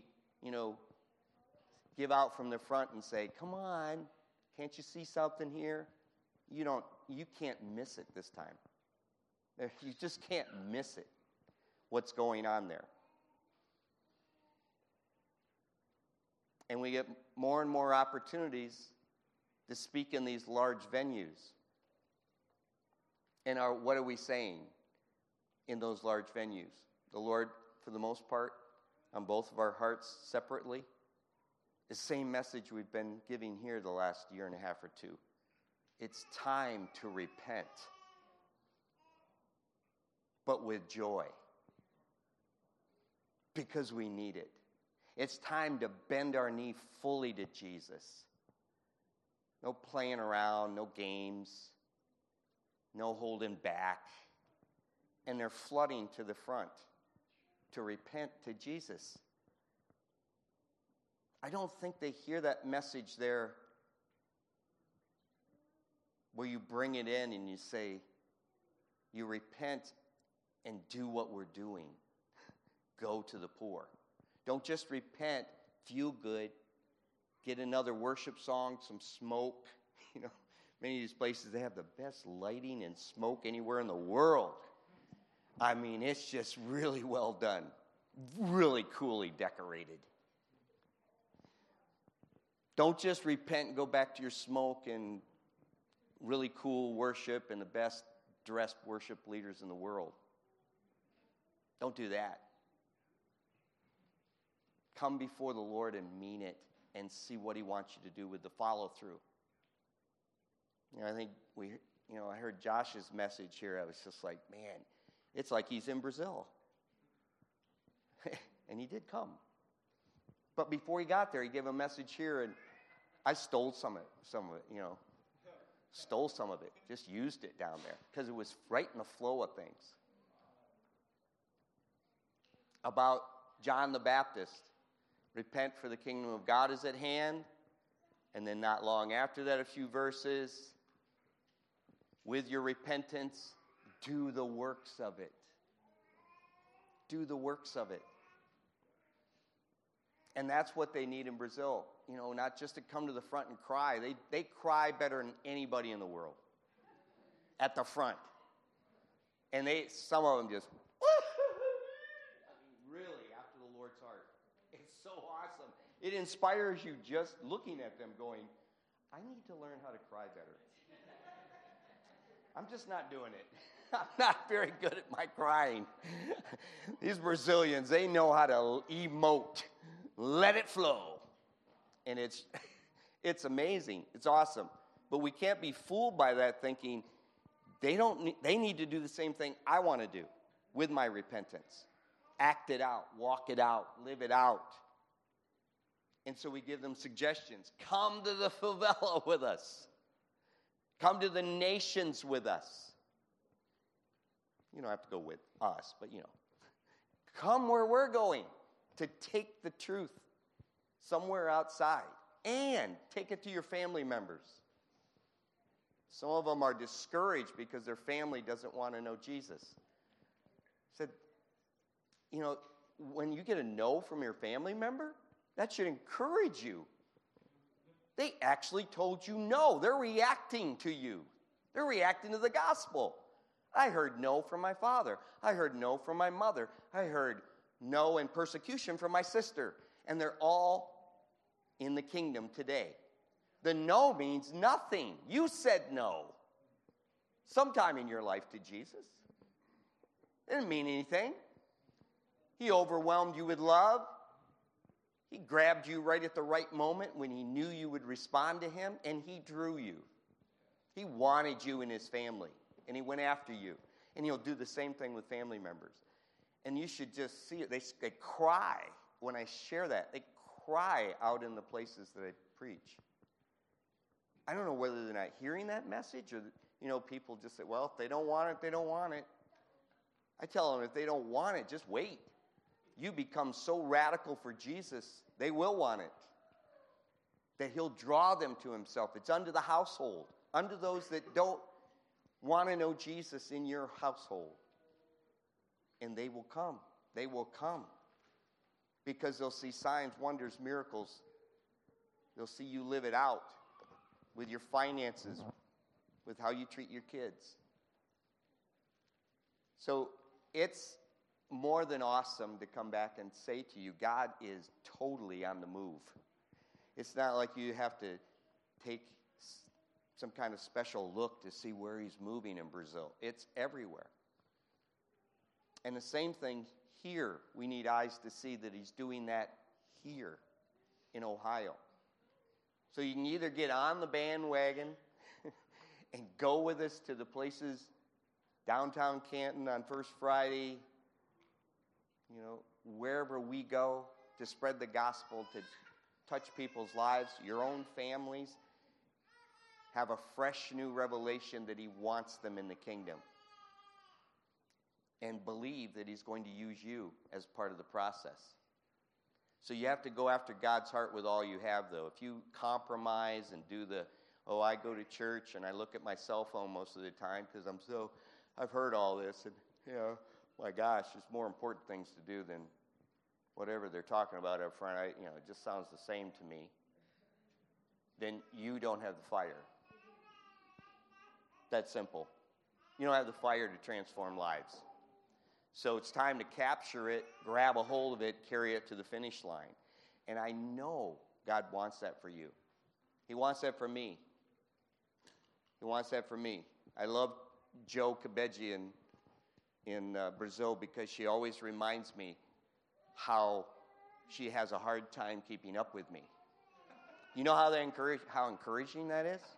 give out from the front and say, come on, can't you see something here? You can't miss it this time. You just can't miss it, what's going on there. And we get more and more opportunities to speak in these large venues. And what are we saying in those large venues? The Lord, for the most part, on both of our hearts separately, the same message we've been giving here the last year and a half or two. It's time to repent, but with joy, because we need it. It's time to bend our knee fully to Jesus. No playing around, no games, no holding back. And they're flooding to the front to repent to Jesus. I don't think they hear that message there where you bring it in and you say, you repent and do what we're doing. Go to the poor. Don't just repent, feel good, get another worship song, some smoke. You know, many of these places, they have the best lighting and smoke anywhere in the world. I mean, it's just really well done, really coolly decorated. Don't just repent and go back to your smoke and really cool worship and the best dressed worship leaders in the world. Don't do that. Come before the Lord and mean it and see what he wants you to do with the follow-through. You know, I think I heard Josh's message here. I was just like, man, it's like he's in Brazil. And he did come. But before he got there, he gave a message here, and I stole some of it, Stole some of it. Just used it down there because it was right in the flow of things. About John the Baptist. Repent, for the kingdom of God is at hand. And then not long after that, a few verses. With your repentance, do the works of it. Do the works of it. And that's what they need in Brazil. You know, not just to come to the front and cry. They cry better than anybody in the world. At the front. And some of them just, really, after the Lord's heart. It's so awesome. It inspires you just looking at them going, I need to learn how to cry better. I'm just not doing it. I'm not very good at my crying. These Brazilians, they know how to emote. Let it flow. And it's amazing. It's awesome. But we can't be fooled by that thinking they need to do the same thing I want to do with my repentance. Act it out, walk it out, live it out. And so we give them suggestions. Come to the favela with us. Come to the nations with us. You don't have to go with us, but come where we're going to take the truth somewhere outside and take it to your family members. Some of them are discouraged because their family doesn't want to know Jesus. Said, when you get a no from your family member, that should encourage you. They actually told you no. They're reacting to you. They're reacting to the gospel. I heard no from my father. I heard no from my mother. I heard no and persecution from my sister. And they're all in the kingdom today. The no means nothing. You said no sometime in your life to Jesus. It didn't mean anything. He overwhelmed you with love. He grabbed you right at the right moment when he knew you would respond to him, and he drew you. He wanted you in his family, and he went after you. And he'll do the same thing with family members. And you should just see it. They cry when I share that. They cry out in the places that I preach. I don't know whether they're not hearing that message or, people just say, well, if they don't want it, they don't want it. I tell them if they don't want it, just wait. You become so radical for Jesus, they will want it. That he'll draw them to himself. It's unto the household, unto those that don't want to know Jesus in your household. And they will come. They will come. Because they'll see signs, wonders, miracles. They'll see you live it out with your finances, with how you treat your kids. So it's more than awesome to come back and say to you, God is totally on the move. It's not like you have to take some kind of special look to see where he's moving in Brazil. It's everywhere. And the same thing here. We need eyes to see that he's doing that here in Ohio. So you can either get on the bandwagon and go with us to the places, downtown Canton on First Friday, wherever we go to spread the gospel, to touch people's lives, your own families, have a fresh new revelation that he wants them in the kingdom. And believe that he's going to use you as part of the process. So you have to go after God's heart with all you have, though. If you compromise and do I go to church and I look at my cell phone most of the time because I've heard all this, and, my gosh, there's more important things to do than whatever they're talking about up front. It just sounds the same to me. Then you don't have the fire. That's simple. You don't have the fire to transform lives. So it's time to capture it, grab a hold of it, carry it to the finish line. And I know God wants that for you. He wants that for me. He wants that for me. I love Jo Kabeji in Brazil because she always reminds me how she has a hard time keeping up with me. You know how encouraging that is?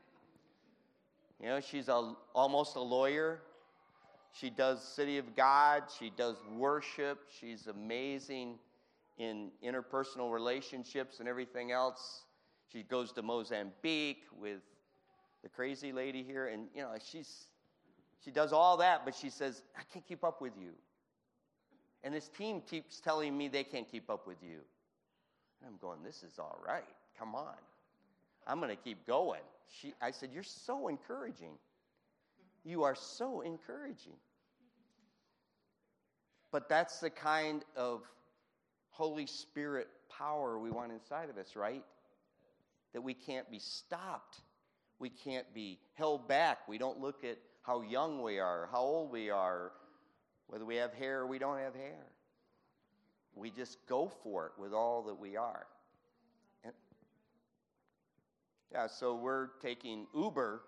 She's almost a lawyer. She does City of God. She does worship. She's amazing in interpersonal relationships and everything else. She goes to Mozambique with the crazy lady here. And, she does all that, but she says, I can't keep up with you. And this team keeps telling me they can't keep up with you. And I'm going, this is all right. Come on. I'm going to keep going. I said, you're so encouraging. You are so encouraging. But that's the kind of Holy Spirit power we want inside of us, right? That we can't be stopped. We can't be held back. We don't look at how young we are, how old we are, whether we have hair or we don't have hair. We just go for it with all that we are. So we're taking Uber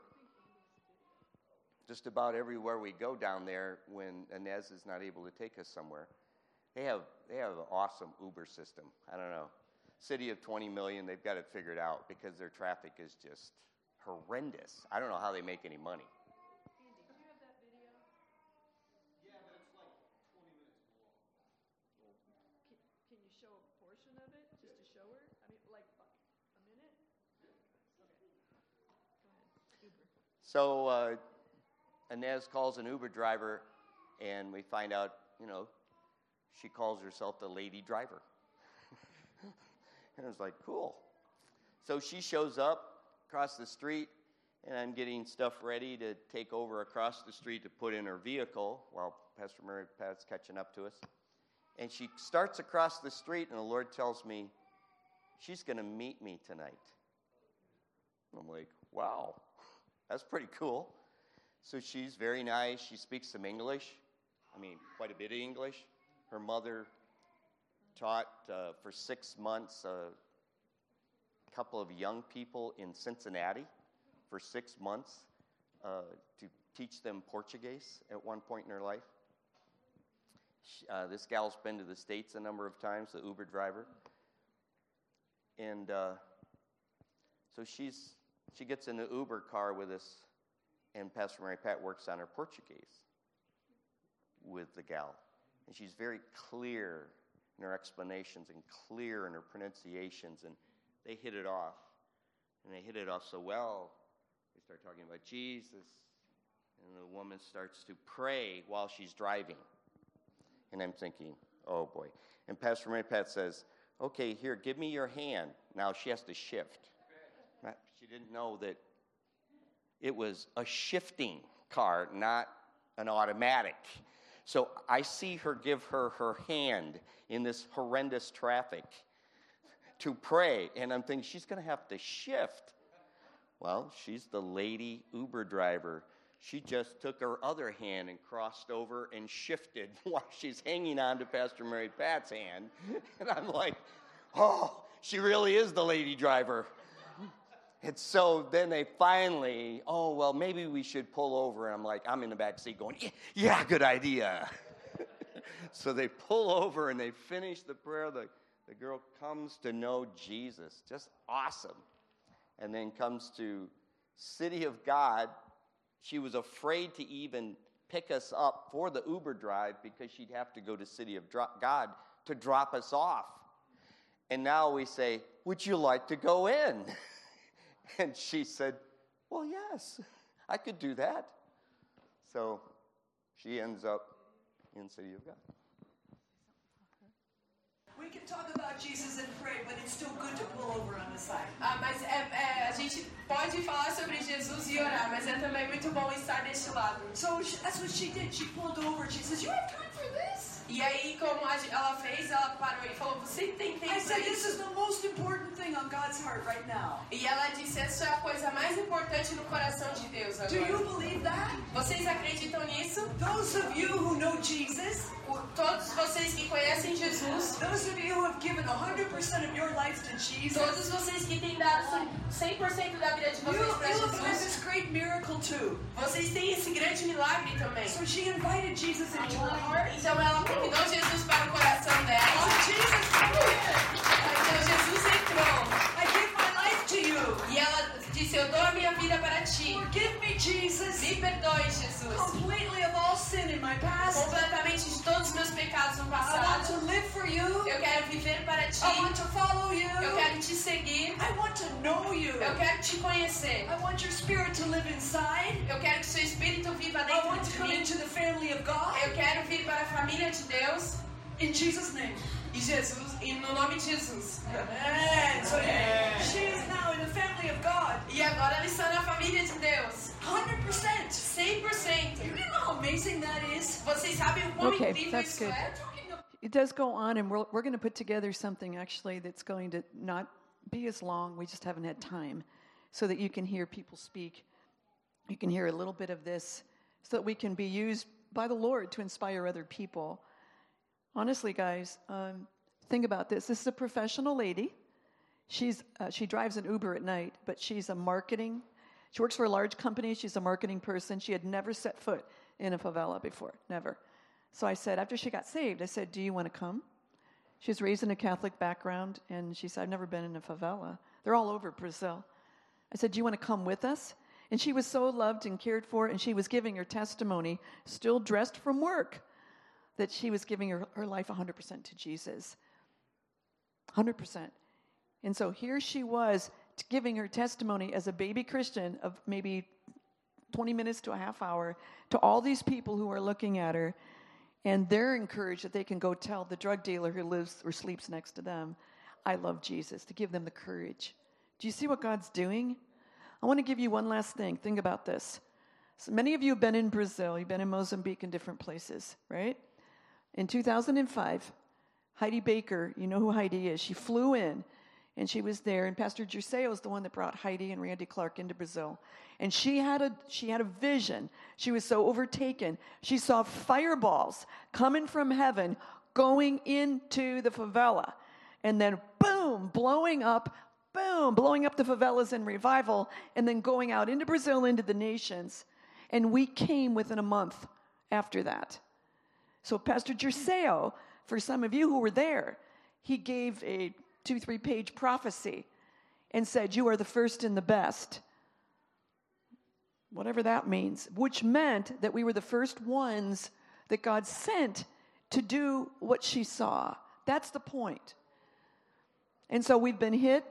just about everywhere we go down there when Inez is not able to take us somewhere. They have an awesome Uber system. I don't know. City of 20 million, they've got it figured out because their traffic is just horrendous. I don't know how they make any money. Andy, do you have that video? Yeah, but it's like 20 minutes long. Can you show a portion of it just to show her? I mean, like a minute? Okay. Go ahead. Uber. So Inez calls an Uber driver, and we find out, she calls herself the lady driver. And I was like, cool. So she shows up across the street, and I'm getting stuff ready to take over across the street to put in her vehicle while Pastor Mary Pat's catching up to us. And she starts across the street, and the Lord tells me, she's going to meet me tonight. I'm like, wow, that's pretty cool. So she's very nice. She speaks some English. Quite a bit of English. Her mother taught for 6 months a couple of young people in Cincinnati for 6 months to teach them Portuguese at one point in her life. This gal's been to the States a number of times, the Uber driver. And so she gets in the Uber car with us, and Pastor Mary Pat works on her Portuguese with the gal. And she's very clear in her explanations and clear in her pronunciations, and they hit it off. And they hit it off so well, they start talking about Jesus, and the woman starts to pray while she's driving. And I'm thinking, oh boy. And Pastor Mary Pat says, okay, here, give me your hand. Now she has to shift. She didn't know that it was a shifting car, not an automatic. So I see her give her hand in this horrendous traffic to pray. And I'm thinking, she's going to have to shift. Well, she's the lady Uber driver. She just took her other hand and crossed over and shifted while she's hanging on to Pastor Mary Pat's hand. And I'm like, oh, she really is the lady driver. And so then they finally, oh, well, maybe we should pull over. And I'm in the back seat going, yeah, good idea. So they pull over and they finish the prayer. The girl comes to know Jesus. Just awesome. And then comes to City of God. She was afraid to even pick us up for the Uber drive because she'd have to go to City of God to drop us off. And now we say, would you like to go in? And she said, well, yes, I could do that. So she ends up in City of God. We can talk about Jesus and pray, but it's still good to pull over on the side. Mas a gente pode falar sobre Jesus e orar, mas é também muito bom estar deste lado. So that's what she did. She pulled over. She says, you have time for this? E aí, como ela fez, ela parou e falou, você tem tempo I said, para this isso? is the most important thing on God's heart right now. E ela disse, essa é a coisa mais importante no coração de Deus Do you agora. believe that? Vocês acreditam nisso? Those of you who know Jesus, Todos vocês que conhecem Jesus, those of you who have given 100% of your life to Jesus, todos vocês que têm dado 100% da vida de vocês para you have had Jesus, this great miracle too. vocês têm esse grande milagre também. So she invited Jesus into her heart. Então ela convidou Jesus para o coração dela. Oh, Jesus, come here. Então Jesus entrou. I give my life to you. E ela disse, eu dou a minha vida para ti. Forgive me, Jesus, Me perdoe, Jesus. completely of all sin in my past. Completamente de todos os meus pecados no I want to passado. live for you. Eu quero viver para ti. I want to follow you. Eu quero te seguir. I want to know you. Eu quero te conhecer. I want your spirit to live inside. Eu quero que seu espírito viva I dentro want to de come mim. into the family of God. Eu quero vir para a família de Deus. In Jesus' name. E Jesus, e no nome de Jesus. Amen. So she is now in the family of God. E agora ela está na família de Deus. 100%. 100%. You know how amazing that is? Vocês sabem o quão Okay, incrível that's isso good. é? It does go on, and we're going to put together something actually that's going to not be as long. We just haven't had time, so that you can hear people speak. You can hear a little bit of this, so that we can be used by the Lord to inspire other people. Honestly, guys, think about this. This is a professional lady. She drives an Uber at night, but she's a marketing. She works for a large company. She's a marketing person. She had never set foot in a favela before, never. So I said, after she got saved, I said, do you want to come? She was raised in a Catholic background, and she said, I've never been in a favela. They're all over Brazil. I said, do you want to come with us? And she was so loved and cared for, and she was giving her testimony, still dressed from work, that she was giving her life 100% to Jesus. 100%. And so here she was giving her testimony as a baby Christian of maybe 20 minutes to a half hour to all these people who are looking at her. And they're encouraged that they can go tell the drug dealer who lives or sleeps next to them, I love Jesus, to give them the courage. Do you see what God's doing? I want to give you one last thing. Think about this. So many of you have been in Brazil. You've been in Mozambique and different places, right? In 2005, Heidi Baker, you know who Heidi is, she flew in, and she was there, and Pastor Dirceu is the one that brought Heidi and Randy Clark into Brazil. And she had a vision. She was so overtaken. She saw fireballs coming from heaven going into the favela. And then boom, blowing up the favelas in revival, and then going out into Brazil, into the nations. And we came within a month after that. So Pastor Dirceu, for some of you who were there, he gave a 2-3 page prophecy and said, you are the first and the best. Whatever that means, which meant that we were the first ones that God sent to do what she saw. That's the point. And so we've been hit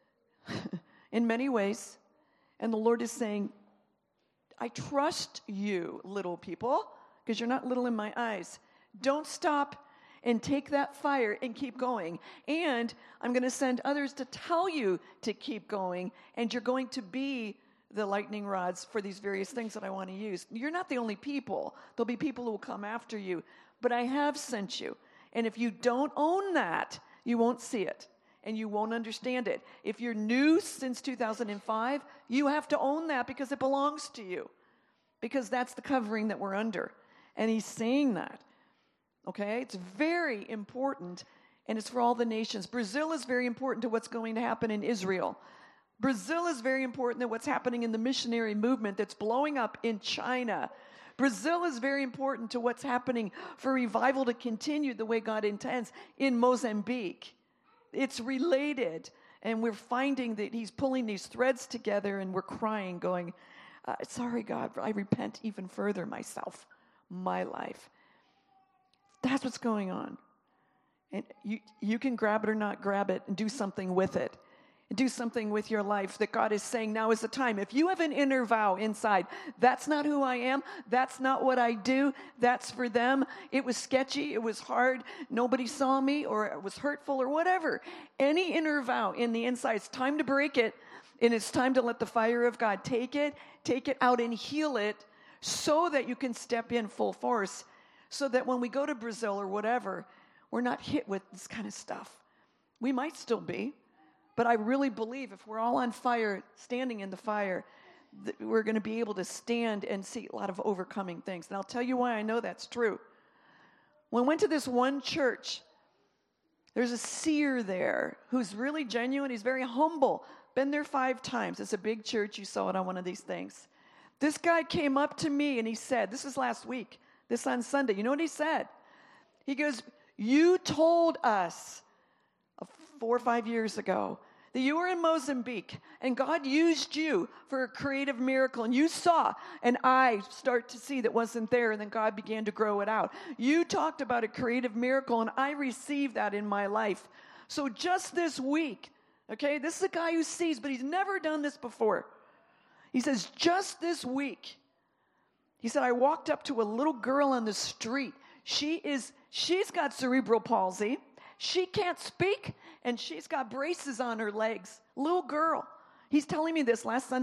in many ways, and the Lord is saying, I trust you, little people, because you're not little in my eyes. Don't stop and take that fire and keep going. And I'm going to send others to tell you to keep going, and you're going to be the lightning rods for these various things that I want to use. You're not the only people. There'll be people who will come after you, but I have sent you. And if you don't own that, you won't see it, and you won't understand it. If you're new since 2005, you have to own that because it belongs to you, because that's the covering that we're under. And he's saying that. Okay? It's very important. And it's for all the nations. Brazil is very important to what's going to happen in Israel. Brazil is very important to what's happening in the missionary movement that's blowing up in China. Brazil is very important to what's happening for revival to continue the way God intends in Mozambique. It's related. And we're finding that he's pulling these threads together, and we're crying, going, sorry, God, I repent even further myself, my life. That's what's going on. And you can grab it or not grab it and do something with it. And do something with your life that God is saying, now is the time. If you have an inner vow inside, that's not who I am, that's not what I do, that's for them. It was sketchy, it was hard, nobody saw me, or it was hurtful, or whatever. Any inner vow in the inside, it's time to break it, and it's time to let the fire of God take it out and heal it, so that you can step in full force, so that when we go to Brazil or whatever, we're not hit with this kind of stuff. We might still be, but I really believe if we're all on fire, standing in the fire, that we're going to be able to stand and see a lot of overcoming things. And I'll tell you why I know that's true. When I went to this one church, there's a seer there who's really genuine. He's very humble. Been there 5 times. It's a big church. You saw it on one of these things. This guy came up to me and he said, this is last week, this on Sunday. You know what he said? He goes, you told us 4 or 5 years ago that you were in Mozambique and God used you for a creative miracle, and you saw an eye start to see that wasn't there, and then God began to grow it out. You talked about a creative miracle, and I received that in my life. So just this week, okay, this is a guy who sees, but he's never done this before. He says, just this week, he said, I walked up to a little girl on the street. She's got cerebral palsy. She can't speak, and she's got braces on her legs. Little girl. He's telling me this last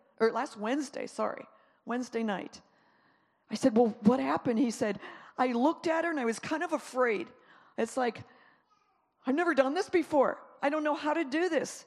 Wednesday night. I said, well, what happened? He said, I looked at her, and I was kind of afraid. It's like, I've never done this before. I don't know how to do this.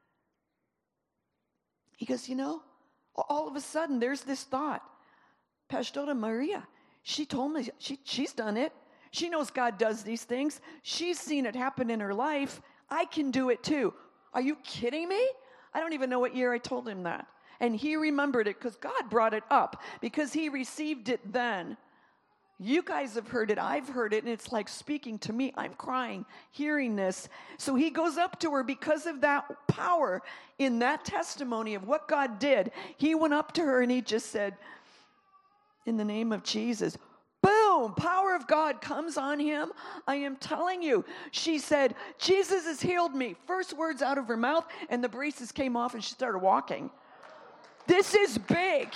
He goes, all of a sudden, there's this thought. Pastora Maria, she told me, she's done it. She knows God does these things. She's seen it happen in her life. I can do it too. Are you kidding me? I don't even know what year I told him that. And he remembered it because God brought it up, because he received it then. You guys have heard it. I've heard it. And it's like speaking to me. I'm crying, hearing this. So he goes up to her because of that power in that testimony of what God did. He went up to her and he just said, in the name of Jesus, boom, power of God comes on him. I am telling you. She said, Jesus has healed me. First words out of her mouth, and the braces came off and she started walking. This is big.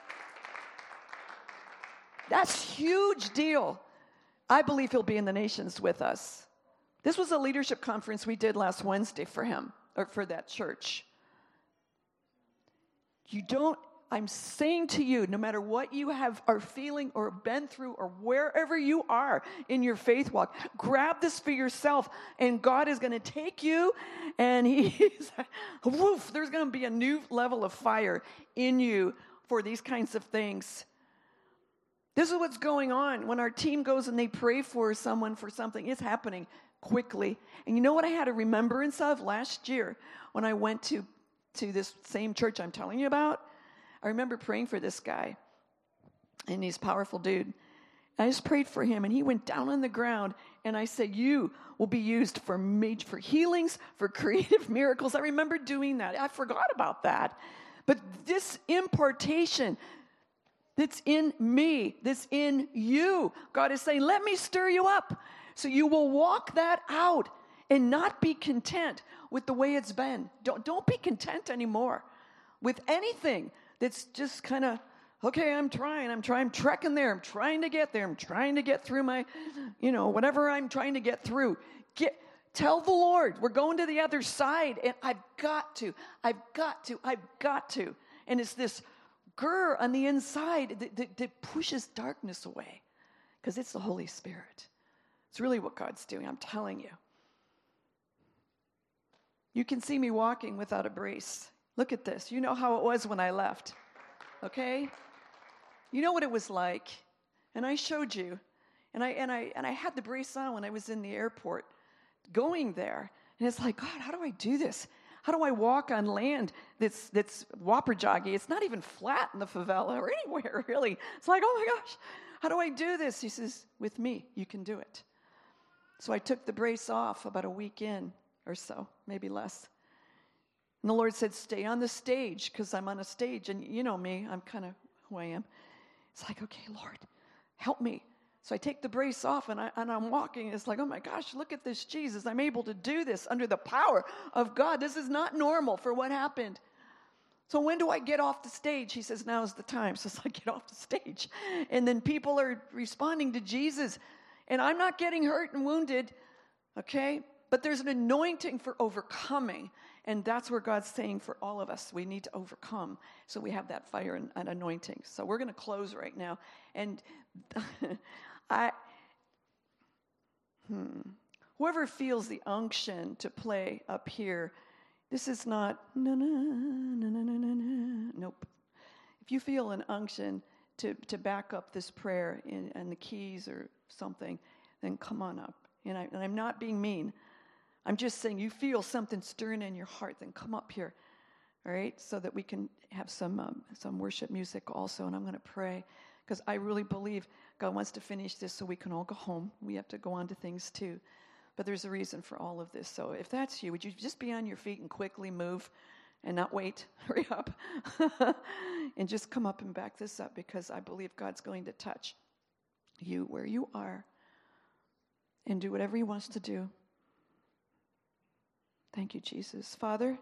That's huge deal. I believe he'll be in the nations with us. This was a leadership conference we did last Wednesday for him, or for that church. I'm saying to you, no matter what you are feeling or been through, or wherever you are in your faith walk, grab this for yourself, and God is going to take you, and there's going to be a new level of fire in you for these kinds of things. This is what's going on when our team goes and they pray for someone for something. It's happening quickly. And you know what I had a remembrance of last year when I went to this same church I'm telling you about? I remember praying for this guy, and he's a powerful dude. I just prayed for him, and he went down on the ground, and I said, you will be used for healings, for creative miracles. I remember doing that. I forgot about that. But this impartation that's in me, that's in you, God is saying, let me stir you up so you will walk that out and not be content with the way it's been. Don't be content anymore with anything that's just kind of, okay, I'm trekking there, I'm trying to get there, I'm trying to get through my, whatever I'm trying to get through. Tell the Lord, we're going to the other side, and I've got to. And it's this grr on the inside that pushes darkness away, because it's the Holy Spirit. It's really what God's doing, I'm telling you. You can see me walking without a brace. Look at this. You know how it was when I left, okay? You know what it was like, and I showed you, and I had the brace on when I was in the airport going there. And it's like, God, how do I do this? How do I walk on land that's Wapajagi? It's not even flat in the favela or anywhere, really. It's like, oh my gosh, how do I do this? He says, with me, you can do it. So I took the brace off about a week in or so, maybe less. And the Lord said, stay on the stage, because I'm on a stage. And you know me, I'm kind of who I am. It's like, okay, Lord, help me. So I take the brace off, and I'm walking. It's like, oh my gosh, look at this Jesus. I'm able to do this under the power of God. This is not normal for what happened. So when do I get off the stage? He says, now's the time. So I get off the stage. And then people are responding to Jesus. And I'm not getting hurt and wounded, okay? But there's an anointing for overcoming. And that's where God's saying for all of us, we need to overcome. So we have that fire and anointing. So we're going to close right now. And whoever feels the unction to play up here, this is not, nope. If you feel an unction to back up this prayer and the keys or something, then come on up. And I'm not being mean. I'm just saying, you feel something stirring in your heart, then come up here, all right, so that we can have some worship music also. And I'm going to pray, because I really believe God wants to finish this so we can all go home. We have to go on to things too. But there's a reason for all of this. So if that's you, would you just be on your feet and quickly move and not wait? Hurry up. And just come up and back this up, because I believe God's going to touch you where you are and do whatever he wants to do. Thank you, Jesus. Father,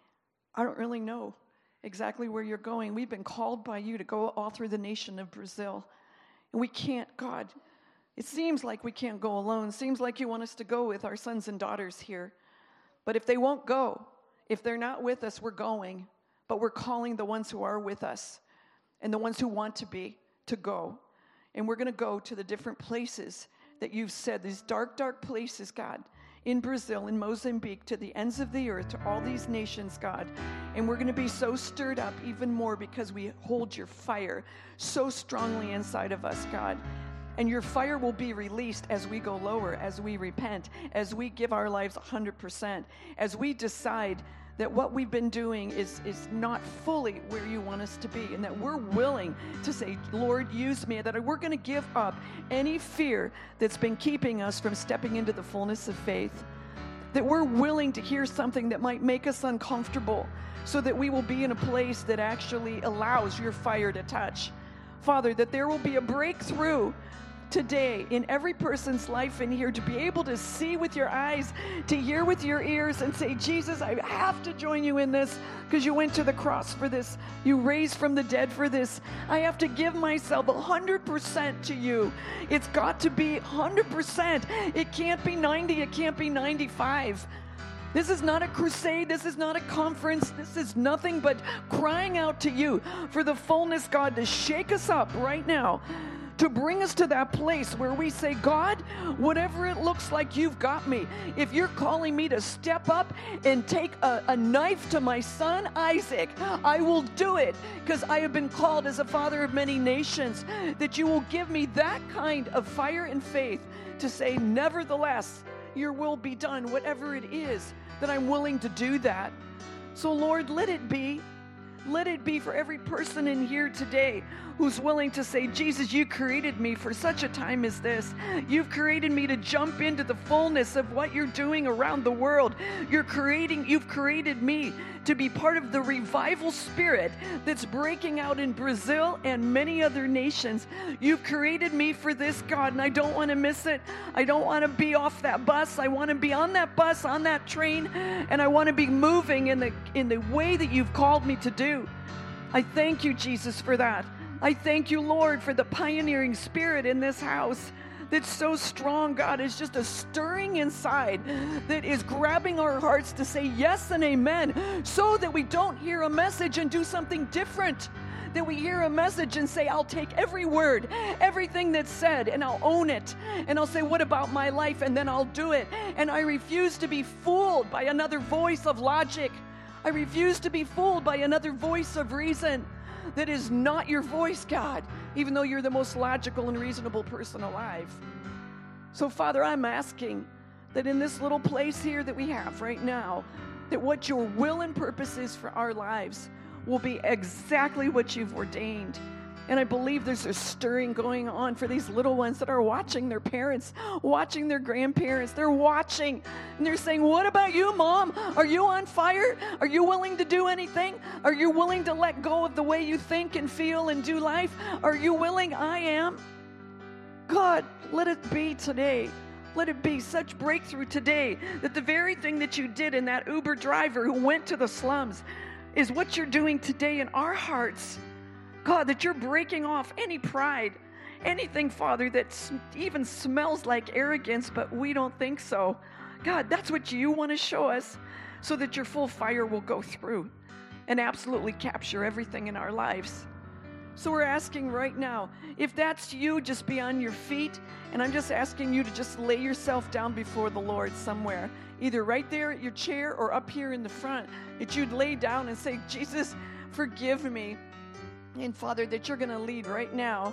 I don't really know exactly where you're going. We've been called by you to go all through the nation of Brazil. And we can't, God, it seems like we can't go alone. It seems like you want us to go with our sons and daughters here. But if they won't go, if they're not with us, we're going. But we're calling the ones who are with us and the ones who want to be to go. And we're going to go to the different places that you've said, these dark, dark places, God, in Brazil, in Mozambique, to the ends of the earth, to all these nations, God. And we're going to be so stirred up even more because we hold your fire so strongly inside of us, God. And your fire will be released as we go lower, as we repent, as we give our lives 100%, as we decide that what we've been doing is not fully where you want us to be, and that we're willing to say, Lord, use me, that we're going to give up any fear that's been keeping us from stepping into the fullness of faith, that we're willing to hear something that might make us uncomfortable so that we will be in a place that actually allows your fire to touch. Father, that there will be a breakthrough today in every person's life in here, to be able to see with your eyes, to hear with your ears, and say, Jesus, I have to join you in this because you went to the cross for this. You raised from the dead for this. I have to give myself 100% to you. It's got to be 100%. It can't be 90. It can't be 95. This is not a crusade. This is not a conference. This is nothing but crying out to you for the fullness, God, to shake us up right now, to bring us to that place where we say, God, whatever it looks like, you've got me. If you're calling me to step up and take a knife to my son Isaac, I will do it, because I have been called as a father of many nations, that you will give me that kind of fire and faith to say, nevertheless, your will be done, whatever it is, that I'm willing to do that. So Lord, let it be for every person in here today who's willing to say, Jesus, you created me for such a time as this. You've created me to jump into the fullness of what you're doing around the world. You've created me to be part of the revival spirit that's breaking out in Brazil and many other nations. You've created me for this, God, and I don't want to miss it. I don't want to be off that bus. I want to be on that bus, on that train, and I want to be moving in the way that you've called me to do. I thank you, Jesus, for that. I thank you, Lord, for the pioneering spirit in this house that's so strong, God. It's just a stirring inside that is grabbing our hearts to say yes and amen, so that we don't hear a message and do something different. That we hear a message and say, I'll take every word, everything that's said, and I'll own it. And I'll say, what about my life? And then I'll do it. And I refuse to be fooled by another voice of logic. I refuse to be fooled by another voice of reason that is not your voice, God, even though you're the most logical and reasonable person alive. So, Father, I'm asking that in this little place here that we have right now, that what your will and purpose is for our lives will be exactly what you've ordained. And I believe there's a stirring going on for these little ones that are watching their parents, watching their grandparents. They're watching and they're saying, what about you, Mom? Are you on fire? Are you willing to do anything? Are you willing to let go of the way you think and feel and do life? Are you willing? I am. God, let it be today. Let it be such breakthrough today that the very thing that you did in that Uber driver who went to the slums is what you're doing today in our hearts. God, that you're breaking off any pride, anything, Father, that even smells like arrogance, but we don't think so. God, that's what you want to show us so that your full fire will go through and absolutely capture everything in our lives. So we're asking right now, if that's you, just be on your feet, and I'm just asking you to just lay yourself down before the Lord somewhere, either right there at your chair or up here in the front, that you'd lay down and say, Jesus, forgive me. And Father, that you're going to lead right now.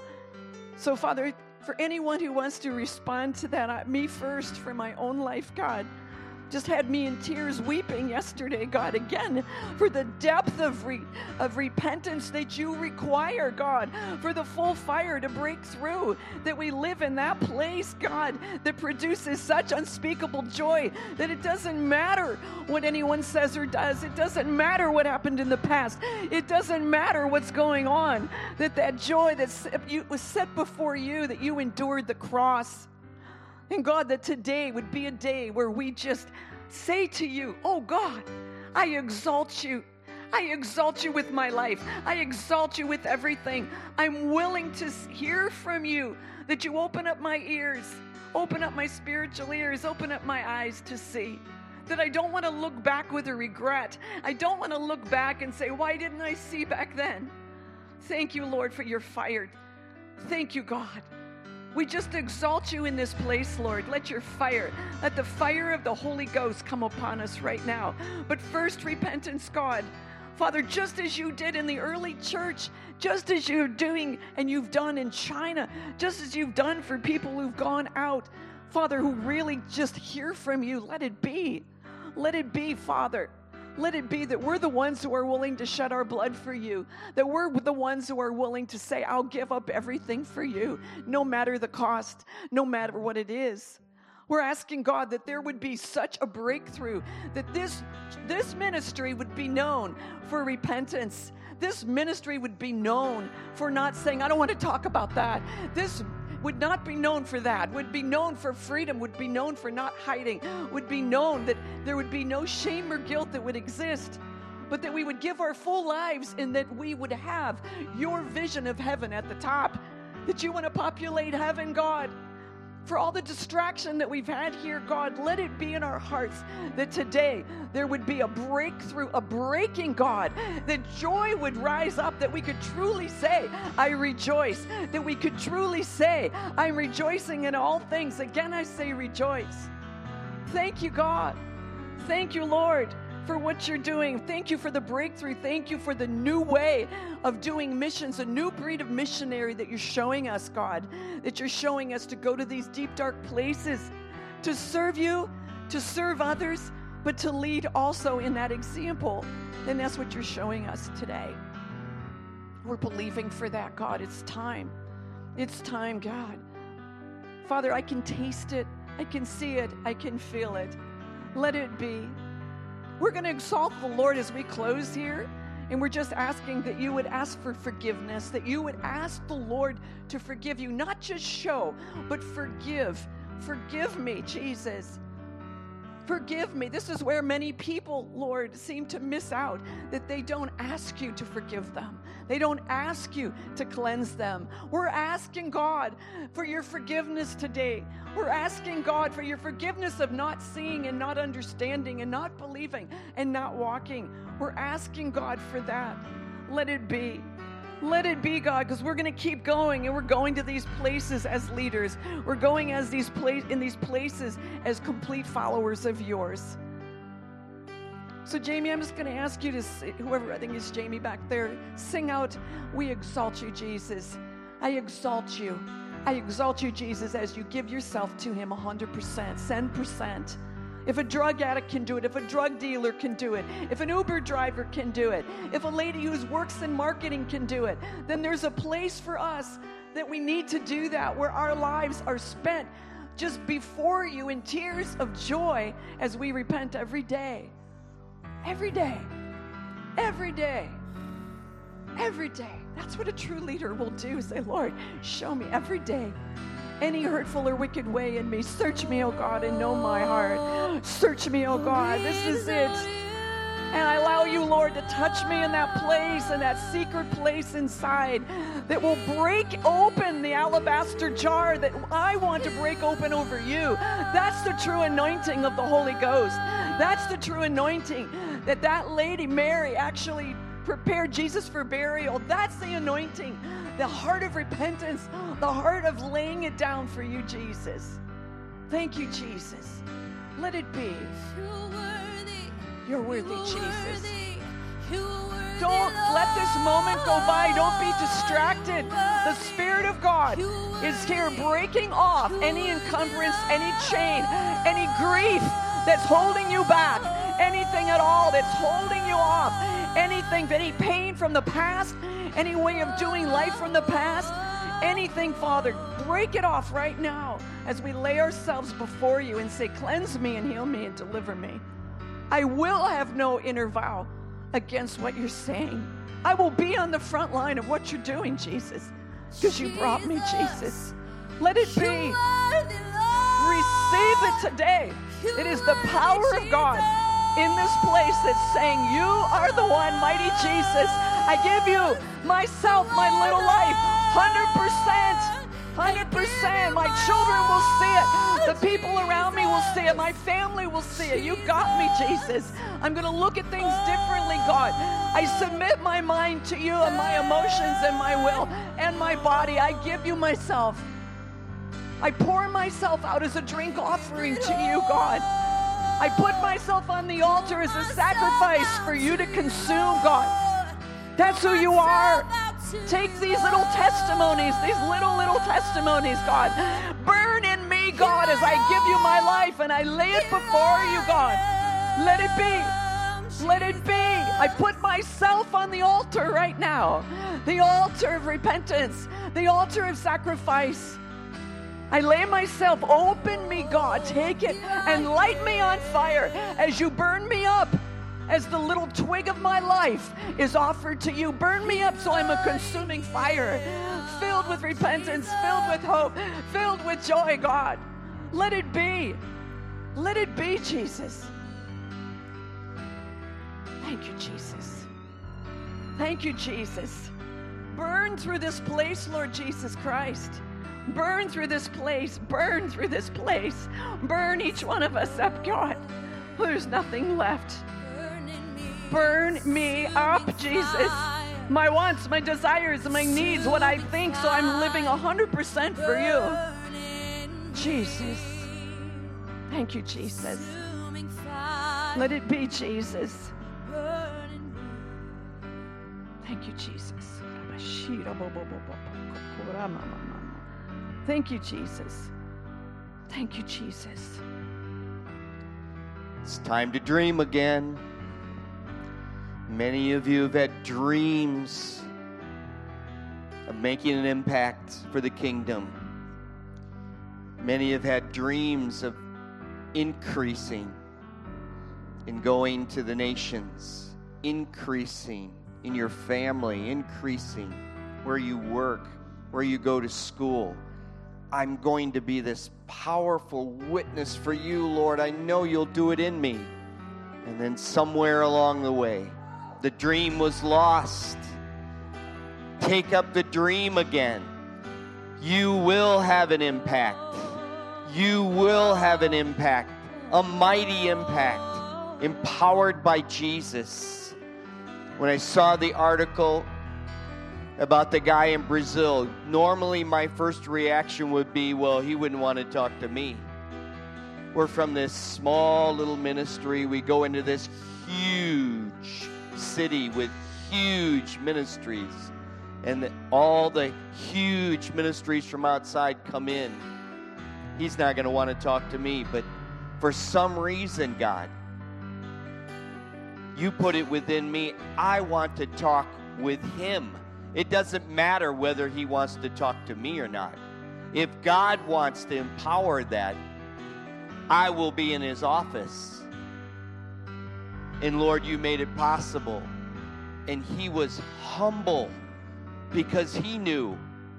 So Father, for anyone who wants to respond to that, me first for my own life, God, just had me in tears weeping yesterday, God, again, for the depth of repentance that you require, God, for the full fire to break through, that we live in that place, God, that produces such unspeakable joy that it doesn't matter what anyone says or does. It doesn't matter what happened in the past. It doesn't matter what's going on, that joy that was set before you, that you endured the cross. And God, that today would be a day where we just say to you, oh God, I exalt you. I exalt you with my life. I exalt you with everything. I'm willing to hear from you, that you open up my ears, open up my spiritual ears, open up my eyes to see. That I don't want to look back with a regret. I don't want to look back and say, why didn't I see back then? Thank you, Lord, for your fire. Thank you, God. We just exalt you in this place, Lord. Let your fire, let the fire of the Holy Ghost come upon us right now. But first, repentance, God. Father, just as you did in the early church, just as you're doing and you've done in China, just as you've done for people who've gone out, Father, who really just hear from you, let it be. Let it be, Father. Let it be that we're the ones who are willing to shed our blood for you, that we're the ones who are willing to say, I'll give up everything for you, no matter the cost, no matter what it is. We're asking God that there would be such a breakthrough, that this ministry would be known for repentance. This ministry would be known for not saying, I don't want to talk about that. This would not be known for that, would be known for freedom, would be known for not hiding, would be known that there would be no shame or guilt that would exist, but that we would give our full lives and that we would have your vision of heaven at the top, that you want to populate heaven, God. For all the distraction that we've had here, God, let it be in our hearts that today there would be a breakthrough, a breaking, God, that joy would rise up, that we could truly say, I rejoice, that we could truly say, I'm rejoicing in all things. Again, I say rejoice. Thank you, God. Thank you, Lord, for what you're doing. Thank you for the breakthrough. Thank you for the new way of doing missions, a new breed of missionary that you're showing us, God, that you're showing us to go to these deep, dark places, to serve you, to serve others, but to lead also in that example. And that's what you're showing us today. We're believing for that, God. It's time. It's time, God. Father, I can taste it. I can see it. I can feel it. Let it be. We're going to exalt the Lord as we close here, and we're just asking that you would ask for forgiveness, that you would ask the Lord to forgive you, not just show, but forgive. Forgive me, Jesus. Forgive me. This is where many people, Lord, seem to miss out, that they don't ask you to forgive them. They don't ask you to cleanse them. We're asking God for your forgiveness today. We're asking God for your forgiveness of not seeing and not understanding and not believing and not walking. We're asking God for that. Let it be. Let it be, God, because we're going to keep going, and we're going to these places as leaders. We're going in these places as complete followers of yours. So, Jamie, I'm just going to ask you to, whoever, I think it's Jamie back there, sing out, we exalt you, Jesus. I exalt you. I exalt you, Jesus, as you give yourself to him 100%, 10%. If a drug addict can do it, if a drug dealer can do it, if an Uber driver can do it, if a lady who works in marketing can do it, then there's a place for us that we need to do that, where our lives are spent just before you in tears of joy as we repent every day. Every day. Every day. Every day. That's what a true leader will do. Say, Lord, show me every day any hurtful or wicked way in me. Search me, O God, and know my heart. Search me, O God. This is it. And I allow you, Lord, to touch me in that place, in that secret place inside that will break open the alabaster jar that I want to break open over you. That's the true anointing of the Holy Ghost. That's the true anointing that lady, Mary, actually prepared Jesus for burial. That's the anointing, the heart of repentance, the heart of laying it down for you, Jesus. Thank you, Jesus. Let it be. You're worthy, Jesus. Don't let this moment go by. Don't be distracted. The Spirit of God is here breaking off any encumbrance, any chain, any grief that's holding you back, anything at all that's holding you off, anything, any pain from the past, any way of doing life from the past, anything, Father, break it off right now as we lay ourselves before you and say, cleanse me and heal me and deliver me. I will have no inner vow against what you're saying. I will be on the front line of what you're doing, Jesus, because you brought me, Jesus. Let it be. Receive it today. It is the power of God in this place that's saying, you are the one, mighty Jesus. I give you myself, my little life, 100%. 100%. My children will see it. The people around me will see it. My family will see it. You got me, Jesus. I'm going to look at things differently, God. I submit my mind to you and my emotions and my will and my body. I give you myself. I pour myself out as a drink offering to you, God. I put myself on the altar as a sacrifice for you to consume, God. That's who you are. Take these little testimonies, these little testimonies, God. Burn in me, God, as I give you my life and I lay it before you, God. Let it be. Let it be. I put myself on the altar right now. The altar of repentance. The altar of sacrifice. I lay myself. Open me, God. Take it and light me on fire as you burn me up. As the little twig of my life is offered to you. Burn me up so I'm a consuming fire, filled with repentance, filled with hope, filled with joy, God. Let it be. Let it be, Jesus. Thank you, Jesus. Thank you, Jesus. Burn through this place, Lord Jesus Christ. Burn through this place. Burn through this place. Burn each one of us up, God. There's nothing left. Burn me up, Jesus. My wants, my desires, my needs, what I think, so I'm living 100% for you. Jesus. Thank you, Jesus. Let it be, Jesus. Thank you, Jesus. Thank you, Jesus. Thank you, Jesus. It's time to dream again. Many of you have had dreams of making an impact for the kingdom. Many have had dreams of increasing in going to the nations, increasing in your family, increasing where you work, where you go to school. I'm going to be this powerful witness for you, Lord. I know you'll do it in me. And then somewhere along the way, the dream was lost. Take up the dream again. You will have an impact. You will have an impact, a mighty impact, empowered by Jesus. When I saw the article about the guy in Brazil, normally my first reaction would be, well, he wouldn't want to talk to me. We're from this small little ministry. We go into this huge city with huge ministries. and all the huge ministries from outside come in, he's not going to want to talk to me. But for some reason, God, you put it within me. I want to talk with him. It doesn't matter whether he wants to talk to me or not. If God wants to empower that, I will be in his office. And Lord, you made it possible. And he was humble because he knew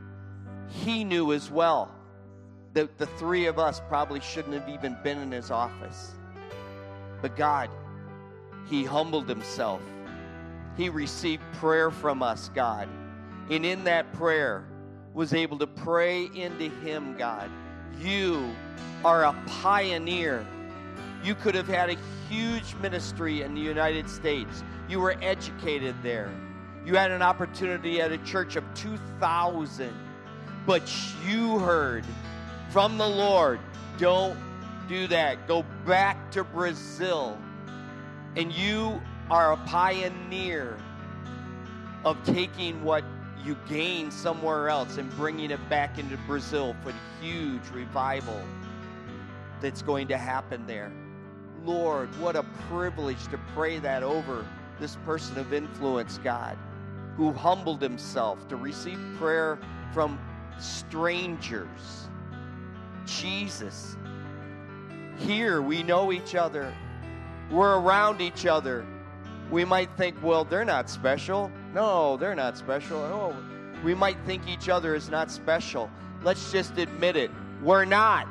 as well that the three of us probably shouldn't have even been in his office. But God, he humbled himself. He received prayer from us, God. And in that prayer, was able to pray into him, God. You are a pioneer. You could have had a huge ministry in the United States. You were educated there. You had an opportunity at a church of 2,000. But you heard from the Lord, don't do that. Go back to Brazil. And you are a pioneer of taking what you gained somewhere else and bringing it back into Brazil for the huge revival that's going to happen there. Lord, what a privilege to pray that over this person of influence, God, who humbled himself to receive prayer from strangers. Jesus, here we know each other. We're around each other. We might think, well, they're not special. No, they're not special. Oh, we might think each other is not special. Let's just admit it. We're not.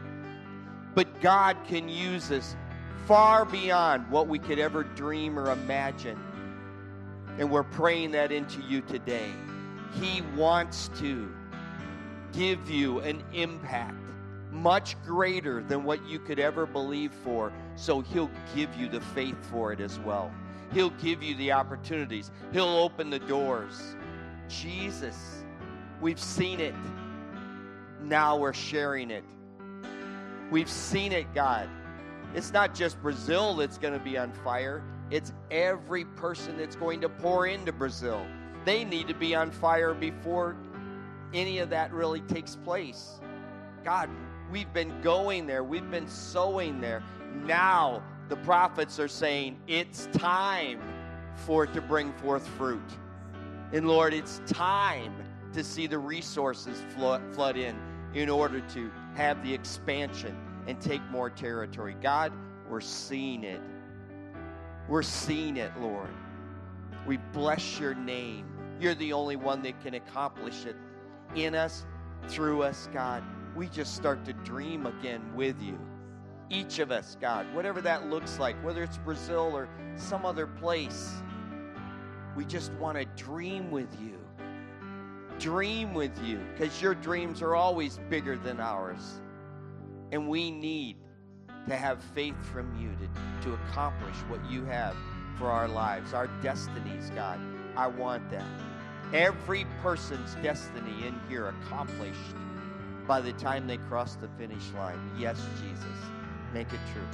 But God can use us far beyond what we could ever dream or imagine. And we're praying that into you today. He wants to give you an impact much greater than what you could ever believe for. So he'll give you the faith for it as well. He'll give you the opportunities. He'll open the doors. Jesus, we've seen it. Now we're sharing it. We've seen it, God. It's not just Brazil that's going to be on fire. It's every person that's going to pour into Brazil. They need to be on fire before any of that really takes place. God, we've been going there. We've been sowing there. Now the prophets are saying it's time for it to bring forth fruit. And Lord, it's time to see the resources flood in order to have the expansion and take more territory. God, we're seeing it. We're seeing it, Lord. We bless your name. You're the only one that can accomplish it in us, through us, God. We just start to dream again with you. Each of us, God, whatever that looks like, whether it's Brazil or some other place, we just want to dream with you. Dream with you, because your dreams are always bigger than ours. And we need to have faith from you to accomplish what you have for our lives, our destinies, God. I want that. Every person's destiny in here accomplished by the time they cross the finish line. Yes, Jesus. Make it true.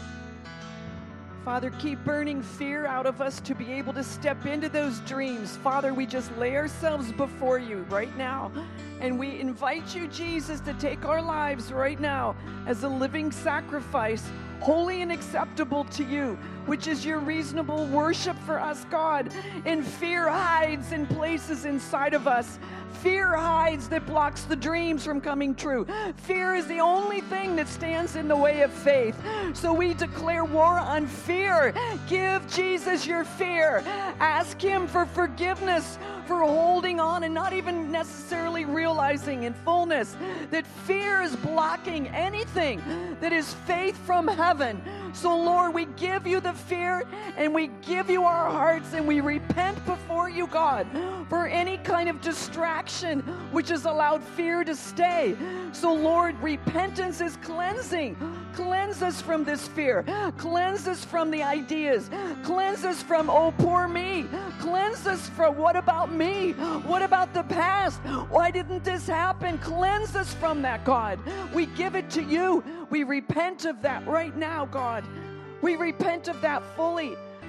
Father, keep burning fear out of us to be able to step into those dreams. Father, we just lay ourselves before you right now. And we invite you, Jesus, to take our lives right now as a living sacrifice, holy and acceptable to you, which is your reasonable worship for us, God. And fear hides in places inside of us. Fear hides that blocks the dreams from coming true. Fear is the only thing that stands in the way of faith. So we declare war on fear. Give Jesus your fear. Ask him for forgiveness for holding on and not even necessarily realizing in fullness that fear is blocking anything that is faith from heaven. So Lord, we give you the fear and we give you our hearts and we repent before you, God, for any kind of distraction which has allowed fear to stay. So Lord, repentance is cleansing. Cleanse us from this fear. Cleanse us from the ideas. Cleanse us from, oh, poor me. Cleanse us from, what about me? What about the past? Why didn't this happen? Cleanse us from that, God. We give it to you. We repent of that right now, God. We repent of that fully.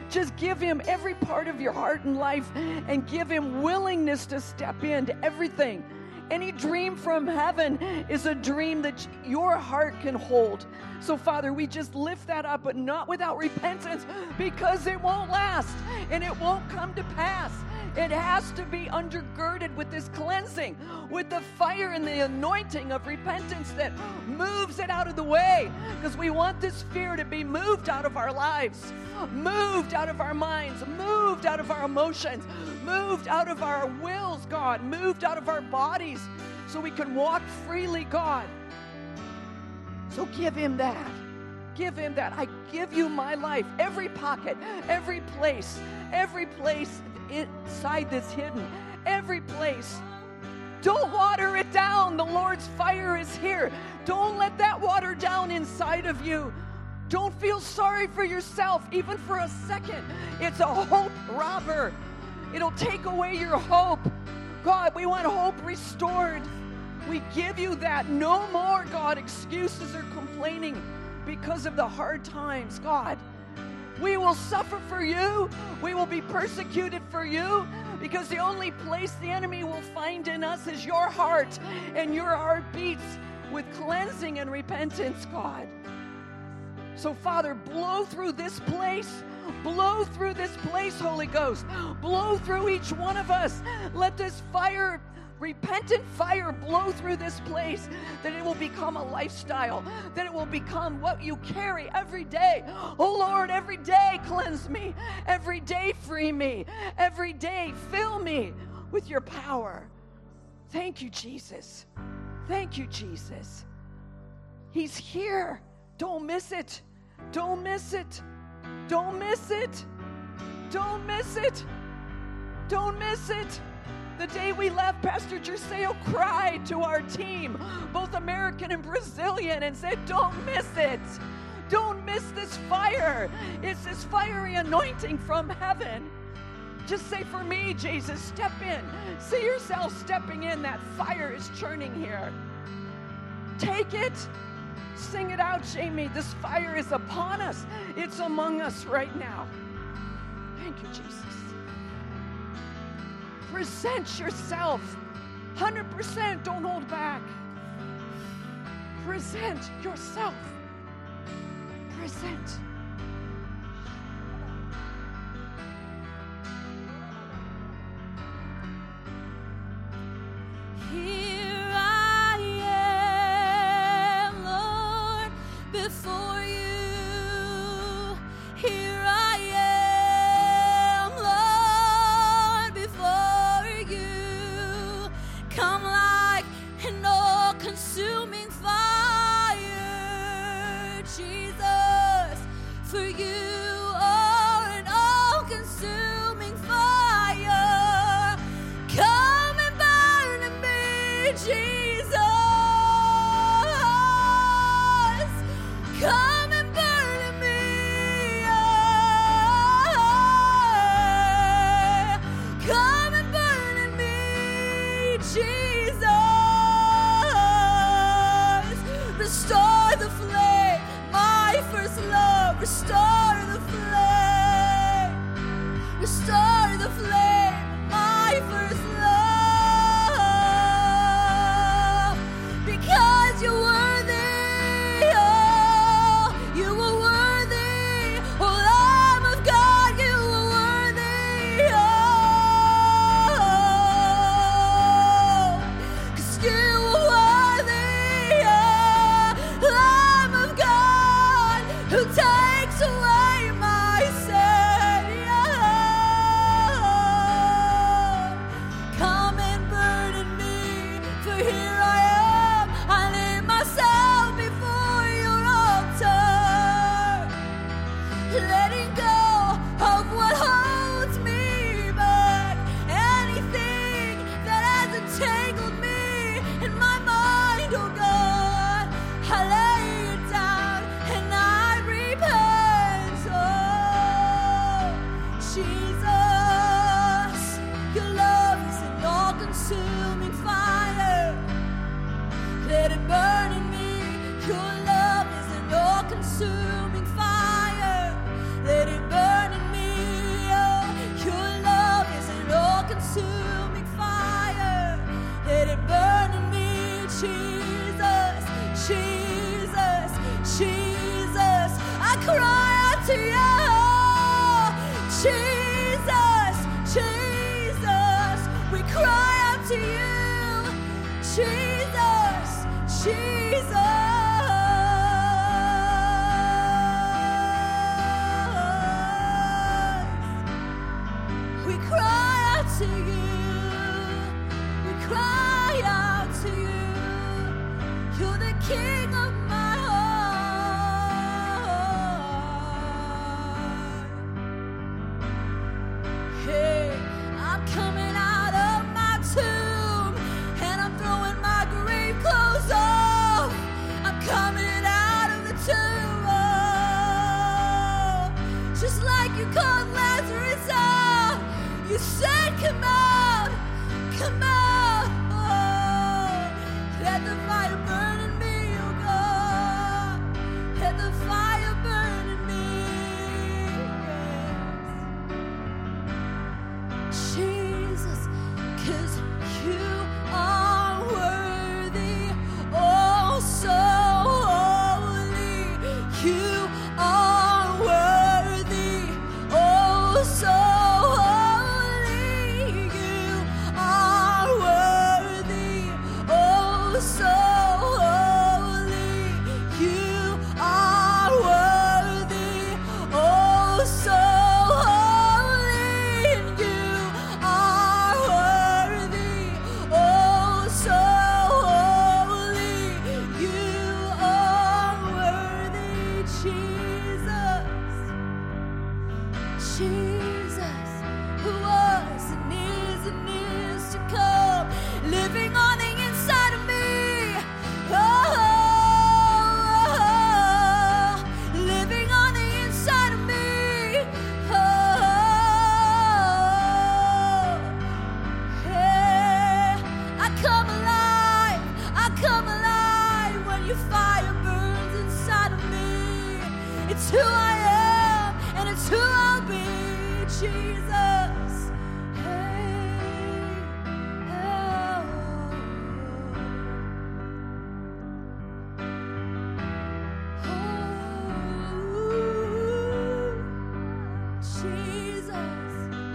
Just give him every part of your heart and life and give him willingness to step into everything. Any dream from heaven is a dream that your heart can hold. So, Father, we just lift that up, but not without repentance, because it won't last and it won't come to pass. It has to be undergirded with this cleansing, with the fire and the anointing of repentance that moves it out of the way, because we want this fear to be moved out of our lives, moved out of our minds, moved out of our emotions, moved out of our wills, God, moved out of our bodies, so we can walk freely, God. So give him that. Give him that. I give you my life, every pocket, every place inside this hidden, every place. Don't water it down. The Lord's fire is here. Don't let that water down inside of you. Don't feel sorry for yourself, even for a second. It's a hope robber. It'll take away your hope. God, we want hope restored. We give you that. No more, God, excuses or complaining because of the hard times, God. We will suffer for you. We will be persecuted for you, because the only place the enemy will find in us is your heart, and your heart beats with cleansing and repentance, God. So, Father, blow through this place. Blow through this place, Holy Ghost. Blow through each one of us. Let this fire, repentant fire, blow through this place, that it will become a lifestyle, that it will become what you carry every day. Oh Lord, every day cleanse me, every day free me, every day fill me with your power. Thank you, Jesus. Thank you, Jesus. He's here. Don't miss it. Don't miss it. Don't miss it. Don't miss it. Don't miss it. The day we left, Pastor Jerseo cried to our team, both American and Brazilian, and said, don't miss it. Don't miss this fire. It's this fiery anointing from heaven. Just say, for me, Jesus, step in. See yourself stepping in. That fire is churning here. Take it. Sing it out, Jamie. This fire is upon us. It's among us right now. Thank you, Jesus. Present yourself. 100%. Don't hold back. Present yourself. Present. Here I am, Lord, before you. Here I am, Lord, before you. Come like an all-consuming fire, Jesus, for you are an all-consuming fire. Come and burn in me, Jesus. Come and burn in me. Come and burn in me, Jesus. Restore the flame, my first love. Restore the flame. Restore the flame, my first love. Because you're worthy, oh, you are worthy. Oh, Lamb of God, you are worthy, oh, 'cause you are worthy, oh, Lamb of God, who takes away my sin, oh. Come and burn in me, for here I am. I lay myself before your altar, letting go of what holds me back, anything that has entangled me in my mind, oh God. I lay it down and I repent, oh Jesus. Your love is an all-consuming fire. Let it burn in me. Your love is an all-consuming fire. Let it burn in me. to you, Jesus, Jesus. We cry out to you. We cry out to you. You're the King of my heart. Hey, I'm coming out of my tomb and I'm throwing my grave clothes off. I'm coming out of the tomb, oh, just like you called Lazarus out. You said, come out, come out. Oh, let the fire burn in me, oh God. Let the fire burn in me. Yes. Jesus, 'cause you are worthy, oh so holy. You are worthy, oh so who I am, and it's who I'll be, Jesus. Hey, Jesus.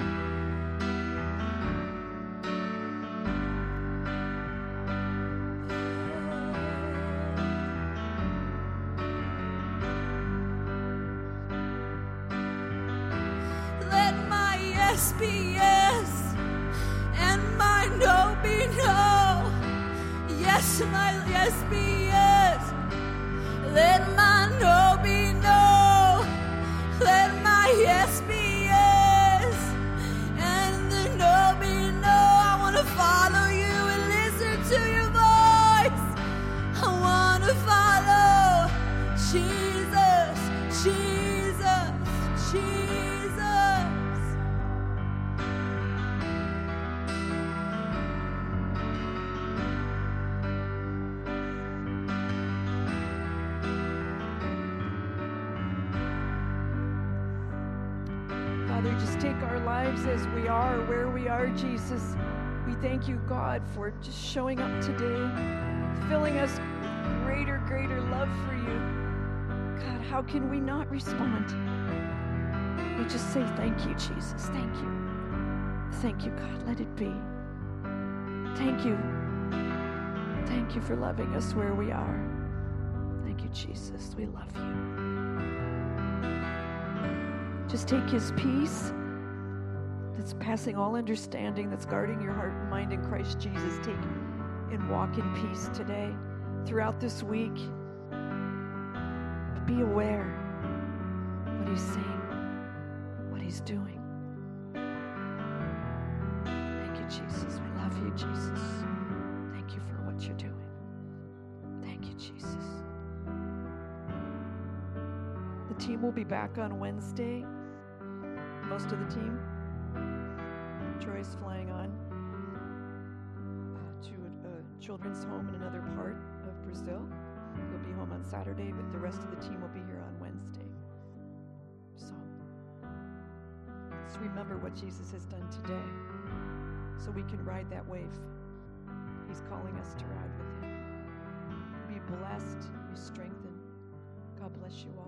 Yes be yes, and my no be no. Yes, my yes be yes. Let my no be no. Let my yes be yes, and the no be no. I want to follow you and listen to your voice. I want to follow Jesus, Jesus, Jesus. Father, just take our lives as we are, where we are, Jesus. We thank you, God, for just showing up today, filling us with greater love for you. God, how can we not respond? We just say thank you, Jesus. Thank you. Thank you, God. Let it be. Thank you. Thank you for loving us where we are. Thank you, Jesus. We love you. Just take his peace that's passing all understanding, that's guarding your heart and mind in Christ Jesus. Take and walk in peace today, throughout this week. Be aware what he's saying, what he's doing. Thank you, Jesus. We love you, Jesus. Thank you for what you're doing. Thank you, Jesus. The team will be back on Wednesday. Most of the team. Troy's flying on to a children's home in another part of Brazil. He'll be home on Saturday, but the rest of the team will be here on Wednesday. So let's remember what Jesus has done today so we can ride that wave. He's calling us to ride with him. Be blessed, be strengthened. God bless you all.